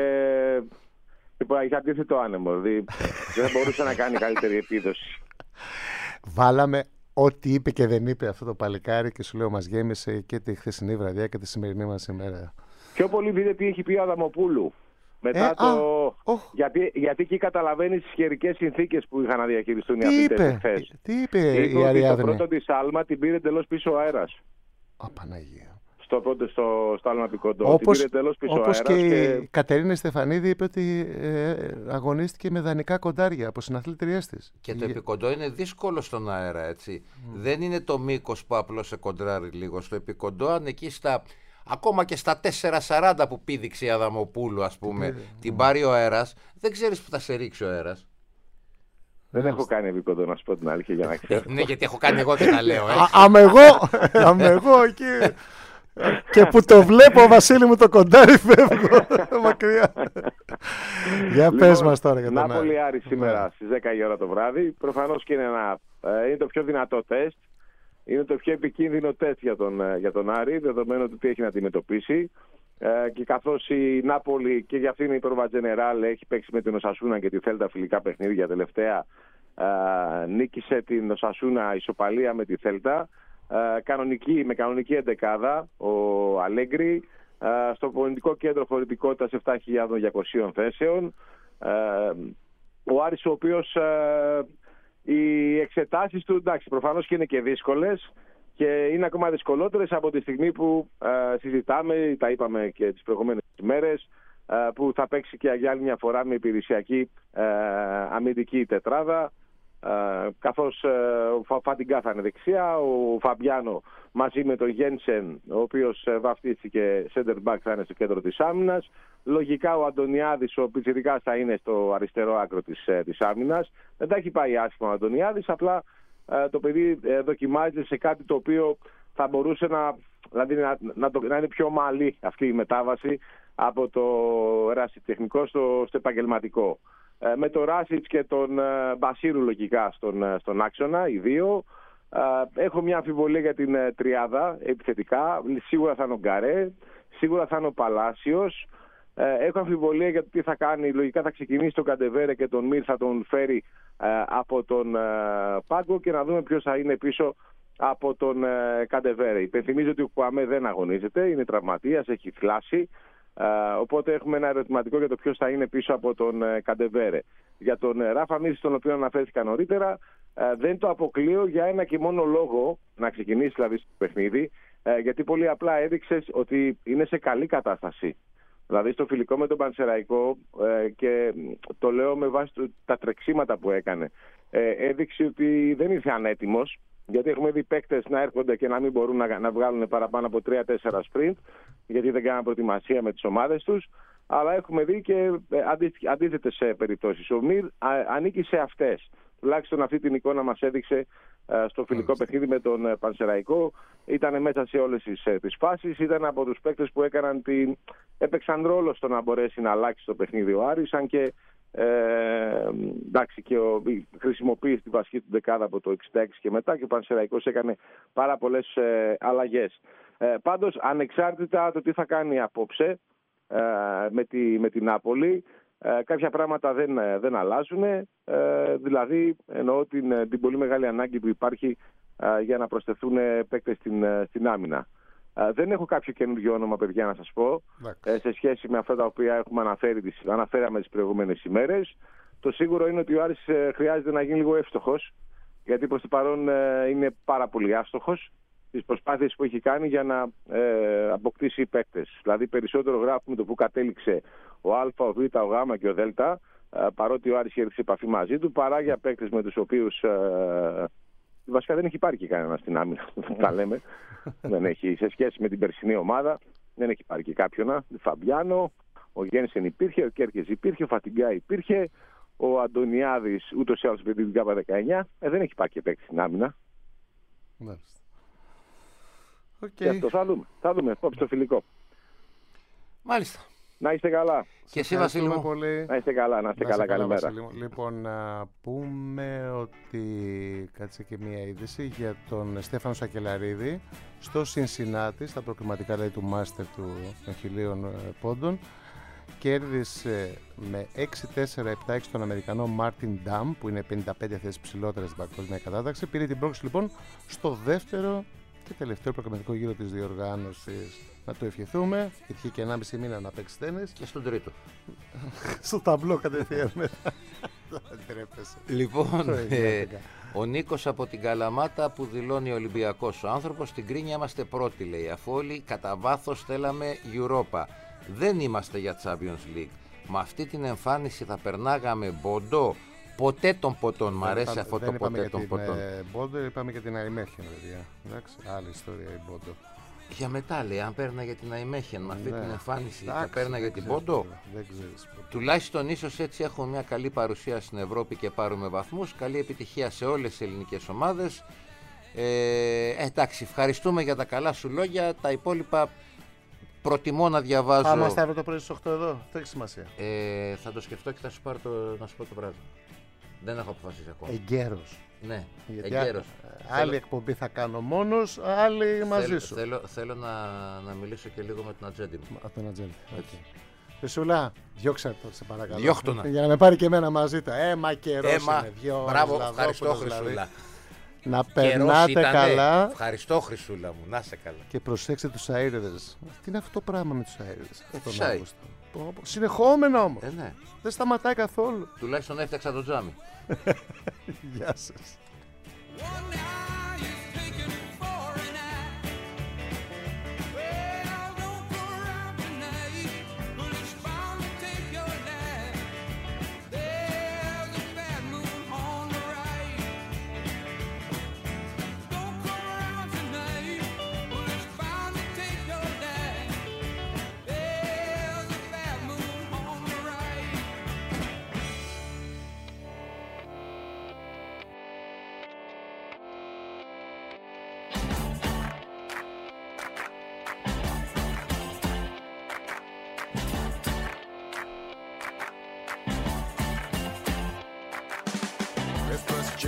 αντίθετο άνεμο. Δηλαδή δεν μπορούσε να κάνει καλύτερη επίδοση. Βάλαμε ό,τι είπε και δεν είπε αυτό το παλικάρι και σου λέω μας γέμισε και τη χθεσινή βραδιά και τη σημερινή μας ημέρα. Πιο πολύ δείτε τι έχει πει ο Αδαμοπούλου. Μετά γιατί εκεί καταλαβαίνει τις καιρικές συνθήκες που είχαν να διαχειριστούν οι αθλητές χθες. Τι είπε η Αριάδνη? Το πρώτο της άλμα την πήρε εντελώς πίσω ο αέρας. Παναγία. Στο άλμα Πικοντό. Όπως και η Κατερίνα Στεφανίδη είπε ότι αγωνίστηκε με δανεικά κοντάρια από συναθλήτριές της. Και το Επικοντό είναι δύσκολο στον αέρα, έτσι. Δεν είναι το μήκος που απλώς σε κοντράρει λίγο. Στο Επικοντό, αν εκεί ακόμα και στα 4,40 που πήδηξε η Αδαμοπούλου, ας πούμε, την πάρει ο αέρας, δεν ξέρεις που θα σε ρίξει ο αέρας. Δεν έχω κάνει Επικοντό, να σου πω την αλήθεια, για να ξέρω. Ναι, γιατί έχω κάνει εγώ και τα λέω. Αμεγώ εκεί. Και που το βλέπω, Βασίλη μου, το κοντάρι, φεύγω μακριά. Για πες μας τώρα για τον Άρη. Νάπολη Άρη σήμερα στις 10 η ώρα το βράδυ. Προφανώς και είναι το πιο δυνατό τεστ. Είναι το πιο επικίνδυνο τεστ για τον Άρη, δεδομένου του τι έχει να αντιμετωπίσει. Και καθώς η Νάπολη, και για αυτήν η Πρόβα Τζενεράλ, έχει παίξει με την Οσασούνα και τη Θέλτα φιλικά παιχνίδια τελευταία, νίκησε την Οσασούνα ισοπαλία με τη Θέλτα. Με κανονική εντεκάδα ο Αλέγκρι, στο πολιτικό κέντρο χωρητικότητας 7.200 θέσεων. Ο Άρης, ο οποίος οι εξετάσεις του, εντάξει, προφανώς και είναι και δύσκολες και είναι ακόμα δυσκολότερες από τη στιγμή που συζητάμε, τα είπαμε και τις προηγούμενες ημέρες, που θα παίξει και για άλλη μια φορά με υπηρεσιακή αμυντική τετράδα. καθώς ο Φαντιγκά θα είναι δεξιά, ο Φαμπιάνο μαζί με τον Γένσεν, ο οποίος βαφτίστηκε center back, θα είναι στο κέντρο της άμυνας. Λογικά ο Αντωνιάδης, ο πιτσιρικάς, θα είναι στο αριστερό άκρο της άμυνας. Δεν τα έχει πάει άσχημα ο Αντωνιάδης, απλά το παιδί δοκιμάζεται σε κάτι το οποίο θα μπορούσε να είναι πιο ομαλή αυτή η μετάβαση από το ερασιτεχνικό στο επαγγελματικό. Με τον Ράσιτς και τον Μπασίρου λογικά στον άξονα, οι δύο. Έχω μια αμφιβολία για την τριάδα επιθετικά. Σίγουρα θα είναι ο Γκαρέ, σίγουρα θα είναι ο Παλάσιος. Έχω αμφιβολία για το τι θα κάνει. Λογικά θα ξεκινήσει τον Καντεβέρε και τον Μυρ θα τον φέρει από τον πάγκο και να δούμε ποιος θα είναι πίσω από τον Καντεβέρε. Υπενθυμίζω ότι ο Κουαμέ δεν αγωνίζεται, είναι τραυματίας, έχει θλάσει. Οπότε έχουμε ένα ερωτηματικό για το ποιος θα είναι πίσω από τον Καντεβέρε. Για τον Ράφα Μίρ, τον οποίο αναφέρθηκα νωρίτερα, δεν το αποκλείω για ένα και μόνο λόγο να ξεκινήσει δηλαδή στο παιχνίδι, γιατί πολύ απλά έδειξε ότι είναι σε καλή κατάσταση. Δηλαδή στο φιλικό με τον Πανσεραϊκό, και το λέω με βάση τα τρεξίματα που έκανε, έδειξε ότι δεν ήρθε ανέτοιμος, γιατί έχουμε δει παίκτες να έρχονται και να μην μπορούν να βγάλουν παραπάνω από 3-4 sprint, γιατί δεν κάναν προετοιμασία με τις ομάδες τους, αλλά έχουμε δει και αντίθετες περιπτώσεις. Ο Μυρ ανήκει σε αυτές. Τουλάχιστον αυτή την εικόνα μας έδειξε στο φιλικό παιχνίδι με τον Πανσεραϊκό. Ήταν μέσα σε όλες τις φάσεις. Ήταν από τους παίκτες που έπαιξαν ρόλο στο να μπορέσει να αλλάξει το παιχνίδι ο Άρης, αν και εντάξει, και χρησιμοποίησε τη βασική του δεκάδα από το 66 και μετά, και ο Πανσεραϊκός έκανε πάρα πολλές αλλαγές. Πάντως, ανεξάρτητα το τι θα κάνει απόψε με την Νάπολη, κάποια πράγματα δεν αλλάζουν. Δηλαδή, εννοώ την πολύ μεγάλη ανάγκη που υπάρχει για να προσθεθούν παίκτες στην άμυνα. Δεν έχω κάποιο καινούργιο όνομα, παιδιά, να σας πω, σε σχέση με αυτά τα οποία αναφέραμε τις προηγούμενες ημέρες. Το σίγουρο είναι ότι ο Άρης χρειάζεται να γίνει λίγο εύστοχος, γιατί προς το παρόν είναι πάρα πολύ άστοχος τις προσπάθειες που έχει κάνει για να αποκτήσει παίκτες. Δηλαδή περισσότερο γράφουμε το που κατέληξε ο Α, ο Β, ο Γ και ο Δ, παρότι ο Άρης έρθει σε επαφή μαζί του, παρά για παίκτες με τους οποίους βασικά δεν έχει πάρει και κανένα στην άμυνα. Τα λέμε. Δεν έχει, σε σχέση με την περσινή ομάδα, δεν έχει πάρει και κάποιον. Φαμπιάνο, ο Γένσεν υπήρχε, ο Κέρκες υπήρχε, ο Φατιγκά υπήρχε, ο Αντωνιάδης ούτως ή άλλως με την ΚΑΠΑ 19. Δεν έχει πάρει και παίκτη στην άμυνα. Μάλιστα. Και αυτό θα δούμε στο φιλικό. Μάλιστα. Να είστε καλά. Και εσύ, Βασίλη μου. Πολύ. Να είστε καλά, καλημέρα. Λοιπόν, να πούμε ότι κάτσε και μία είδηση για τον Στέφανο Σακελαρίδη στο Σινσινάτι, στα προκριματικά δηλαδή του Μάστερ των 1000 πόντων. Κέρδισε με 6-4-7-6 τον Αμερικανό Μάρτιν Νταμ, που είναι 55 θέσεις ψηλότερα στην παγκόσμια κατάταξη. Πήρε την πρόκληση λοιπόν στο δεύτερο και τελευταίο προκριματικό γύρο της διοργάνωσης. Να το ευχηθούμε. Είχε και 1,5 μήνα να παίξει τέννις. Και στον τρίτο. Στο ταμπλό κατευθείαν. Λοιπόν, ο Νίκος από την Καλαμάτα που δηλώνει Ολυμπιακός ο άνθρωπος. Στην Κρίνια είμαστε πρώτοι, λέει, αφού όλοι κατά βάθος θέλαμε Europa. Δεν είμαστε για Champions League. Με αυτή την εμφάνιση θα περνάγαμε Μποντό. Ποτέ των ποτών. Μ' αρέσει αυτό το ποτέ των ποτών. Μπόντο, είπαμε για την Αϊμέχεν, παιδιά. Εντάξει, άλλη ιστορία η Μπόντο. Για μετά, λέει, αν παίρνα για την Αϊμέχεν με αυτή την εμφάνιση, θα παίρνα για την Μπόντο. Τουλάχιστον ίσως έτσι έχουμε μια καλή παρουσία στην Ευρώπη και πάρουμε βαθμούς. Καλή επιτυχία σε όλες τις ελληνικές ομάδες. Εντάξει, ευχαριστούμε για τα καλά σου λόγια. Τα υπόλοιπα προτιμώ να διαβάζω. Άμα στα αύριο το πρωί στις 8 εδώ, δεν έχει σημασία. Θα το σκεφτώ και θα σου πάρω να σου πω το βράδυ. Δεν έχω αποφασίσει ακόμα. Εγκαίρος. Ναι, γιατί εγκαίρος. Άλλη εκπομπή θα κάνω μόνος, άλλη μαζί σου. Θέλω να μιλήσω και λίγο με τον ατζέντη μου. Από τον ατζέντη. Χρυσούλα, διώξα το, σε παρακαλώ. Διώχτωνα. Για να με πάρει και εμένα μαζί του. Μα καιρός είναι. Μπράβο, ευχαριστώ, Χρυσούλα. Να περνάτε καλά. Ευχαριστώ, Χρυσούλα μου. Να είσαι καλά. Και προσέξτε τους αέριδες. Τι είναι αυτό το πράγμα με τους αέριδες? Συνεχόμενα όμως. Ναι. Δεν σταματάει καθόλου. Τουλάχιστον έφτιαξα το τζάμι. Γεια σας.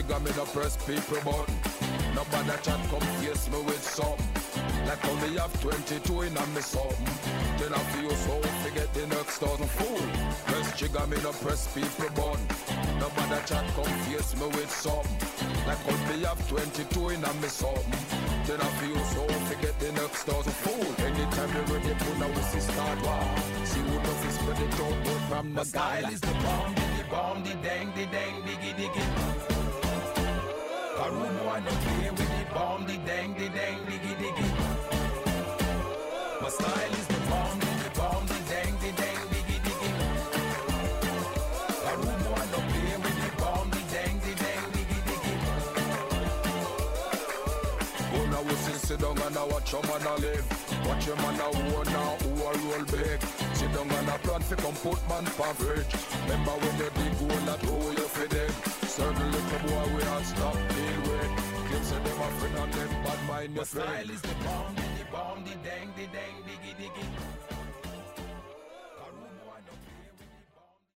jigger me no press people button. Nobody chat come face me with something. Like how me have 22 in a me something. Then I feel so forget the next 1,000 fool. Press jigger me no press people button. Nobody chat come face me with something. Like how me have 22 in a me something. Then I feel so forget the next 1,000 fool. Anytime you ready put now we see start war. See who knows is spread it out from the style is the bomb, the dang, diggy diggy. Karumo and the play with the bomb, the dang, diggy diggy. My style is the bomb, the dang, diggy diggy. Karumo and the play with the bomb, the dang, diggy diggy. Go now we sit down and I watch your man a live. Watch your man a own now who a roll big. Sit down and a plan fi come put man for bridge. Remember when you dig hole that hole you fi dig. Certain little boy we all stop deal with. Kids say them a friend and them bad mind your friend. My style is the bomb, the dang,